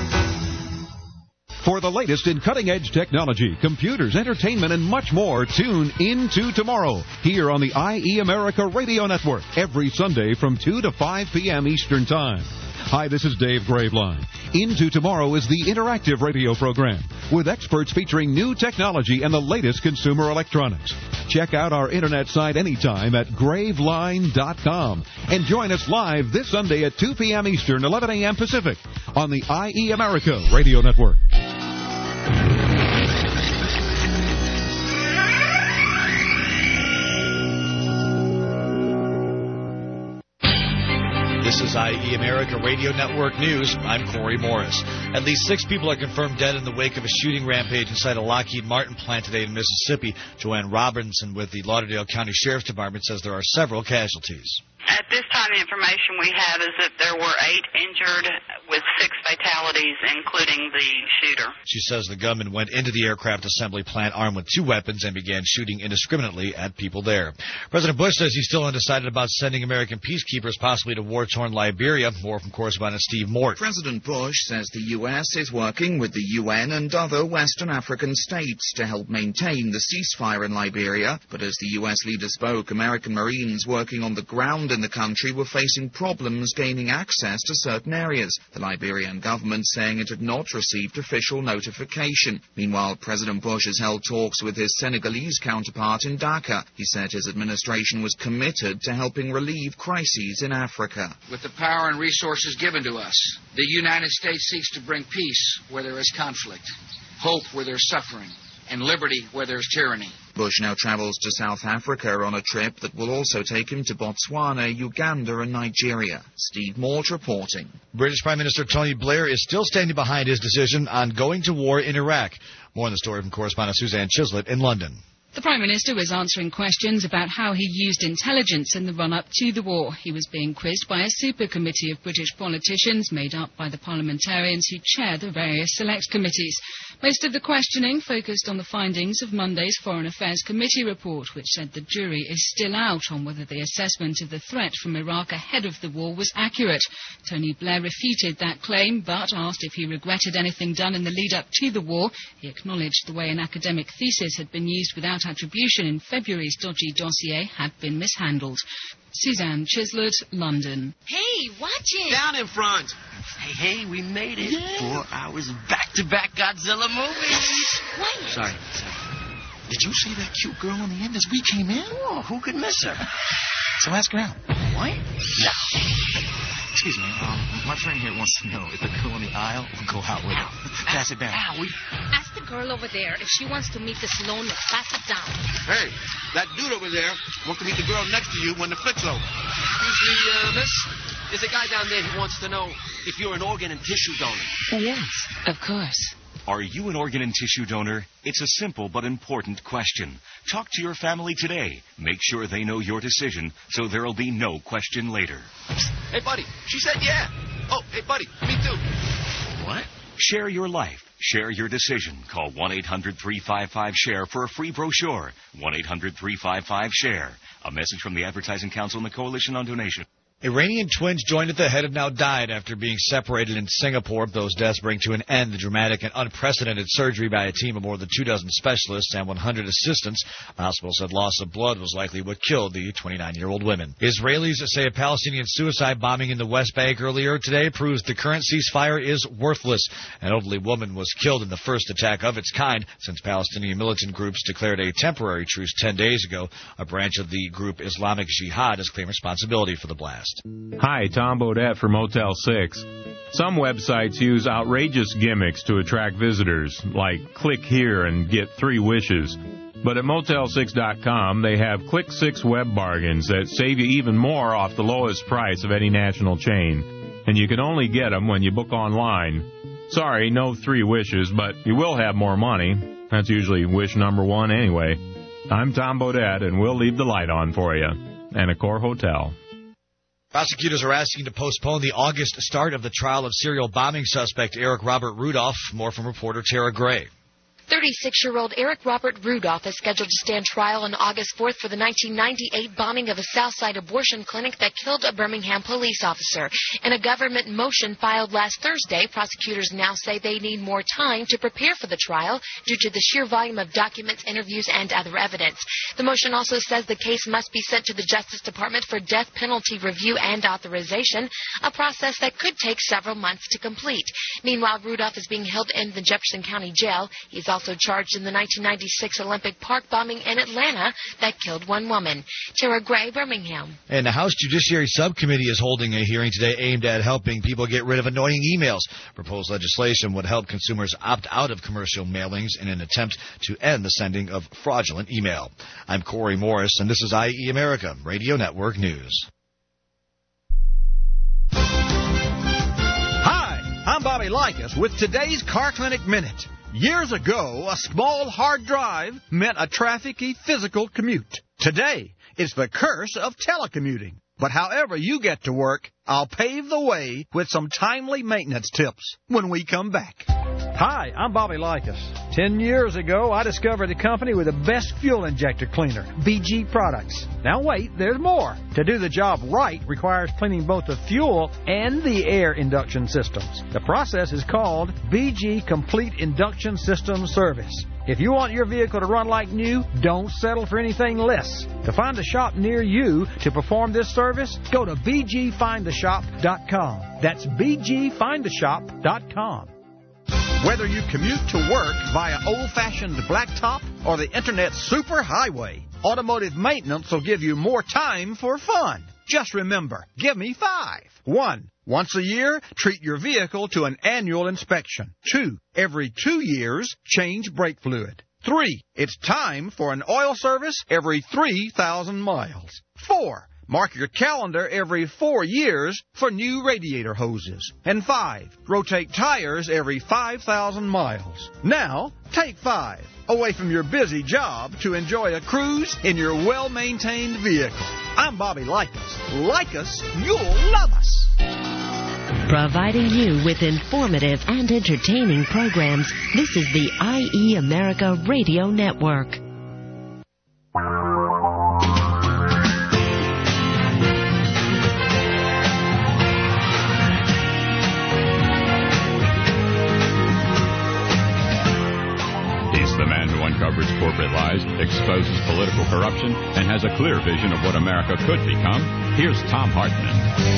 For the latest in cutting-edge technology, computers, entertainment, and much more, tune into tomorrow here on the I E America Radio Network every Sunday from two to five p.m. Eastern Time. Hi, this is Dave Graveline. Into Tomorrow is the interactive radio program with experts featuring new technology and the latest consumer electronics. Check out our internet site anytime at graveline dot com and join us live this Sunday at two p.m. Eastern, eleven a.m. Pacific on the I E America Radio Network. This is I E America Radio Network News. I'm Corey Morris. At least six people are confirmed dead in the wake of a shooting rampage inside a Lockheed Martin plant today in Mississippi. Joanne Robinson with the Lauderdale County Sheriff's Department says there are several casualties. At this time, the information we have is that there were eight injured with six fatalities, including the shooter. She says the gunman went into the aircraft assembly plant armed with two weapons and began shooting indiscriminately at people there. President Bush says he's still undecided about sending American peacekeepers possibly to war-torn Liberia. More from correspondent Steve Mort. President Bush says the U S is working with the U N and other Western African states to help maintain the ceasefire in Liberia. But as the U S leader spoke, American Marines working on the ground in the country were facing problems gaining access to certain areas. The Liberian government saying it had not received official notification. Meanwhile, President Bush has held talks with his Senegalese counterpart in Dhaka. He said his administration was committed to helping relieve crises in Africa. With the power and resources given to us, the United States seeks to bring peace where there is conflict, hope where there is suffering, and liberty where there is tyranny. Bush now travels to South Africa on a trip that will also take him to Botswana, Uganda, and Nigeria. Steve Mort reporting. British Prime Minister Tony Blair is still standing behind his decision on going to war in Iraq. More on the story from correspondent Suzanne Chislett in London. The Prime Minister was answering questions about how he used intelligence in the run-up to the war. He was being quizzed by a super committee of British politicians made up by the parliamentarians who chair the various select committees. Most of the questioning focused on the findings of Monday's Foreign Affairs Committee report, which said the jury is still out on whether the assessment of the threat from Iraq ahead of the war was accurate. Tony Blair refuted that claim, but asked if he regretted anything done in the lead-up to the war. He acknowledged the way an academic thesis had been used without attribution in February's dodgy dossier had been mishandled. Suzanne Chislett, London. Hey, watch it! Down in front! Hey, hey, we made it. Yeah. Four hours back-to-back Godzilla movies. Wait. Sorry, sorry. Did you see that cute girl on the end as we came in? Oh, who could miss her? So ask her out. What? No. Excuse me, um, my friend here wants to know if the girl on the aisle will go out with her. Pass it down. Ow, ask the girl over there if she wants to meet the Sloan. Pass it down. Hey, that dude over there wants to meet the girl next to you when the flick's over. Excuse me, uh, miss? There's a guy down there who wants to know if you're an organ and tissue donor. Oh, yes, of course. Are you an organ and tissue donor? It's a simple but important question. Talk to your family today. Make sure they know your decision so there'll be no question later. Hey, buddy, she said yeah. Oh, hey, buddy, me too. What? Share your life. Share your decision. Call one eight hundred three five five SHARE for a free brochure. one eight hundred three five five SHARE. A message from the Advertising Council and the Coalition on Donation. Iranian twins joined at the head have now died after being separated in Singapore. Those deaths bring to an end the dramatic and unprecedented surgery by a team of more than two dozen specialists and one hundred assistants. The hospital said loss of blood was likely what killed the twenty-nine-year-old women. Israelis say a Palestinian suicide bombing in the West Bank earlier today proves the current ceasefire is worthless. An elderly woman was killed in the first attack of its kind since Palestinian militant groups declared a temporary truce ten days ago. A branch of the group Islamic Jihad has claimed responsibility for the blast. Hi, Tom Bodette for Motel six. Some websites use outrageous gimmicks to attract visitors, like click here and get three wishes. But at Motel six dot com, they have Click six web bargains that save you even more off the lowest price of any national chain. And you can only get them when you book online. Sorry, no three wishes, but you will have more money. That's usually wish number one anyway. I'm Tom Bodette, and we'll leave the light on for you. And Accor Hotel. Prosecutors are asking to postpone the August start of the trial of serial bombing suspect Eric Robert Rudolph. More from reporter Tara Gray. thirty-six-year-old Eric Robert Rudolph is scheduled to stand trial on August fourth for the nineteen ninety-eight bombing of a Southside abortion clinic that killed a Birmingham police officer. In a government motion filed last Thursday, prosecutors now say they need more time to prepare for the trial due to the sheer volume of documents, interviews, and other evidence. The motion also says the case must be sent to the Justice Department for death penalty review and authorization, a process that could take several months to complete. Meanwhile, Rudolph is being held in the Jefferson County Jail. He's also also charged in the nineteen ninety-six Olympic Park bombing in Atlanta that killed one woman. Tara Gray, Birmingham. And the House Judiciary Subcommittee is holding a hearing today aimed at helping people get rid of annoying emails. Proposed legislation would help consumers opt out of commercial mailings in an attempt to end the sending of fraudulent email. I'm Corey Morris, and this is I E America Radio Network News. Hi, I'm Bobby Likas with today's Car Clinic Minute. Years ago, a small hard drive meant a trafficy physical commute. Today, it's the curse of telecommuting. But however you get to work, I'll pave the way with some timely maintenance tips when we come back. Hi, I'm Bobby Likas. Ten years ago, I discovered a company with the best fuel injector cleaner, B G Products. Now wait, there's more. To do the job right requires cleaning both the fuel and the air induction systems. The process is called B G Complete Induction System Service. If you want your vehicle to run like new, don't settle for anything less. To find a shop near you to perform this service, go to b g find the shop dot com. That's b g find the shop dot com. Whether you commute to work via old-fashioned blacktop or the Internet superhighway, automotive maintenance will give you more time for fun. Just remember, give me five. One, once a year, treat your vehicle to an annual inspection. Two, every two years, change brake fluid. Three, it's time for an oil service every three thousand miles. Four, mark your calendar every four years for new radiator hoses. And five, rotate tires every five thousand miles. Now, take five away from your busy job to enjoy a cruise in your well-maintained vehicle. I'm Bobby Likas. Like us, you'll love us. Providing you with informative and entertaining programs, this is the I E America Radio Network. The man who uncovers corporate lies, exposes political corruption, and has a clear vision of what America could become. Here's Tom Hartman.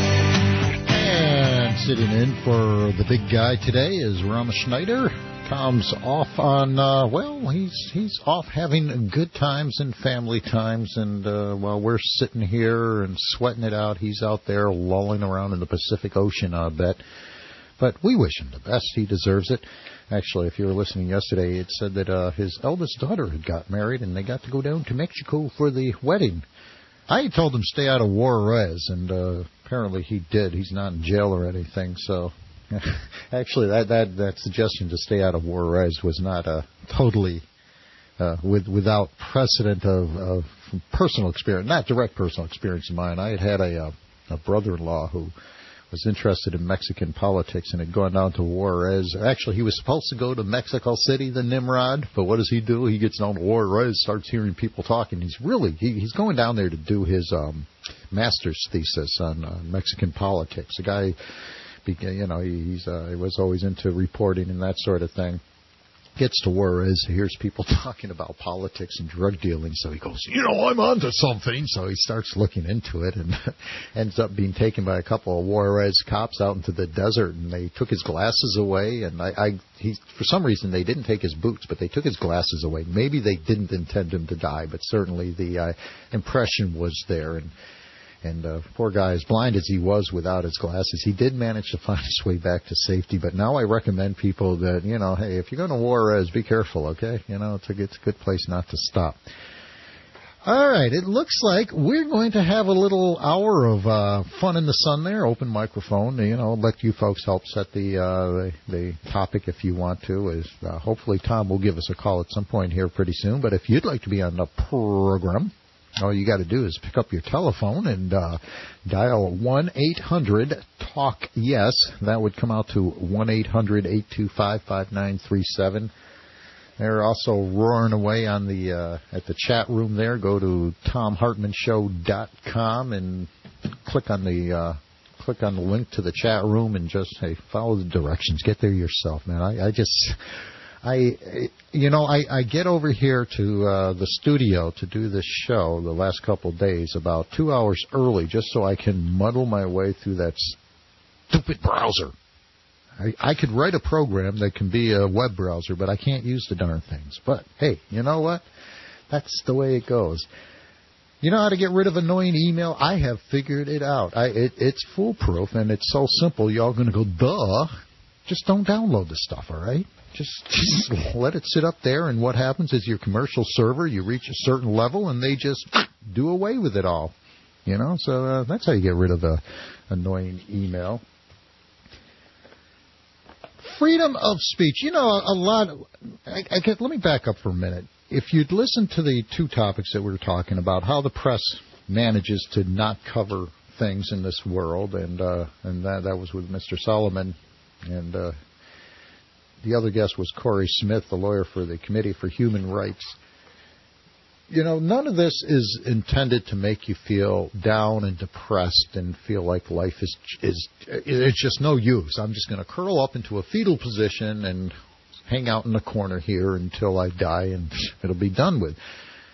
And sitting in for the big guy today is Rama Schneider. Tom's off on, uh, well, he's he's off having good times and family times, and uh, while we're sitting here and sweating it out, he's out there lolling around in the Pacific Ocean, I bet. But we wish him the best. He deserves it. Actually, if you were listening yesterday, it said that uh, his eldest daughter had got married, and they got to go down to Mexico for the wedding. I told him stay out of Juarez, and uh, apparently he did. He's not in jail or anything. So, actually, that, that, that suggestion to stay out of Juarez was not uh, totally uh, with, without precedent of, of personal experience, not direct personal experience of mine. I had had a, uh, a brother-in-law who was interested in Mexican politics and had gone down to Juarez. Actually, he was supposed to go to Mexico City, the Nimrod, but what does he do? He gets down to Juarez, starts hearing people talking. He's really, he, he's going down there to do his um, master's thesis on uh, Mexican politics. The guy, you know, he's uh, he was always into reporting and that sort of thing. Gets to Juarez, hears people talking about politics and drug dealing, so he goes, you know, I'm onto something. So he starts looking into it and ends up being taken by a couple of Juarez cops out into the desert, and they took his glasses away. And I, I he, for some reason, they didn't take his boots, but they took his glasses away. Maybe they didn't intend him to die, but certainly the uh, impression was there. And And uh, poor guy, as blind as he was without his glasses, he did manage to find his way back to safety. But now I recommend people that, you know, hey, if you're going to Juarez, be careful, okay? You know, it's a, it's a good place not to stop. All right, it looks like we're going to have a little hour of uh, fun in the sun there, open microphone. You know, let you folks help set the uh, the, the topic if you want to. Is uh, hopefully Tom will give us a call at some point here pretty soon. But if you'd like to be on the program, all you got to do is pick up your telephone and uh, dial one eight hundred talk yes. That would come out to one eight hundred eight two five five nine three seven. They're also roaring away on the uh, at the chat room there. Go to tom hartman show dot com and click on the uh, click on the link to the chat room and just hey follow the directions. Get there yourself, man. I, I just. I, you know, I, I get over here to uh, the studio to do this show the last couple of days about two hours early just so I can muddle my way through that stupid browser. I, I could write a program that can be a web browser, but I can't use the darn things. But, hey, you know what? That's the way it goes. You know how to get rid of annoying email? I have figured it out. I, it, it's foolproof, and it's so simple. Y'all going to go, duh. Just don't download the stuff, all right? Just, just let it sit up there, and what happens is your commercial server, you reach a certain level, and they just do away with it all. You know, so uh, that's how you get rid of the annoying email. Freedom of speech. You know, a lot. Of, I, I get, let me back up for a minute. If you'd listen to the two topics that we were talking about, how the press manages to not cover things in this world, and uh, and that, that was with Mister Solomon, and uh, the other guest was Corey Smith, the lawyer for the Committee for Human Rights. You know, none of this is intended to make you feel down and depressed and feel like life is is it's just no use. I'm just going to curl up into a fetal position and hang out in the corner here until I die, and it'll be done with.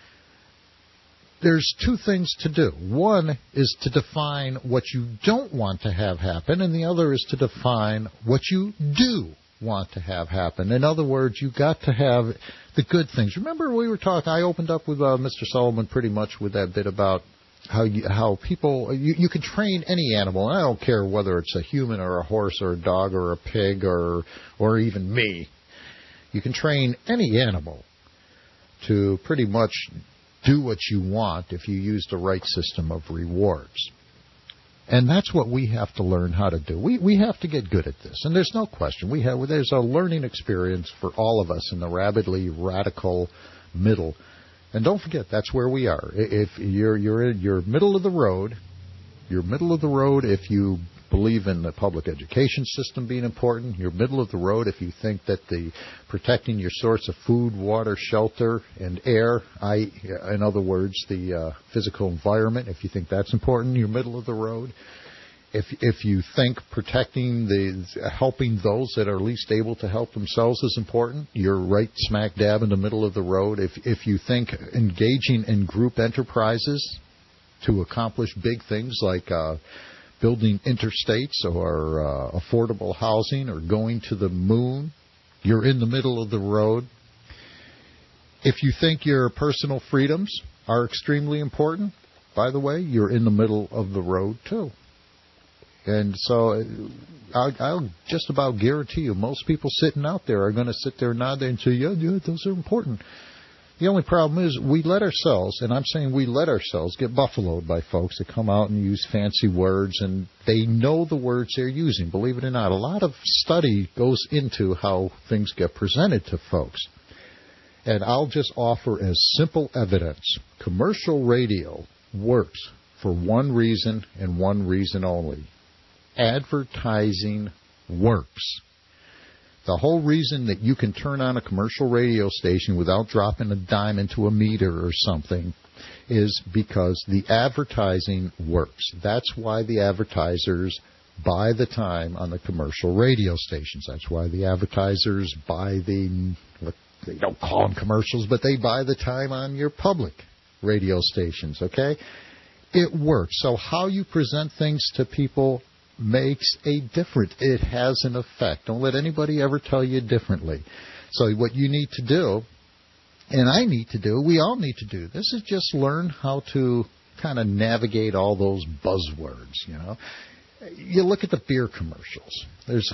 There's two things to do. One is to define what you don't want to have happen, and the other is to define what you do want to have happen. In other words, you've got to have the good things. Remember we were talking, I opened up with uh, Mister Solomon pretty much with that bit about how you, how people, you, you can train any animal, and I don't care whether it's a human or a horse or a dog or a pig or or even me. You can train any animal to pretty much do what you want if you use the right system of rewards. And that's what we have to learn how to do. We we have to get good at this. And there's no question. We have there's a learning experience for all of us in the rabidly radical middle. And don't forget, that's where we are. If you're you're in you're middle of the road, you're middle of the road if you believe in the public education system being important. You're middle of the road if you think that the protecting your source of food, water, shelter, and air, I, in other words, the uh, physical environment, if you think that's important, you're middle of the road. If if you think protecting the helping those that are least able to help themselves is important, you're right smack dab in the middle of the road. If if you think engaging in group enterprises to accomplish big things like uh, building interstates or uh, affordable housing or going to the moon, you're in the middle of the road. If you think your personal freedoms are extremely important, by the way, you're in the middle of the road too. And so I'll, I'll just about guarantee you most people sitting out there are going to sit there and nod there and say, yeah, yeah, those are important. The only problem is we let ourselves, and I'm saying we let ourselves, get buffaloed by folks that come out and use fancy words, and they know the words they're using. Believe it or not, a lot of study goes into how things get presented to folks. And I'll just offer as simple evidence. Commercial radio works for one reason and one reason only. advertising works. The whole reason that you can turn on a commercial radio station without dropping a dime into a meter or something is because the advertising works. That's why the advertisers buy the time on the commercial radio stations. That's why the advertisers buy the, they don't call them commercials, but they buy the time on your public radio stations, okay? It works. So how you present things to people makes a difference. It has an effect. Don't let anybody ever tell you differently. So what you need to do, and I need to do, we all need to do, this is just learn how to kind of navigate all those buzzwords, you know. You look at the beer commercials. There's,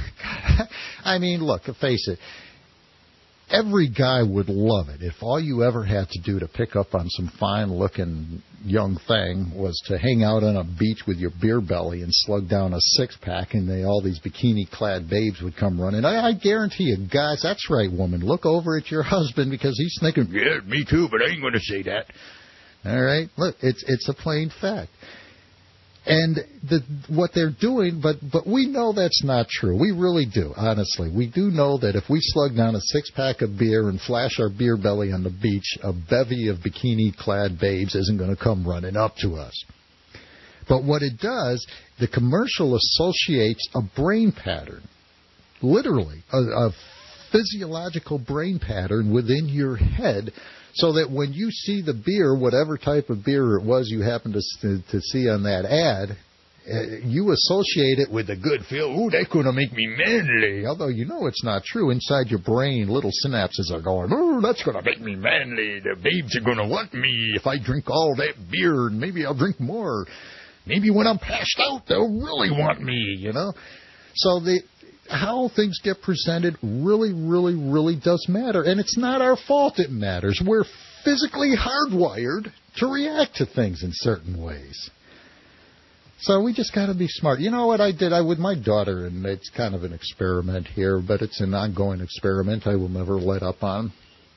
I mean, look, face it. Every guy would love it if all you ever had to do to pick up on some fine-looking young thing was to hang out on a beach with your beer belly and slug down a six-pack, and they, all these bikini-clad babes would come running. I, I guarantee you, guys, that's right, woman, look over at your husband because he's thinking, yeah, me too, but I ain't going to say that. All right? Look, it's it's a plain fact. And the, what they're doing, but, but we know that's not true. We really do, honestly. We do know that if we slug down a six-pack of beer and flash our beer belly on the beach, a bevy of bikini-clad babes isn't going to come running up to us. But what it does, the commercial associates a brain pattern, literally, a, a physiological brain pattern within your head, so that when you see the beer, whatever type of beer it was you happened to, to, to see on that ad, uh, you associate it with a good feel. Ooh, that's going to make me manly. Although you know it's not true. Inside your brain, little synapses are going, ooh, that's going to make me manly. The babes are going to want me if I drink all that beer, and maybe I'll drink more. Maybe when I'm passed out, they'll really want me, you know. So the... how things get presented really, really, really does matter. And it's not our fault it matters. We're physically hardwired to react to things in certain ways. So we just got to be smart. You know what I did? I with my daughter, and it's kind of an experiment here, but it's an ongoing experiment I will never let up on.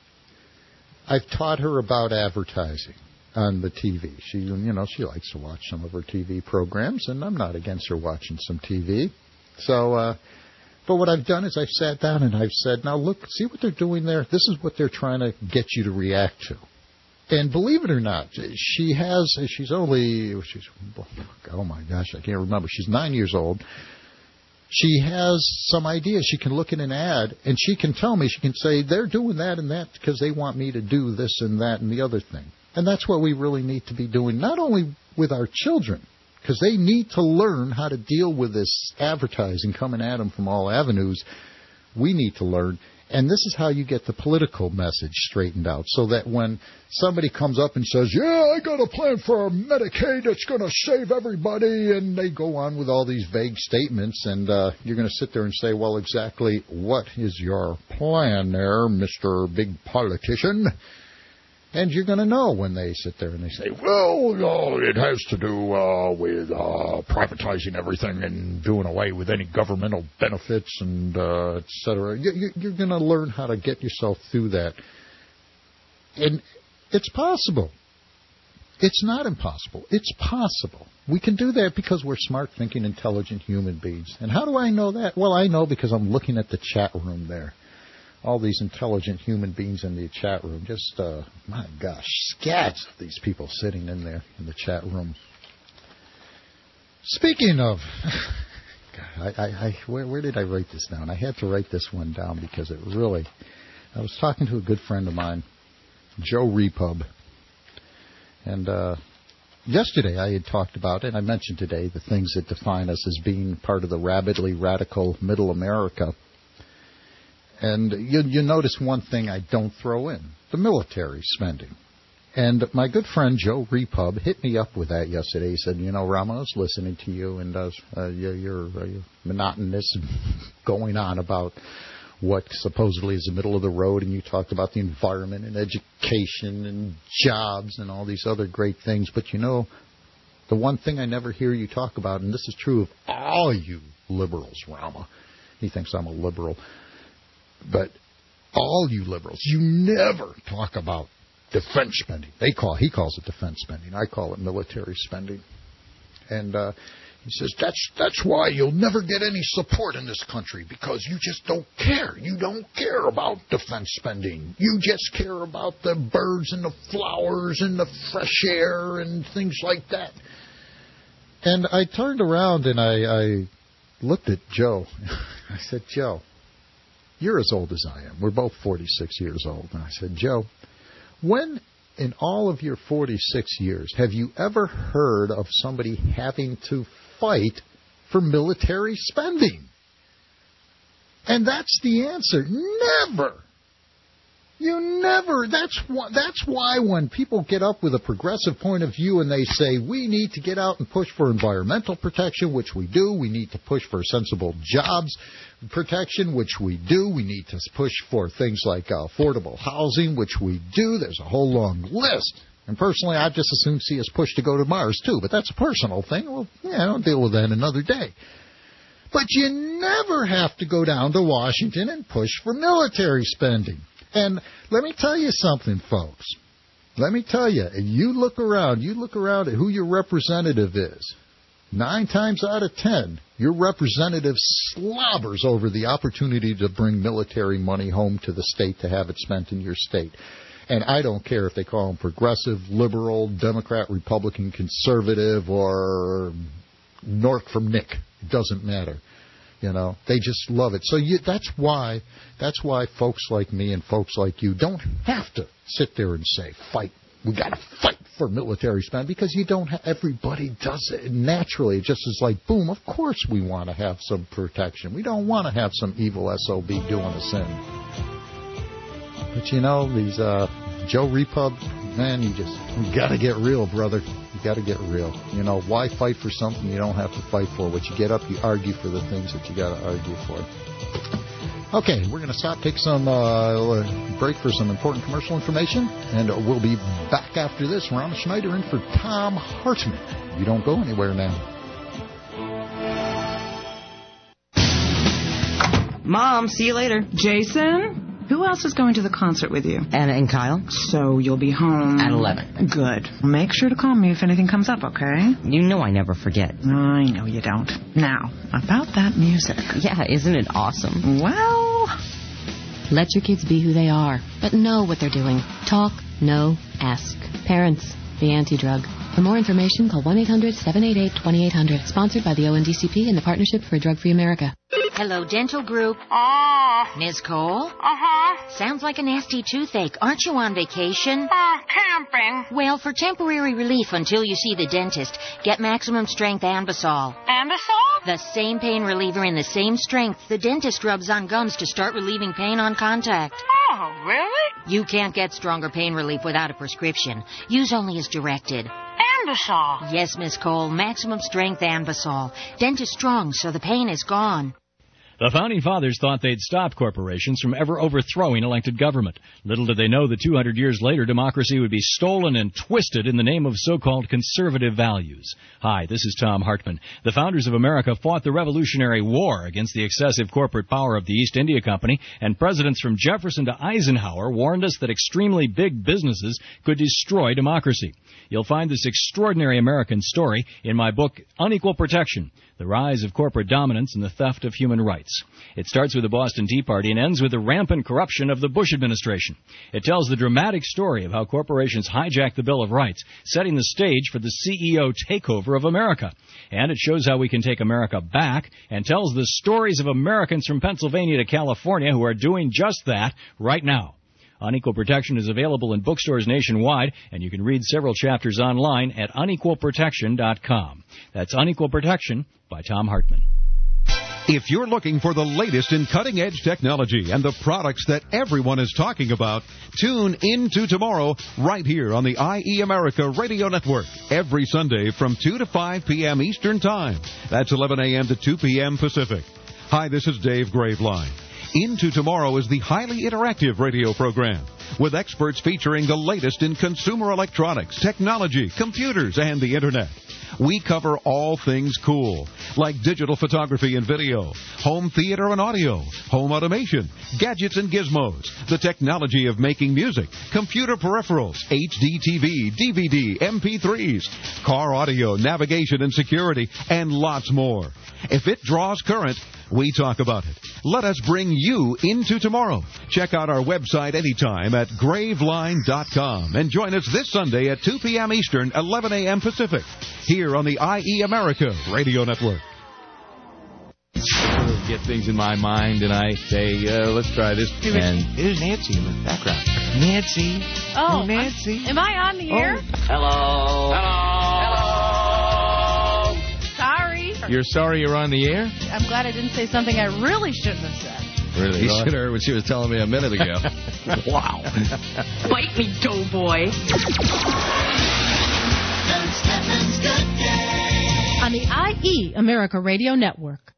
I've taught her about advertising on the T V. She, you know, she likes to watch some of her T V programs, and I'm not against her watching some T V. So, uh, But what I've done is I've sat down and I've said, now look, see what they're doing there? This is what they're trying to get you to react to. And believe it or not, she has, she's only, she's, oh my gosh, I can't remember. She's nine years old. She has some ideas. She can look at an ad and she can tell me, she can say, they're doing that and that because they want me to do this and that and the other thing. And that's what we really need to be doing, not only with our children, because they need to learn how to deal with this advertising coming at them from all avenues. We need to learn. And this is how you get the political message straightened out, so that when somebody comes up and says, yeah, I got a plan for Medicaid that's going to save everybody, and they go on with all these vague statements, and uh, you're going to sit there and say, well, exactly what is your plan there, Mister Big Politician? And you're going to know when they sit there and they say, well, uh, it has to do uh, with uh, privatizing everything and doing away with any governmental benefits and uh, et cetera. You, you're going to learn how to get yourself through that. And it's possible. It's not impossible. It's possible. We can do that because we're smart, thinking, intelligent human beings. And how do I know that? Well, I know because I'm looking at the chat room there. All these intelligent human beings in the chat room. Just, uh, my gosh, scads of these people sitting in there in the chat room. Speaking of, God, I, I, I where, where did I write this down? I had to write this one down because it really, I was talking to a good friend of mine, Joe Repub, and uh, yesterday I had talked about, and I mentioned today, the things that define us as being part of the rabidly radical middle America. And you, you notice one thing I don't throw in, the military spending. And my good friend Joe Repub hit me up with that yesterday. He said, you know, Rama, I was listening to you, and uh, uh, you're, you're, uh, you're monotonous and going on about what supposedly is the middle of the road, and you talked about the environment and education and jobs and all these other great things. But, you know, the one thing I never hear you talk about, and this is true of all you liberals, Rama. He thinks I'm a liberal. But all you liberals, you never talk about defense spending. They call He calls it defense spending. I call it military spending. And uh, He says, that's that's why you'll never get any support in this country, because you just don't care. You don't care about defense spending. You just care about the birds and the flowers and the fresh air and things like that. And I turned around and I, I looked at Joe. I said, Joe, you're as old as I am. We're both forty-six years old. And I said, Joe, when in all of your forty-six years have you ever heard of somebody having to fight for military spending? And that's the answer. Never. You never. That's why, that's why when people get up with a progressive point of view and they say, we need to get out and push for environmental protection, which we do. We need to push for sensible jobs protection, which we do. We need to push for things like uh, affordable housing, which we do. There's a whole long list. And personally, I'd just as soon see us push to go to Mars, too. But that's a personal thing. Well, yeah, I'll deal with that another day. But you never have to go down to Washington and push for military spending. And let me tell you something, folks. Let me tell you, you look around, you look around at who your representative is. Nine times out of ten, your representative slobbers over the opportunity to bring military money home to the state to have it spent in your state. And I don't care if they call them progressive, liberal, Democrat, Republican, conservative, or Nork from Nick. It doesn't matter. You know, they just love it. So you, that's why that's why folks like me and folks like you don't have to sit there and say, fight. We got to fight for military spend, because you don't have, everybody does it naturally. It just is like, boom, of course we want to have some protection. We don't want to have some evil S O B doing us in. But, you know, these uh, Joe Repub, man, you just you got to get real, brother. You got to get real. You know, why fight for something you don't have to fight for? But you get up, you argue for the things that you got to argue for. Okay, we're going to stop, take some uh, break for some important commercial information, and we'll be back after this. Ron Schneider in for Tom Hartman. You don't go anywhere now. Mom, see you later. Jason? Who else is going to the concert with you? Anna and Kyle. So you'll be home... At eleven. Good. Make sure to call me if anything comes up, okay? You know I never forget. I know you don't. Now, about that music. Yeah, isn't it awesome? Well... Let your kids be who they are, but know what they're doing. Talk, know, ask. Parents, the anti-drug. For more information, call one eight hundred seven eight eight two eight hundred. Sponsored by the O N D C P and the Partnership for a Drug-Free America. Hello, Dental Group. Oh. Miz Cole? Uh-huh. Sounds like a nasty toothache. Aren't you on vacation? Uh, camping. Well, for temporary relief until you see the dentist, get Maximum Strength Anbesol. Anbesol? The same pain reliever in the same strength the dentist rubs on gums to start relieving pain on contact. Oh, really? You can't get stronger pain relief without a prescription. Use only as directed. Anbesol. Yes, Miss Cole. Maximum Strength Anbesol. Dentist strong, so the pain is gone. The Founding Fathers thought they'd stop corporations from ever overthrowing elected government. Little did they know that two hundred years later, democracy would be stolen and twisted in the name of so-called conservative values. Hi, this is Tom Hartman. The founders of America fought the Revolutionary War against the excessive corporate power of the East India Company, and presidents from Jefferson to Eisenhower warned us that extremely big businesses could destroy democracy. You'll find this extraordinary American story in my book, Unequal Protection: The Rise of Corporate Dominance and the Theft of Human Rights. It starts with the Boston Tea Party and ends with the rampant corruption of the Bush administration. It tells the dramatic story of how corporations hijacked the Bill of Rights, setting the stage for the C E O takeover of America. And it shows how we can take America back, and tells the stories of Americans from Pennsylvania to California who are doing just that right now. Unequal Protection is available in bookstores nationwide, and you can read several chapters online at unequal protection dot com. That's Unequal Protection by Tom Hartman. If you're looking for the latest in cutting-edge technology and the products that everyone is talking about, tune into tomorrow right here on the I E America Radio Network every Sunday from two to five p.m. Eastern Time. That's eleven a.m. to two p.m. Pacific. Hi, this is Dave Graveline. Into Tomorrow is the highly interactive radio program. with experts featuring the latest in consumer electronics, technology, computers, and the Internet. We cover all things cool, like digital photography and video, home theater and audio, home automation, gadgets and gizmos, the technology of making music, computer peripherals, H D T V, D V D, M P threes, car audio, navigation and security, and lots more. If it draws current, we talk about it. Let us bring you into tomorrow. Check out our website anytime at graveline dot com and join us this Sunday at two p.m. Eastern, eleven a.m. Pacific, here on the I E America Radio Network. Get things in my mind, and I say, uh, let's try this. And here's Nancy in the background. Nancy. Oh, oh Nancy. Am I on the air? Oh. Hello. Hello. Hello. Sorry. You're sorry you're on the air? I'm glad I didn't say something I really shouldn't have said. Really? You should have heard what she was telling me a minute ago. Wow. Bite me, doughboy. On the I E America Radio Network.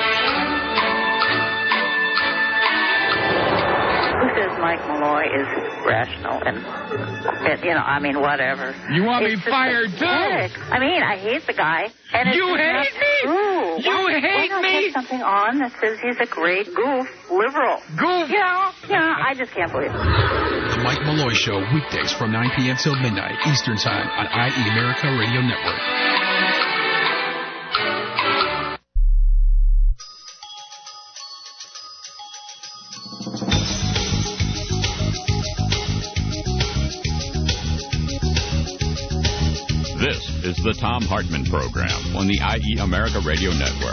Who says Mike Malloy is rational and, and you know, I mean, whatever. You want it's me fired, pathetic. too? I mean, I hate the guy. And it's you hate me? True. You why, hate why me? Put something on that says he's a great goof, liberal. Goof? You know, you know, I just can't believe it. The Mike Malloy Show, weekdays from nine p.m. till midnight Eastern Time on I E America Radio Network. This is the Thom Hartmann Program on the I E America Radio Network.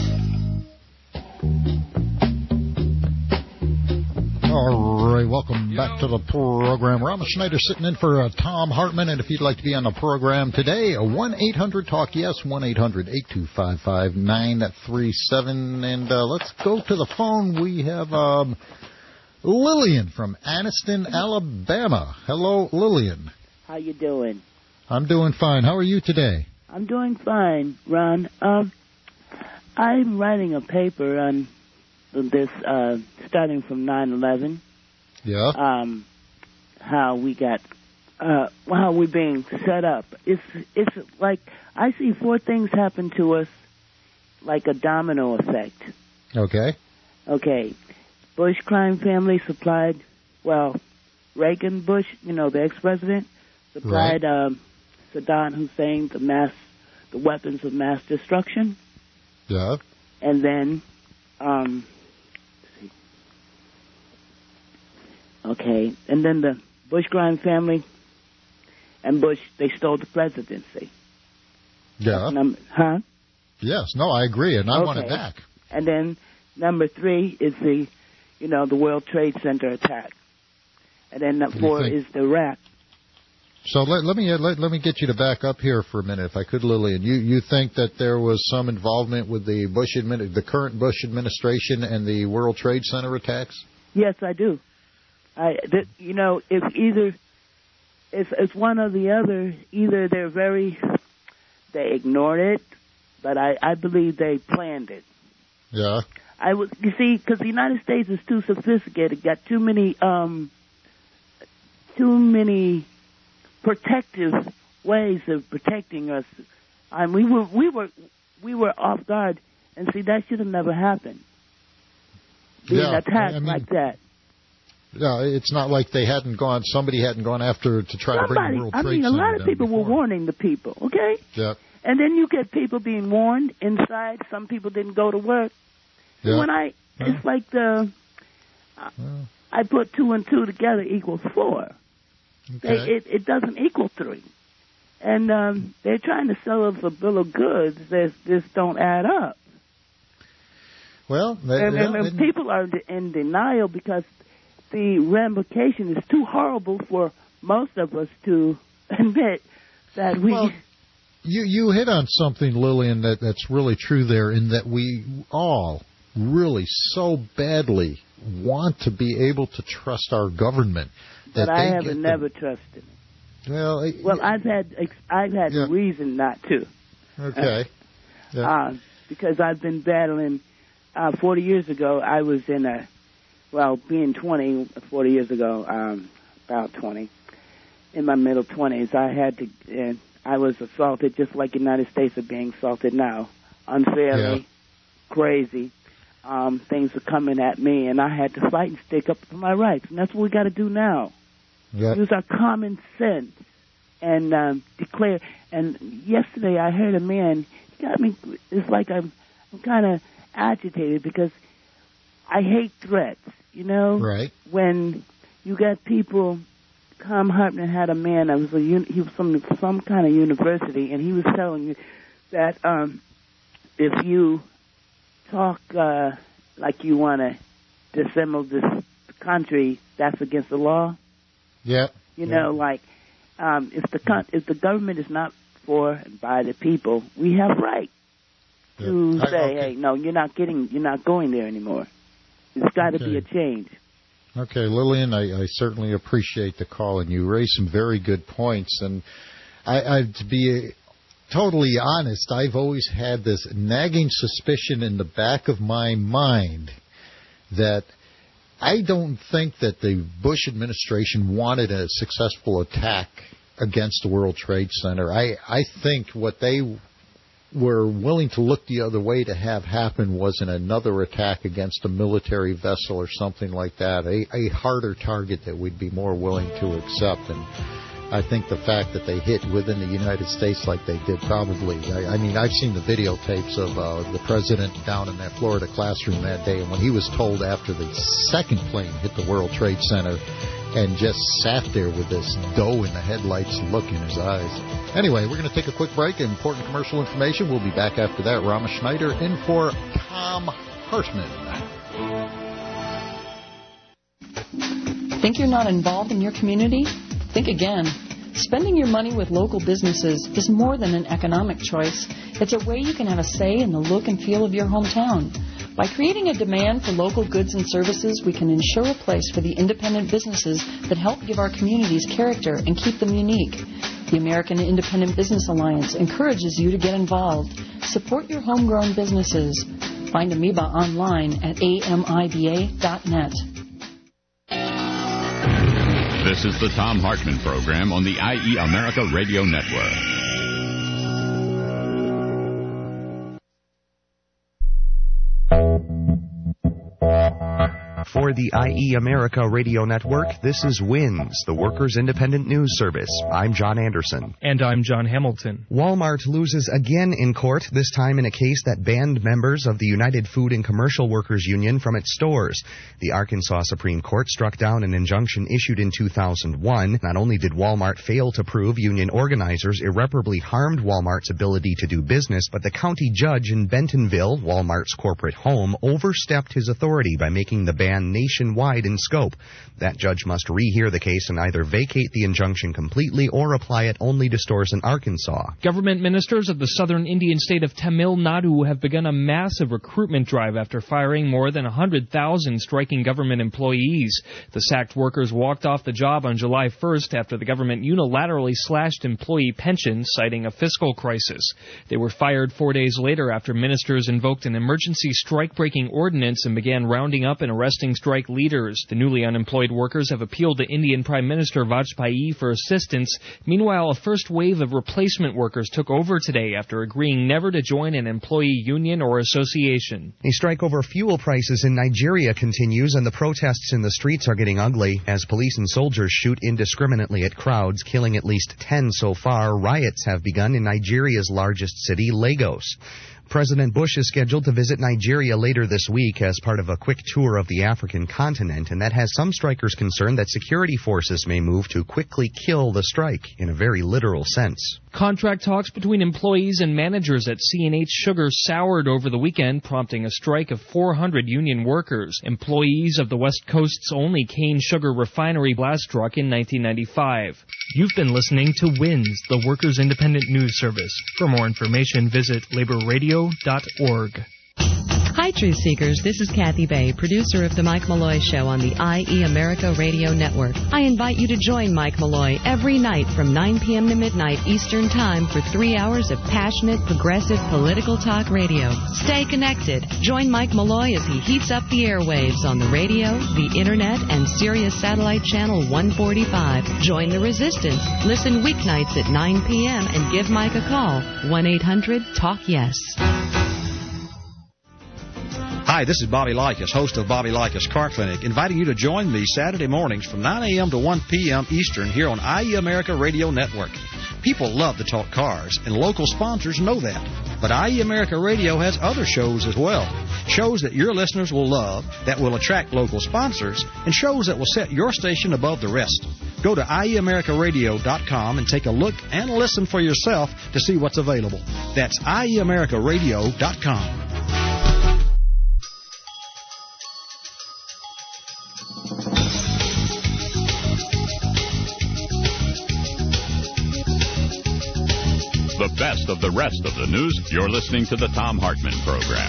All right, welcome back to the program. Rama Schneider sitting in for uh, Thom Hartmann, and if you'd like to be on the program today, one eight hundred talk yes, one eight hundred eight two five five nine three seven, and uh, let's go to the phone. We have um, Lillian from Anniston, Alabama. Hello, Lillian. How you doing? I'm doing fine. How are you today? I'm doing fine, Ron. Um, I'm writing a paper on this, uh, starting from nine eleven. Yeah. Um, how we got, uh, how we're being set up. It's it's like I see four things happen to us, like a domino effect. Okay. Okay. Bush crime family supplied, well, Reagan Bush, you know, the ex-president, supplied. Right. Um, Saddam Hussein the mass, the weapons of mass destruction. Yeah. And then, um, let's see. Okay, and then the Bush crime family and Bush, they stole the presidency. Yeah. Number, huh? Yes. No, I agree, and I okay. want it back. And then number three is the, you know, the World Trade Center attack. And then number four is the Iraq. So let, let me let, let me get you to back up here for a minute, if I could, Lillian. You you think that there was some involvement with the Bush admin, the current Bush administration and the World Trade Center attacks? Yes, I do. I that, you know, if either it's it's one or the other. Either they're very they ignored it, but I I believe they planned it. Yeah. I was you see because the United States is too sophisticated, got too many um too many. protective ways of protecting us. Um, we were we were we were off guard, and see that should have never happened. Being yeah, attacked I mean, like that. Yeah, it's not like they hadn't gone. Somebody hadn't gone after to try Somebody, to bring the World I Trade mean, a Center lot of down people before. were warning the people. Okay. Yeah. And then you get people being warned inside. Some people didn't go to work. Yeah. When I, yeah. it's like the, uh, yeah. I put two and two together equals four. Okay. They, it, it doesn't equal three. And um, they're trying to sell us a bill of goods that just don't add up. Well, they, and, yeah, and, and people are in denial because the ramification is too horrible for most of us to admit that we... Well, you, you hit on something, Lillian, that, that's really true there, in that we all really so badly want to be able to trust our government. But I have never trusted it. Well, it, well, I've had I've had yeah. reason not to. Okay. Uh, yeah. uh, because I've been battling. Uh, Forty years ago, I was in a. Well, being twenty, forty years ago, um, about twenty, in my middle twenties, I had to, and I was assaulted just like the United States are being assaulted now, unfairly, yeah. crazy. Um, things were coming at me, and I had to fight and stick up for my rights, and that's what we got to do now. Yep. Use our common sense and um, declare. And yesterday I heard a man. He got me. It's like I'm, I'm kind of agitated because I hate threats. You know, right? When you got people. Tom Hartman had a man that was a he was from some kind of university, and he was telling you that um, if you talk uh, like you want to dissemble this country, that's against the law. Yeah. You yeah. know, like um, if the if the government is not for and by the people, we have right yeah. to I, say, okay. hey, no, you're not getting, you're not going there anymore. There's got to okay. be a change. Okay, Lillian, I, I certainly appreciate the call, and you raised some very good points. And I, I, to be totally honest, I've always had this nagging suspicion in the back of my mind that I don't think that the Bush administration wanted a successful attack against the World Trade Center. I, I think what they were willing to look the other way to have happen was in another attack against a military vessel or something like that, a, a harder target that we'd be more willing to accept. And I think the fact that they hit within the United States like they did probably, I, I mean, I've seen the videotapes of uh, the president down in that Florida classroom that day, and when he was told after the second plane hit the World Trade Center and just sat there with this doe in the headlights look in his eyes. Anyway, we're going to take a quick break. Important commercial information. We'll be back after that. Rama Schneider in for Tom Hartman. Think you're not involved in your community? Think again. Spending your money with local businesses is more than an economic choice. It's a way you can have a say in the look and feel of your hometown. By creating a demand for local goods and services, we can ensure a place for the independent businesses that help give our communities character and keep them unique. The American Independent Business Alliance encourages you to get involved. Support your homegrown businesses. Find Amoeba online at A M I B A dot net. This is the Tom Hartman Program on the I E America Radio Network. For the I E America Radio Network, this is WINS, the Workers' Independent News Service. I'm John Anderson. And I'm John Hamilton. Walmart loses again in court, this time in a case that banned members of the United Food and Commercial Workers Union from its stores. The Arkansas Supreme Court struck down an injunction issued in two thousand one. Not only did Walmart fail to prove union organizers irreparably harmed Walmart's ability to do business, but the county judge in Bentonville, Walmart's corporate home, overstepped his authority by making the ban nationwide in scope. That judge must rehear the case and either vacate the injunction completely or apply it only to stores in Arkansas. Government ministers of the southern Indian state of Tamil Nadu have begun a massive recruitment drive after firing more than one hundred thousand striking government employees. The sacked workers walked off the job on July first after the government unilaterally slashed employee pensions, citing a fiscal crisis. They were fired four days later after ministers invoked an emergency strike-breaking ordinance and began rounding up and arresting strike leaders. The newly unemployed workers have appealed to Indian Prime Minister Vajpayee for assistance. Meanwhile, a first wave of replacement workers took over today after agreeing never to join an employee union or association. A strike over fuel prices in Nigeria continues, and the protests in the streets are getting ugly as police and soldiers shoot indiscriminately at crowds, killing at least ten so far. Riots have begun in Nigeria's largest city, Lagos. President Bush is scheduled to visit Nigeria later this week as part of a quick tour of the African continent, and that has some strikers concerned that security forces may move to quickly kill the strike in a very literal sense. Contract talks between employees and managers at C and H Sugar soured over the weekend, prompting a strike of four hundred union workers. Employees of the West Coast's only cane sugar refinery blast struck in nineteen ninety-five. You've been listening to WINS, the Workers' Independent News Service. For more information, visit labor radio dot org. Hi, Truth Seekers. This is Kathy Bay, producer of The Mike Malloy Show on the I E America Radio Network. I invite you to join Mike Malloy every night from nine p.m. to midnight Eastern Time for three hours of passionate, progressive, political talk radio. Stay connected. Join Mike Malloy as he heats up the airwaves on the radio, the Internet, and Sirius Satellite Channel one forty-five. Join the resistance. Listen weeknights at nine p.m. and give Mike a call. one eight hundred talk yes. Hi, this is Bobby Likas, host of Bobby Likas Car Clinic, inviting you to join me Saturday mornings from nine a.m. to one p.m. Eastern here on I E America Radio Network. People love to talk cars, and local sponsors know that. But I E America Radio has other shows as well. Shows that your listeners will love, that will attract local sponsors, and shows that will set your station above the rest. Go to I E America Radio dot com and take a look and listen for yourself to see what's available. That's I E America Radio dot com. The best of the rest of the news. You're listening to the Thom Hartmann Program.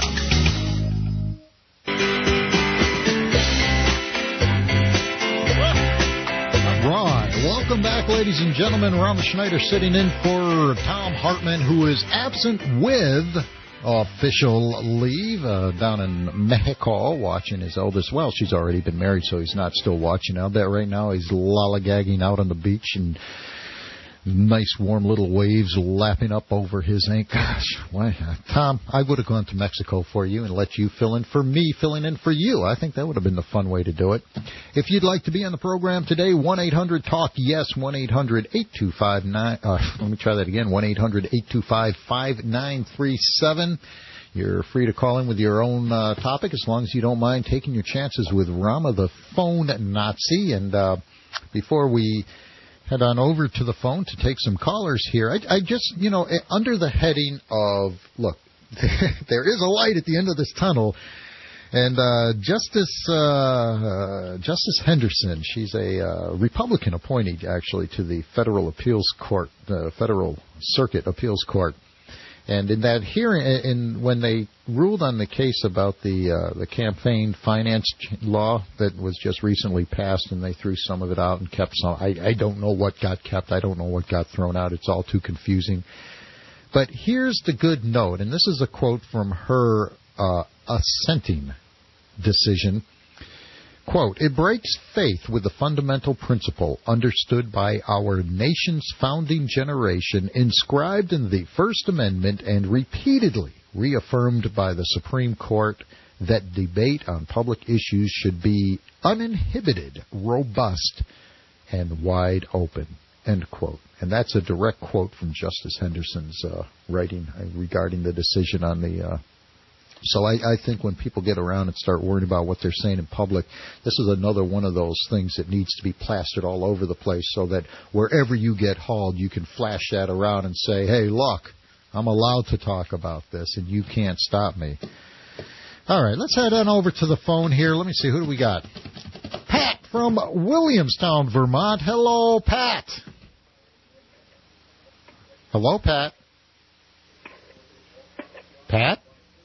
Right. Welcome back, ladies and gentlemen. Rama Schneider sitting in for Thom Hartmann, who is absent with official leave uh, down in Mexico, watching his eldest. Well, she's already been married, so he's not still watching. I'll bet right now he's lollygagging out on the beach and nice warm little waves lapping up over his ankle. Gosh, why, Tom, I would have gone to Mexico for you and let you fill in for me, filling in for you. I think that would have been the fun way to do it. If you'd like to be on the program today, one eight hundred talk yes, one eight hundred eight two five nine, uh, let me try that again, one eight hundred eight two five five nine three seven. You're free to call in with your own uh, topic as long as you don't mind taking your chances with Rama, the phone Nazi. And uh, before we head on over to the phone to take some callers here, I, I just, you know, under the heading of, look, there is a light at the end of this tunnel, and uh, Justice uh, uh, Justice Henderson, she's a uh, Republican appointee, actually, to the Federal Appeals Court, the Federal Circuit Appeals Court. And in that hearing, in when they ruled on the case about the uh, the campaign finance law that was just recently passed, and they threw some of it out and kept some. I, I don't know what got kept. I don't know what got thrown out. It's all too confusing. But here's the good note, and this is a quote from her uh, assenting decision. Quote, "It breaks faith with the fundamental principle understood by our nation's founding generation, inscribed in the First Amendment and repeatedly reaffirmed by the Supreme Court, that debate on public issues should be uninhibited, robust, and wide open." End quote. And that's a direct quote from Justice Henderson's uh, writing regarding the decision on the uh So I, I think when people get around and start worrying about what they're saying in public, this is another one of those things that needs to be plastered all over the place so that wherever you get hauled, you can flash that around and say, hey, look, I'm allowed to talk about this, and you can't stop me. All right, let's head on over to the phone here. Let me see, who do we got? Pat from Williamstown, Vermont. Hello, Pat. Hello, Pat. Pat?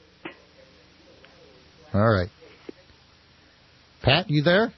All right. Pat, you there?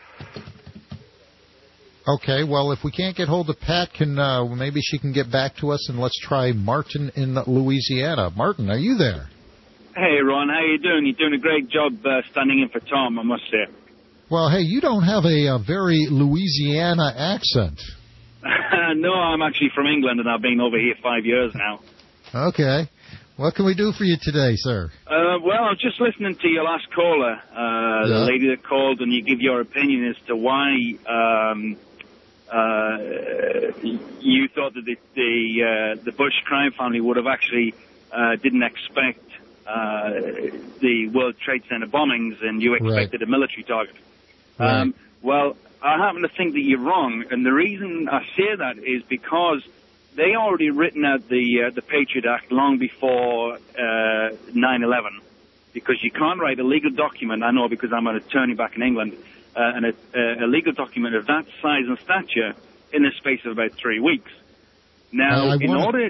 Okay, well, if we can't get hold of Pat, can uh, maybe she can get back to us, and let's try Martin in Louisiana. Martin, are you there? Hey, Ron, how you doing? You're doing a great job uh, standing in for Tom, I must say. Well, hey, you don't have a, a very Louisiana accent. No, I'm actually from England, and I've been over here five years now. Okay. What can we do for you today, sir? Uh, well, I was just listening to your last caller, uh, yeah. the lady that called, and you give your opinion as to why um, uh, you thought that the the, uh, the Bush crime family would have actually uh, didn't expect uh, the World Trade Center bombings, and you expected right. a military target. Right. Um, well, I happen to think that you're wrong, and the reason I say that is because they already written out the uh, the Patriot Act long before uh, nine eleven, because you can't write a legal document. I know because I'm an attorney back in England, uh, and a, a legal document of that size and stature in the space of about three weeks. Now, uh, in wanna, order,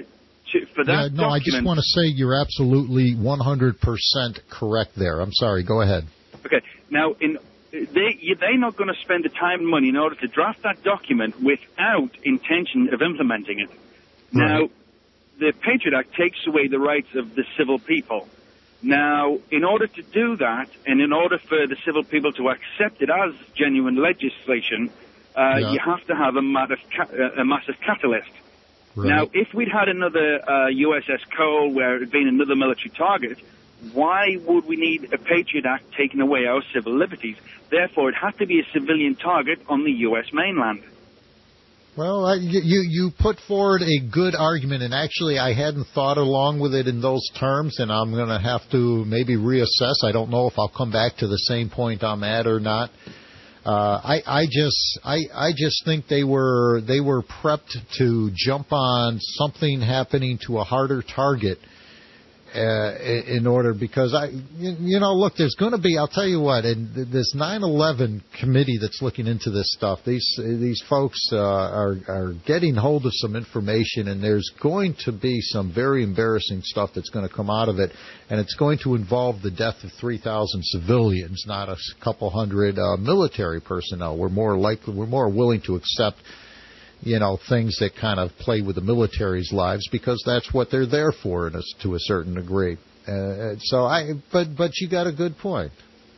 to, for that yeah, no, document... I just want to say you're absolutely one hundred percent correct there. I'm sorry. Go ahead. Okay. Now, in, they, they're not going to spend the time and money in order to draft that document without intention of implementing it. Right. Now, the Patriot Act takes away the rights of the civil people. Now, in order to do that, and in order for the civil people to accept it as genuine legislation, uh, yeah. you have to have a massive, ca- a massive catalyst. Right. Now, if we'd had another uh, U S S Cole where it had been another military target, why would we need a Patriot Act taking away our civil liberties? Therefore, it had to be a civilian target on the U S mainland. Well, I, you you put forward a good argument, and actually I hadn't thought along with it in those terms, and I'm going to have to maybe reassess. I don't know if I'll come back to the same point I'm at or not. Uh, I, I just I, I just think they were they were prepped to jump on something happening to a harder target uh, in order because I you know look there's going to be I'll tell you what and this nine eleven committee that's looking into this stuff these these folks uh, are are getting hold of some information, and there's going to be some very embarrassing stuff that's going to come out of it, and it's going to involve the death of three thousand civilians, not a couple hundred uh, military personnel. We're more likely we're more willing to accept you know, things that kind of play with the military's lives because that's what they're there for in a, to a certain degree. Uh, so I, but but you got a good point.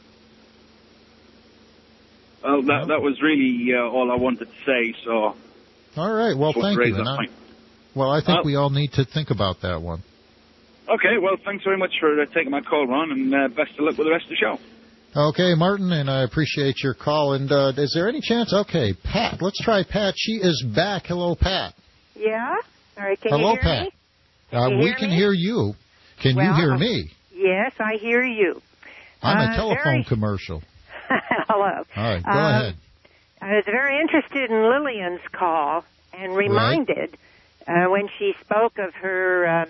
Well, that that was really uh, all I wanted to say. So. All right. Well, thank you. And I, well, I think uh, we all need to think about that one. Okay. Well, thanks very much for uh, taking my call, Ron, and uh, best of luck with the rest of the show. Okay, Martin, and I appreciate your call. And uh, is there any chance? Okay, Pat. Let's try Pat. She is back. Hello, Pat. Yeah. All right. Can Hello, you hear Pat. me? Uh, you we hear can me? hear you. Can well, you hear me? Yes, I hear you. I'm uh, a telephone very... commercial. Hello. All right, go um, ahead. I was very interested in Lillian's call and reminded right. uh, when she spoke of her uh,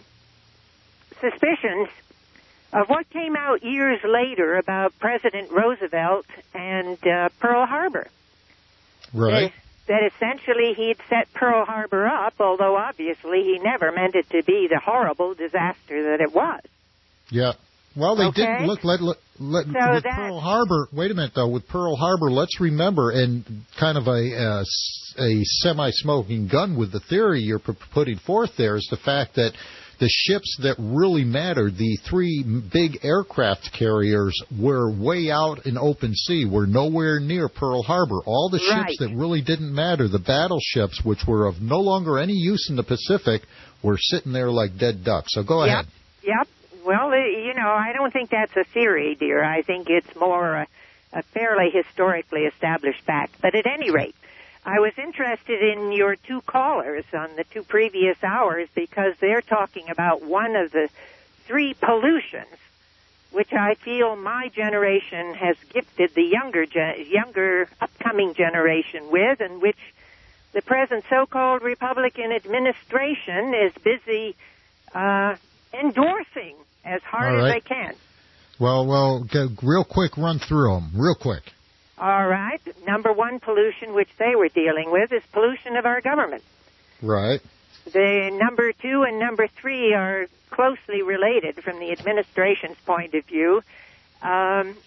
suspicions of what came out years later about President Roosevelt and uh, Pearl Harbor. Right. That, that essentially he'd set Pearl Harbor up, although obviously he never meant it to be the horrible disaster that it was. Yeah. Well, they okay. didn't look. Let, let, let, so with that, Pearl Harbor. Wait a minute, though. With Pearl Harbor, let's remember, and kind of a a, a semi-smoking gun with the theory you're p- putting forth there is the fact that the ships that really mattered, the three big aircraft carriers, were way out in open sea. Were nowhere near Pearl Harbor. All the right. ships that really didn't matter, the battleships, which were of no longer any use in the Pacific, were sitting there like dead ducks. So go yep. ahead. Yep. Well, you know, I don't think that's a theory, dear. I think it's more a, a fairly historically established fact. But at any rate, I was interested in your two callers on the two previous hours because they're talking about one of the three pollutions, which I feel my generation has gifted the younger, ge- younger upcoming generation with, and which the present so-called Republican administration is busy uh, endorsing as hard right. as they can. Well, well, go, real quick, run through them, real quick. All right. Number one pollution, which they were dealing with, is pollution of our government. Right. The number two and number three are closely related from the administration's point of view. Um,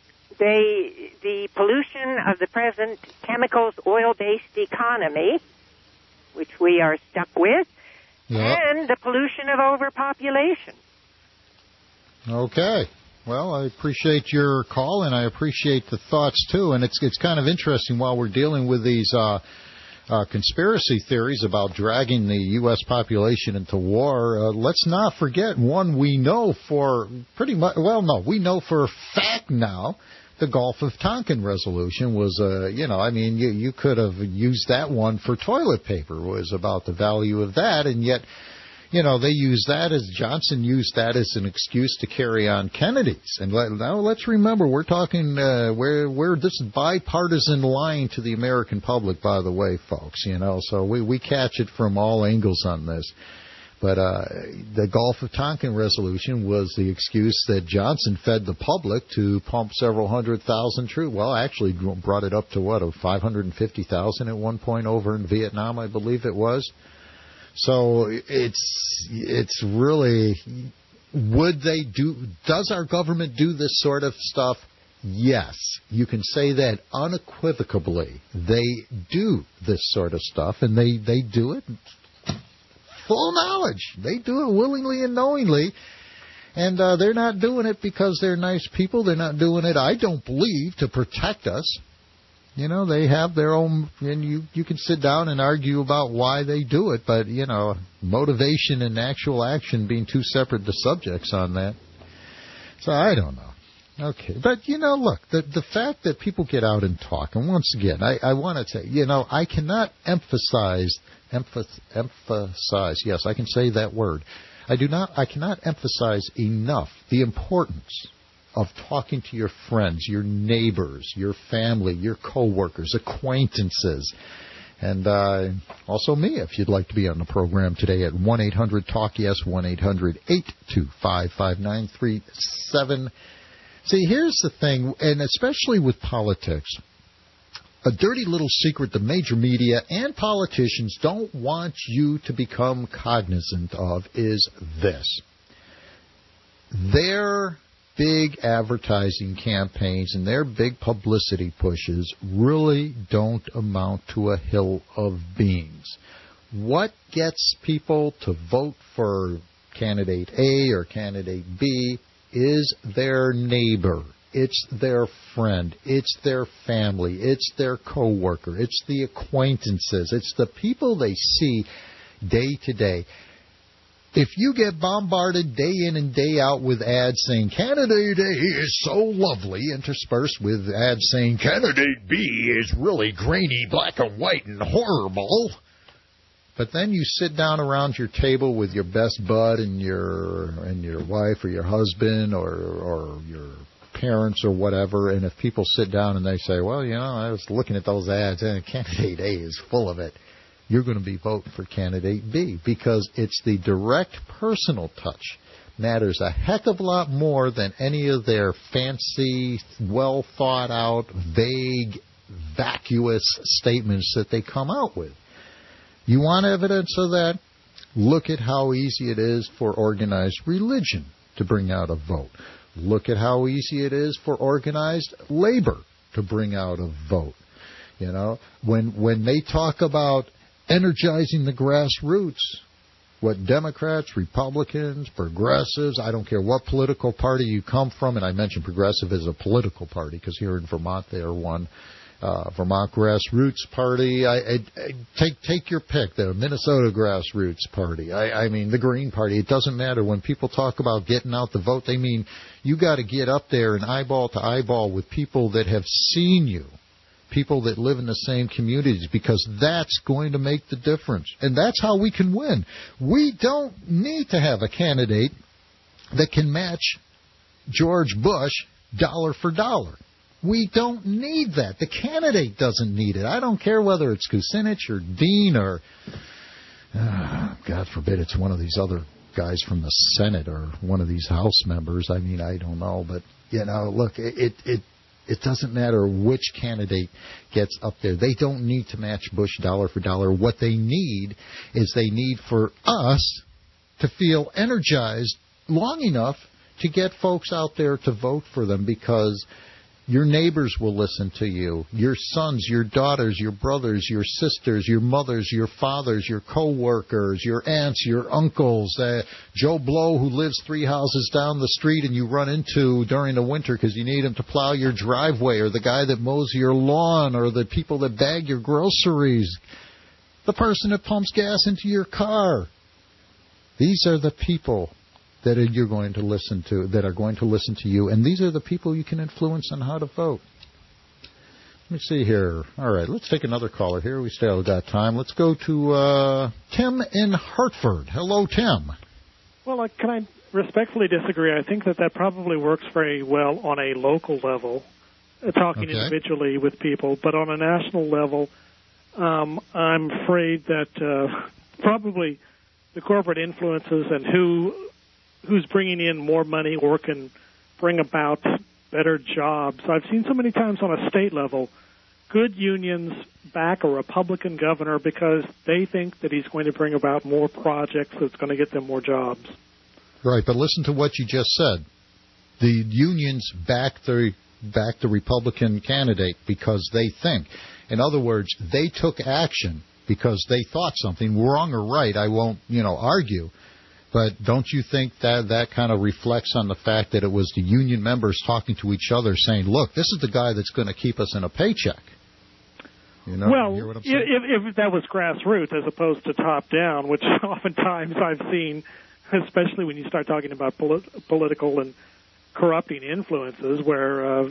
they, the pollution of the present chemicals oil-based economy, which we are stuck with, yep. and the pollution of overpopulation. Okay. Well, I appreciate your call, and I appreciate the thoughts, too. And it's it's kind of interesting while we're dealing with these uh, uh, conspiracy theories about dragging the U S population into war. Uh, let's not forget one we know for pretty much, well, no, we know for a fact now the Gulf of Tonkin resolution was, uh, you know, I mean, you, you could have used that one for toilet paper, was about the value of that, and yet... You know, they use that as, Johnson used that as an excuse to carry on Kennedy's. And let, now let's remember, we're talking, uh, we're, we're, this is bipartisan lying to the American public, by the way, folks, you know, so we, we catch it from all angles on this. But uh, the Gulf of Tonkin resolution was the excuse that Johnson fed the public to pump several hundred thousand troops. Well, actually brought it up to, what, five hundred fifty thousand at one point over in Vietnam, I believe it was. So it's it's really, would they do, does our government do this sort of stuff? Yes. You can say that unequivocally. They do this sort of stuff, and they, they do it full knowledge. They do it willingly and knowingly. And uh, they're not doing it because they're nice people. They're not doing it, I don't believe, to protect us. You know, they have their own, and you, you can sit down and argue about why they do it, but, you know, motivation and actual action being two separate subjects on that. So I don't know. Okay. But, you know, look, the the fact that people get out and talk, and once again, I, I want to say, you know, I cannot emphasize, emph- emphasize, yes, I can say that word. I do not, I cannot emphasize enough the importance of talking to your friends, your neighbors, your family, your coworkers, acquaintances, and uh, also me, if you'd like to be on the program today at one eight hundred talk yes, one eight hundred eight two five five nine three seven. See, here's the thing, and especially with politics, a dirty little secret the major media and politicians don't want you to become cognizant of is this. Their big advertising campaigns and their big publicity pushes really don't amount to a hill of beans. What gets people to vote for candidate A or candidate B is their neighbor. It's their friend. It's their family. It's their coworker. It's the acquaintances. It's the people they see day to day. If you get bombarded day in and day out with ads saying candidate A is so lovely, interspersed with ads saying candidate B is really grainy, black and white, and horrible, but then you sit down around your table with your best bud and your and your wife or your husband or or your parents or whatever, and if people sit down and they say, well, you know, I was looking at those ads and candidate A is full of it, you're going to be voting for candidate B because it's the direct personal touch matters a heck of a lot more than any of their fancy, well thought out, vague, vacuous statements that they come out with. You want evidence of that? Look at how easy it is for organized religion to bring out a vote. Look at how easy it is for organized labor to bring out a vote. You know, when when they talk about energizing the grassroots, what Democrats, Republicans, progressives, I don't care what political party you come from, and I mentioned progressive as a political party because here in Vermont they are one, uh, Vermont Grassroots Party. I, I, I take take your pick. The Minnesota Grassroots Party. I, I mean the Green Party. It doesn't matter. When people talk about getting out the vote, they mean you got to get up there and eyeball to eyeball with people that have seen you. People that live in the same communities, because that's going to make the difference. And that's how we can win. We don't need to have a candidate that can match George Bush dollar for dollar. We don't need that. The candidate doesn't need it. I don't care whether it's Kucinich or Dean or, uh, God forbid, it's one of these other guys from the Senate or one of these House members. I mean, I don't know. But, you know, look, it it It doesn't matter which candidate gets up there. They don't need to match Bush dollar for dollar. What they need is they need for us to feel energized long enough to get folks out there to vote for them, because your neighbors will listen to you. Your sons, your daughters, your brothers, your sisters, your mothers, your fathers, your co-workers, your aunts, your uncles, uh, Joe Blow who lives three houses down the street and you run into during the winter because you need him to plow your driveway, or the guy that mows your lawn, or the people that bag your groceries, the person that pumps gas into your car. These are the people that you're going to listen to, that are going to listen to you, and these are the people you can influence on how to vote. Let me see here. All right, let's take another caller here. We still got time. Let's go to uh, Tim in Hartford. Hello, Tim. Well, uh, can I respectfully disagree? I think that that probably works very well on a local level, uh, talking okay. individually with people, but on a national level, um, I'm afraid that uh, probably the corporate influences and who who's bringing in more money or can bring about better jobs. I've seen so many times on a state level good unions back a Republican governor because they think that he's going to bring about more projects that's going to get them more jobs. Right, but listen to what you just said. The unions back the back the Republican candidate because they think. In other words, they took action because they thought something, wrong or right, I won't, you know, argue. But don't you think that that kind of reflects on the fact that it was the union members talking to each other saying, look, this is the guy that's going to keep us in a paycheck? You know, well, you hear what I'm saying? if, if that was grassroots as opposed to top-down, which oftentimes I've seen, especially when you start talking about polit- political and corrupting influences where, uh,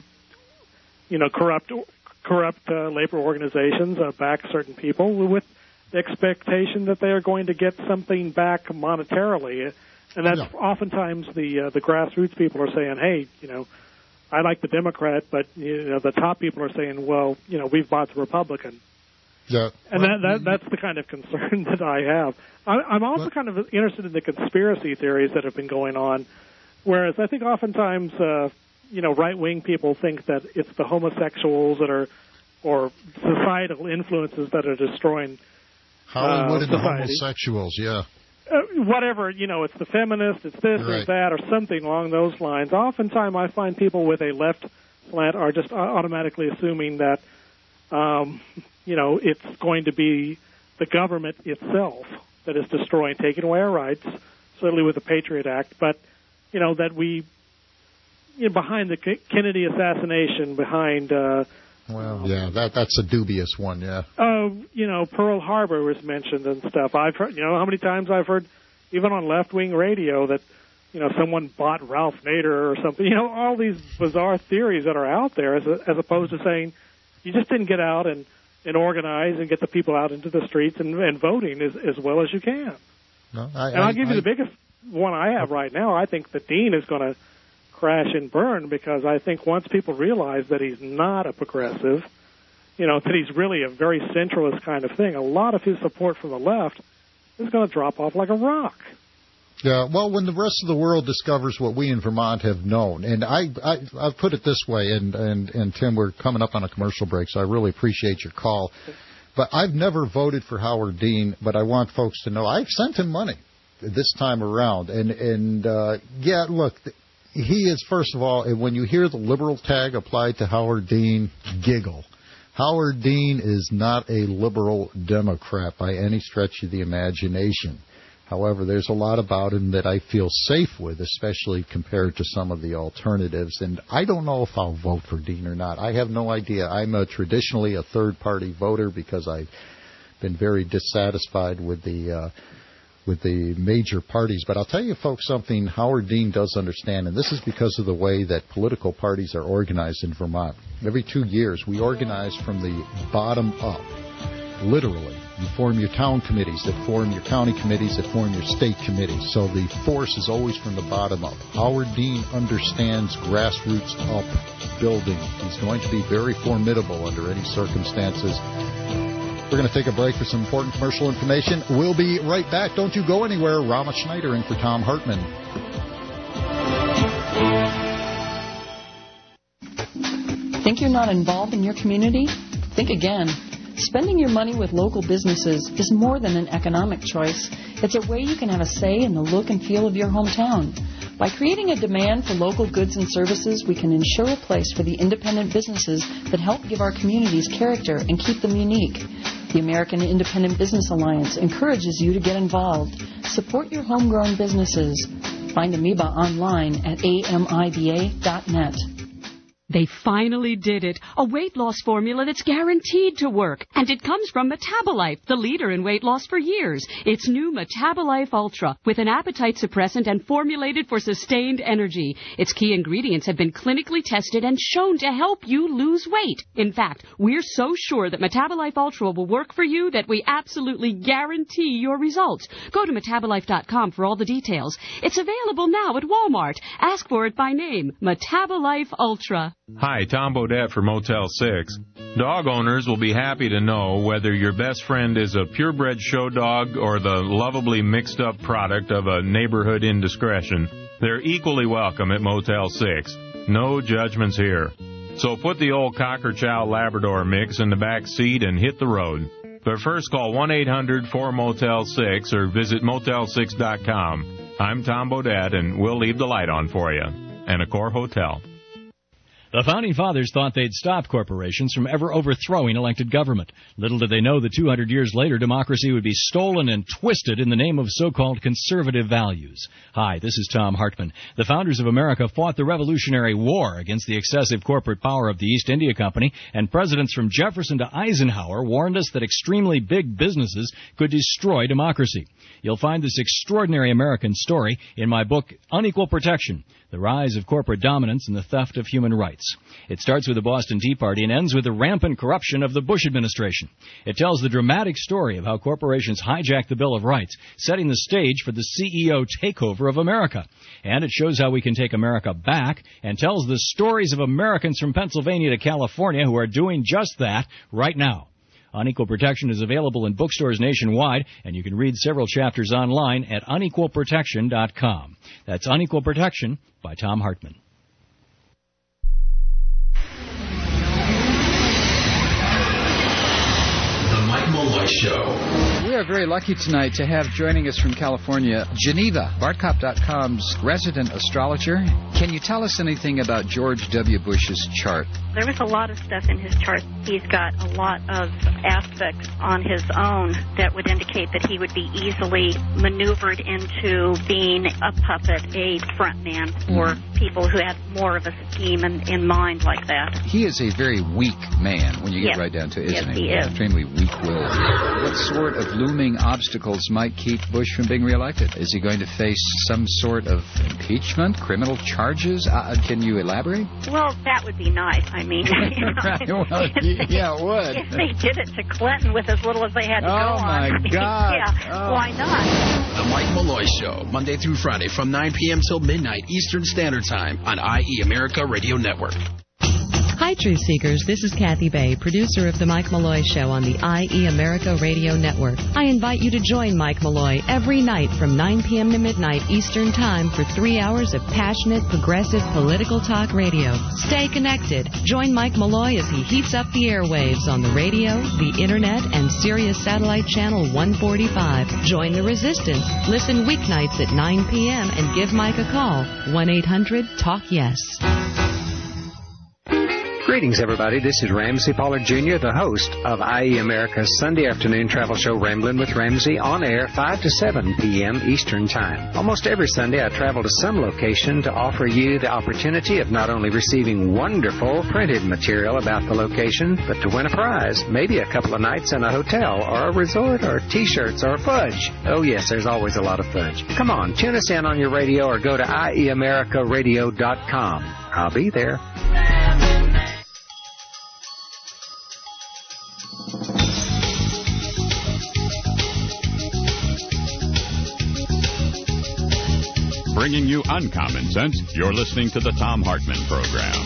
you know, corrupt corrupt uh, labor organizations uh, back certain people with the expectation that they are going to get something back monetarily. And that's yeah. oftentimes the uh, the grassroots people are saying, hey, you know, I like the Democrat, but you know the top people are saying, well, you know, we've bought the Republican. Yeah. And that, that that's the kind of concern that I have. I, I'm also what? kind of interested in the conspiracy theories that have been going on, whereas I think oftentimes, uh, you know, right-wing people think that it's the homosexuals that are, or societal influences that are destroying Hollywood uh, and the homosexuals, yeah. Uh, whatever, you know, it's the feminists, it's this right. or that, or something along those lines. Oftentimes I find people with a left slant are just automatically assuming that, um, you know, it's going to be the government itself that is destroying, taking away our rights, certainly with the Patriot Act, but, you know, that we, you know, behind the Kennedy assassination, behind... Uh, Well, yeah, that that's a dubious one, yeah. Oh, uh, you know, Pearl Harbor was mentioned and stuff. I've heard, you know, how many times I've heard, even on left-wing radio, that, you know, someone bought Ralph Nader or something. You know, all these bizarre theories that are out there, as a, as opposed to saying, you just didn't get out and, and organize and get the people out into the streets and, and voting as, as well as you can. No, I, and I'll I, give you I, the biggest one I have right now. I think that Dean is going to crash and burn because I think once people realize that he's not a progressive, you know, that he's really a very centralist kind of thing, a lot of his support from the left is going to drop off like a rock. Yeah, well, when the rest of the world discovers what we in Vermont have known, and I, I, I've put it this way, and, and, and Tim, we're coming up on a commercial break, so I really appreciate your call. But I've never voted for Howard Dean, but I want folks to know I've sent him money this time around. And, and uh, yeah, look, he is, first of all, when you hear the liberal tag applied to Howard Dean, giggle. Howard Dean is not a liberal Democrat by any stretch of the imagination. However, there's a lot about him that I feel safe with, especially compared to some of the alternatives. And I don't know if I'll vote for Dean or not. I have no idea. I'm a, traditionally a third-party voter because I've been very dissatisfied with the uh, with the major parties. But I'll tell you, folks, something Howard Dean does understand, and this is because of the way that political parties are organized in Vermont. Every two years, we organize from the bottom up, literally. You form your town committees that form your county committees that form your state committees. So the force is always from the bottom up. Howard Dean understands grassroots up building. He's going to be very formidable under any circumstances. We're going to take a break for some important commercial information. We'll be right back. Don't you go anywhere. Rama Schneider in for Tom Hartman. Think you're not involved in your community? Think again. Spending your money with local businesses is more than an economic choice. It's a way you can have a say in the look and feel of your hometown. By creating a demand for local goods and services, we can ensure a place for the independent businesses that help give our communities character and keep them unique. The American Independent Business Alliance encourages you to get involved. Support your homegrown businesses. Find Amoeba online at A M I B A dot net. They finally did it. A weight loss formula that's guaranteed to work. And it comes from Metabolife, the leader in weight loss for years. It's new Metabolife Ultra with an appetite suppressant and formulated for sustained energy. Its key ingredients have been clinically tested and shown to help you lose weight. In fact, we're so sure that Metabolife Ultra will work for you that we absolutely guarantee your results. Go to metabolife dot com for all the details. It's available now at Walmart. Ask for it by name, Metabolife Ultra. Hi, Tom Bodette for Motel six. Dog owners will be happy to know whether your best friend is a purebred show dog or the lovably mixed-up product of a neighborhood indiscretion. They're equally welcome at Motel six. No judgments here. So put the old Cocker Chow Labrador mix in the back seat and hit the road. But first call one eight hundred four motel six or visit motel six dot com. I'm Tom Bodette, and we'll leave the light on for you. And Accor Hotel. The Founding Fathers thought they'd stop corporations from ever overthrowing elected government. Little did they know that two hundred years later, democracy would be stolen and twisted in the name of so-called conservative values. Hi, this is Tom Hartman. The founders of America fought the Revolutionary War against the excessive corporate power of the East India Company, and presidents from Jefferson to Eisenhower warned us that extremely big businesses could destroy democracy. You'll find this extraordinary American story in my book, Unequal Protection: The Rise of Corporate Dominance and the Theft of Human Rights. It starts with the Boston Tea Party and ends with the rampant corruption of the Bush administration. It tells the dramatic story of how corporations hijacked the Bill of Rights, setting the stage for the C E O takeover of America. And it shows how we can take America back, and tells the stories of Americans from Pennsylvania to California who are doing just that right now. Unequal Protection is available in bookstores nationwide, and you can read several chapters online at unequal protection dot com. That's Unequal Protection by Tom Hartman. The Mike Malloy Show. We are very lucky tonight to have joining us from California, Geneva, Bartcop dot com's resident astrologer. Can you tell us anything about George W. Bush's chart? There was a lot of stuff in his chart. He's got a lot of aspects on his own that would indicate that he would be easily maneuvered into being a puppet, a front man for mm. people who had more of a scheme in, in mind like that. He is a very weak man when you get yes. right down to it, isn't yes, he? he is. Extremely weak-willed. What sort of looming obstacles might keep Bush from being reelected? Is he going to face some sort of impeachment, criminal charges? Uh, can you elaborate? Well, that would be nice. I mean, you know, well, yeah, it would. If they did it to Clinton with as little as they had to oh go on. Oh, my God. yeah, oh. why not? The Mike Malloy Show, Monday through Friday from nine p.m. till midnight Eastern Standard Time on I E America Radio Network. Hi, Truth Seekers. This is Kathy Bay, producer of The Mike Malloy Show on the I E America Radio Network. I invite you to join Mike Malloy every night from nine p.m. to midnight Eastern Time for three hours of passionate, progressive political talk radio. Stay connected. Join Mike Malloy as he heats up the airwaves on the radio, the Internet, and Sirius Satellite Channel one forty-five. Join the resistance. Listen weeknights at nine p.m. and give Mike a call. one eight hundred talk yes. Greetings, everybody. This is Ramsey Pollard Junior, the host of I E America's Sunday afternoon travel show Ramblin' with Ramsey, on air five to seven p.m. Eastern Time. Almost every Sunday, I travel to some location to offer you the opportunity of not only receiving wonderful printed material about the location, but to win a prize, maybe a couple of nights in a hotel or a resort or T-shirts or fudge. Oh, yes, there's always a lot of fudge. Come on, tune us in on your radio or go to I E America Radio dot com. I'll be there. Bringing you uncommon sense, you're listening to the Tom Hartman Program.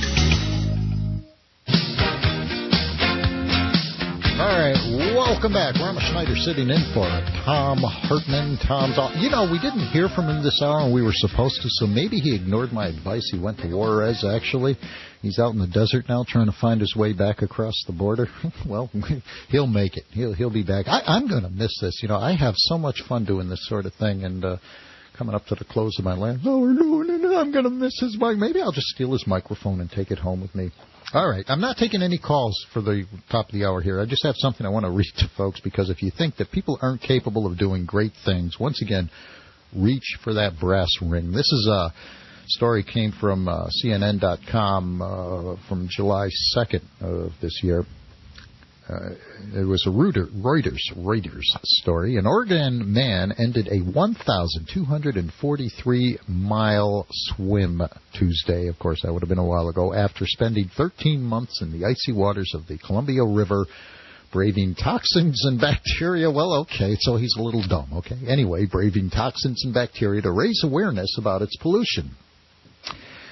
All right, welcome back. Rama Schneider sitting in for Tom Hartman. Tom's off. You know, we didn't hear from him this hour, and we were supposed to, so maybe he ignored my advice. He went to Juarez, actually. He's out in the desert now trying to find his way back across the border. Well, he'll make it. He'll, he'll be back. I, I'm going to miss this. You know, I have so much fun doing this sort of thing, and... uh coming up to the close of my land. Oh, we're doing it. I'm going to miss his mic. Maybe I'll just steal his microphone and take it home with me. All right. I'm not taking any calls for the top of the hour here. I just have something I want to read to folks, because if you think that people aren't capable of doing great things, once again, reach for that brass ring. This is a story came from uh, C N N dot com uh, from July second of this year. Uh, it was a Reuters, Reuters story. An Oregon man ended a one thousand two hundred forty-three mile swim Tuesday. Of course, that would have been a while ago. After spending thirteen months in the icy waters of the Columbia River, braving toxins and bacteria. Well, okay, so he's a little dumb, okay? Anyway, braving toxins and bacteria to raise awareness about its pollution.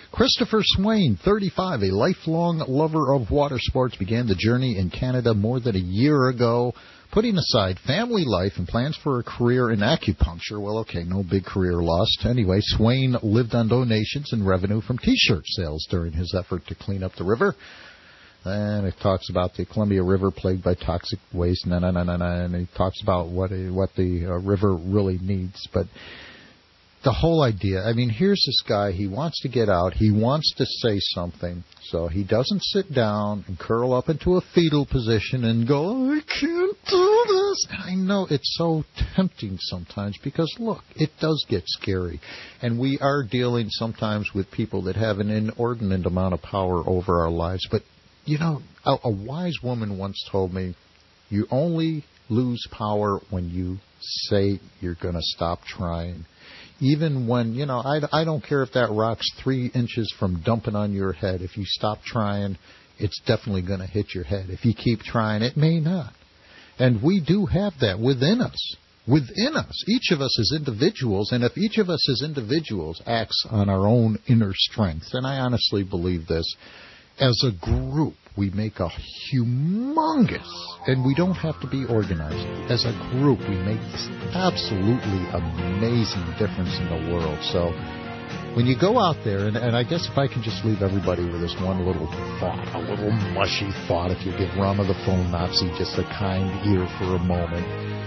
Christopher Swain, thirty-five, a lifelong lover of water sports, began the journey in Canada more than a year ago, putting aside family life and plans for a career in acupuncture. Well, okay, no big career lost. Anyway, Swain lived on donations and revenue from T-shirt sales during his effort to clean up the river. And it talks about the Columbia River plagued by toxic waste, na na na na na, and he talks about what a, what the uh, river really needs. But the whole idea, I mean, here's this guy, he wants to get out, he wants to say something, so he doesn't sit down and curl up into a fetal position and go, oh, I can't do this. I know it's so tempting sometimes because, look, it does get scary. And we are dealing sometimes with people that have an inordinate amount of power over our lives. But, you know, a, a wise woman once told me, you only lose power when you say you're going to stop trying. Even when, you know, I, I don't care if that rock's three inches from dumping on your head. If you stop trying, it's definitely going to hit your head. If you keep trying, it may not. And we do have that within us. Within us. Each of us as individuals. And if each of us as individuals acts on our own inner strength, and I honestly believe this, as a group, we make a humongous, and we don't have to be organized. As a group, we make this absolutely amazing difference in the world. So when you go out there, and, and I guess if I can just leave everybody with this one little thought, a little mushy thought, if you give Rama the phone Nazi just a kind ear for a moment,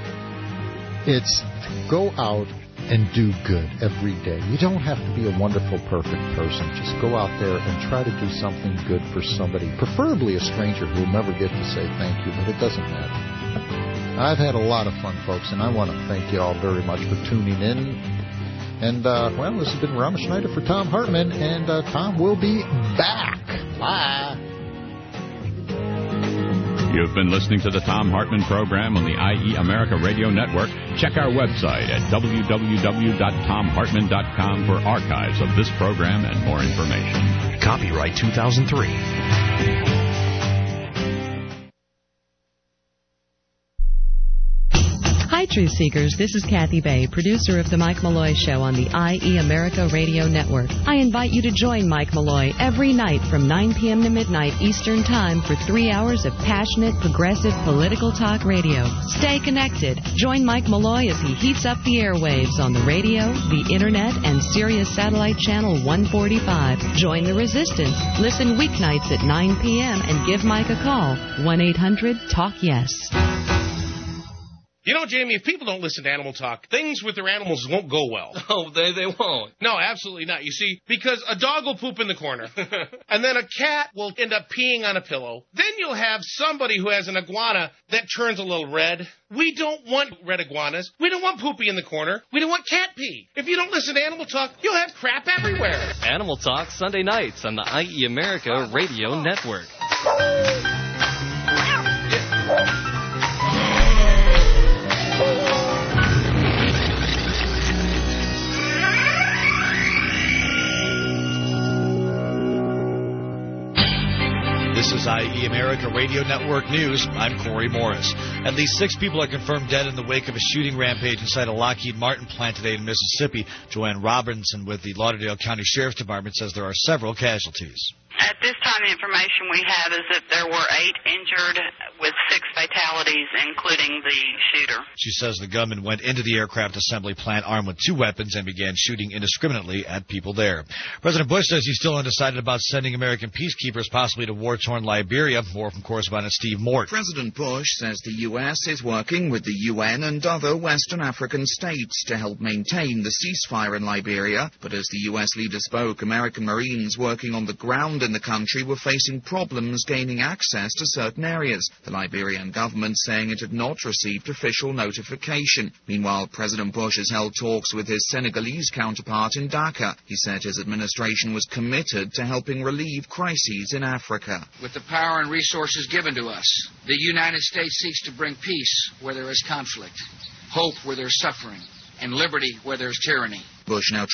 it's go out and do good every day. You don't have to be a wonderful, perfect person. Just go out there and try to do something good for somebody, preferably a stranger who will never get to say thank you, but it doesn't matter. I've had a lot of fun, folks, and I want to thank you all very much for tuning in. And, uh, well, this has been Rama Schneider for Tom Hartman, and uh, Tom will be back. Bye. You've been listening to the Tom Hartman program on the I E America Radio Network. Check our website at w w w dot tom hartman dot com for archives of this program and more information. Copyright two thousand three. Hi, Truth Seekers. This is Kathy Bay, producer of The Mike Malloy Show on the I E America Radio Network. I invite you to join Mike Malloy every night from nine p.m. to midnight Eastern Time for three hours of passionate, progressive political talk radio. Stay connected. Join Mike Malloy as he heats up the airwaves on the radio, the Internet, and Sirius Satellite Channel one forty-five. Join the resistance. Listen weeknights at nine p.m. and give Mike a call. one eight hundred talk yes. You know, Jamie, if people don't listen to Animal Talk, things with their animals won't go well. Oh, they they won't. No, absolutely not. You see, because a dog will poop in the corner, and then a cat will end up peeing on a pillow. Then you'll have somebody who has an iguana that turns a little red. We don't want red iguanas. We don't want poopy in the corner. We don't want cat pee. If you don't listen to Animal Talk, you'll have crap everywhere. Animal Talk, Sunday nights on the I E America Radio Network. This is I E America Radio Network News. I'm Corey Morris. At least six people are confirmed dead in the wake of a shooting rampage inside a Lockheed Martin plant today in Mississippi. Joanne Robinson with the Lauderdale County Sheriff's Department says there are several casualties. At this time, the information we have is that there were eight injured with six fatalities, including the shooter. She says the gunman went into the aircraft assembly plant armed with two weapons and began shooting indiscriminately at people there. President Bush says he's still undecided about sending American peacekeepers possibly to war-torn Liberia. More from correspondent Steve Mort. President Bush says the U S is working with the U N and other Western African states to help maintain the ceasefire in Liberia. But as the U S leader spoke, American Marines working on the ground in the country were facing problems gaining access to certain areas. The Liberian government saying it had not received official notification. Meanwhile, President Bush has held talks with his Senegalese counterpart in Dhaka. He said his administration was committed to helping relieve crises in Africa. With the power and resources given to us, the United States seeks to bring peace where there is conflict, hope where there is suffering, and liberty where there is tyranny. Bush now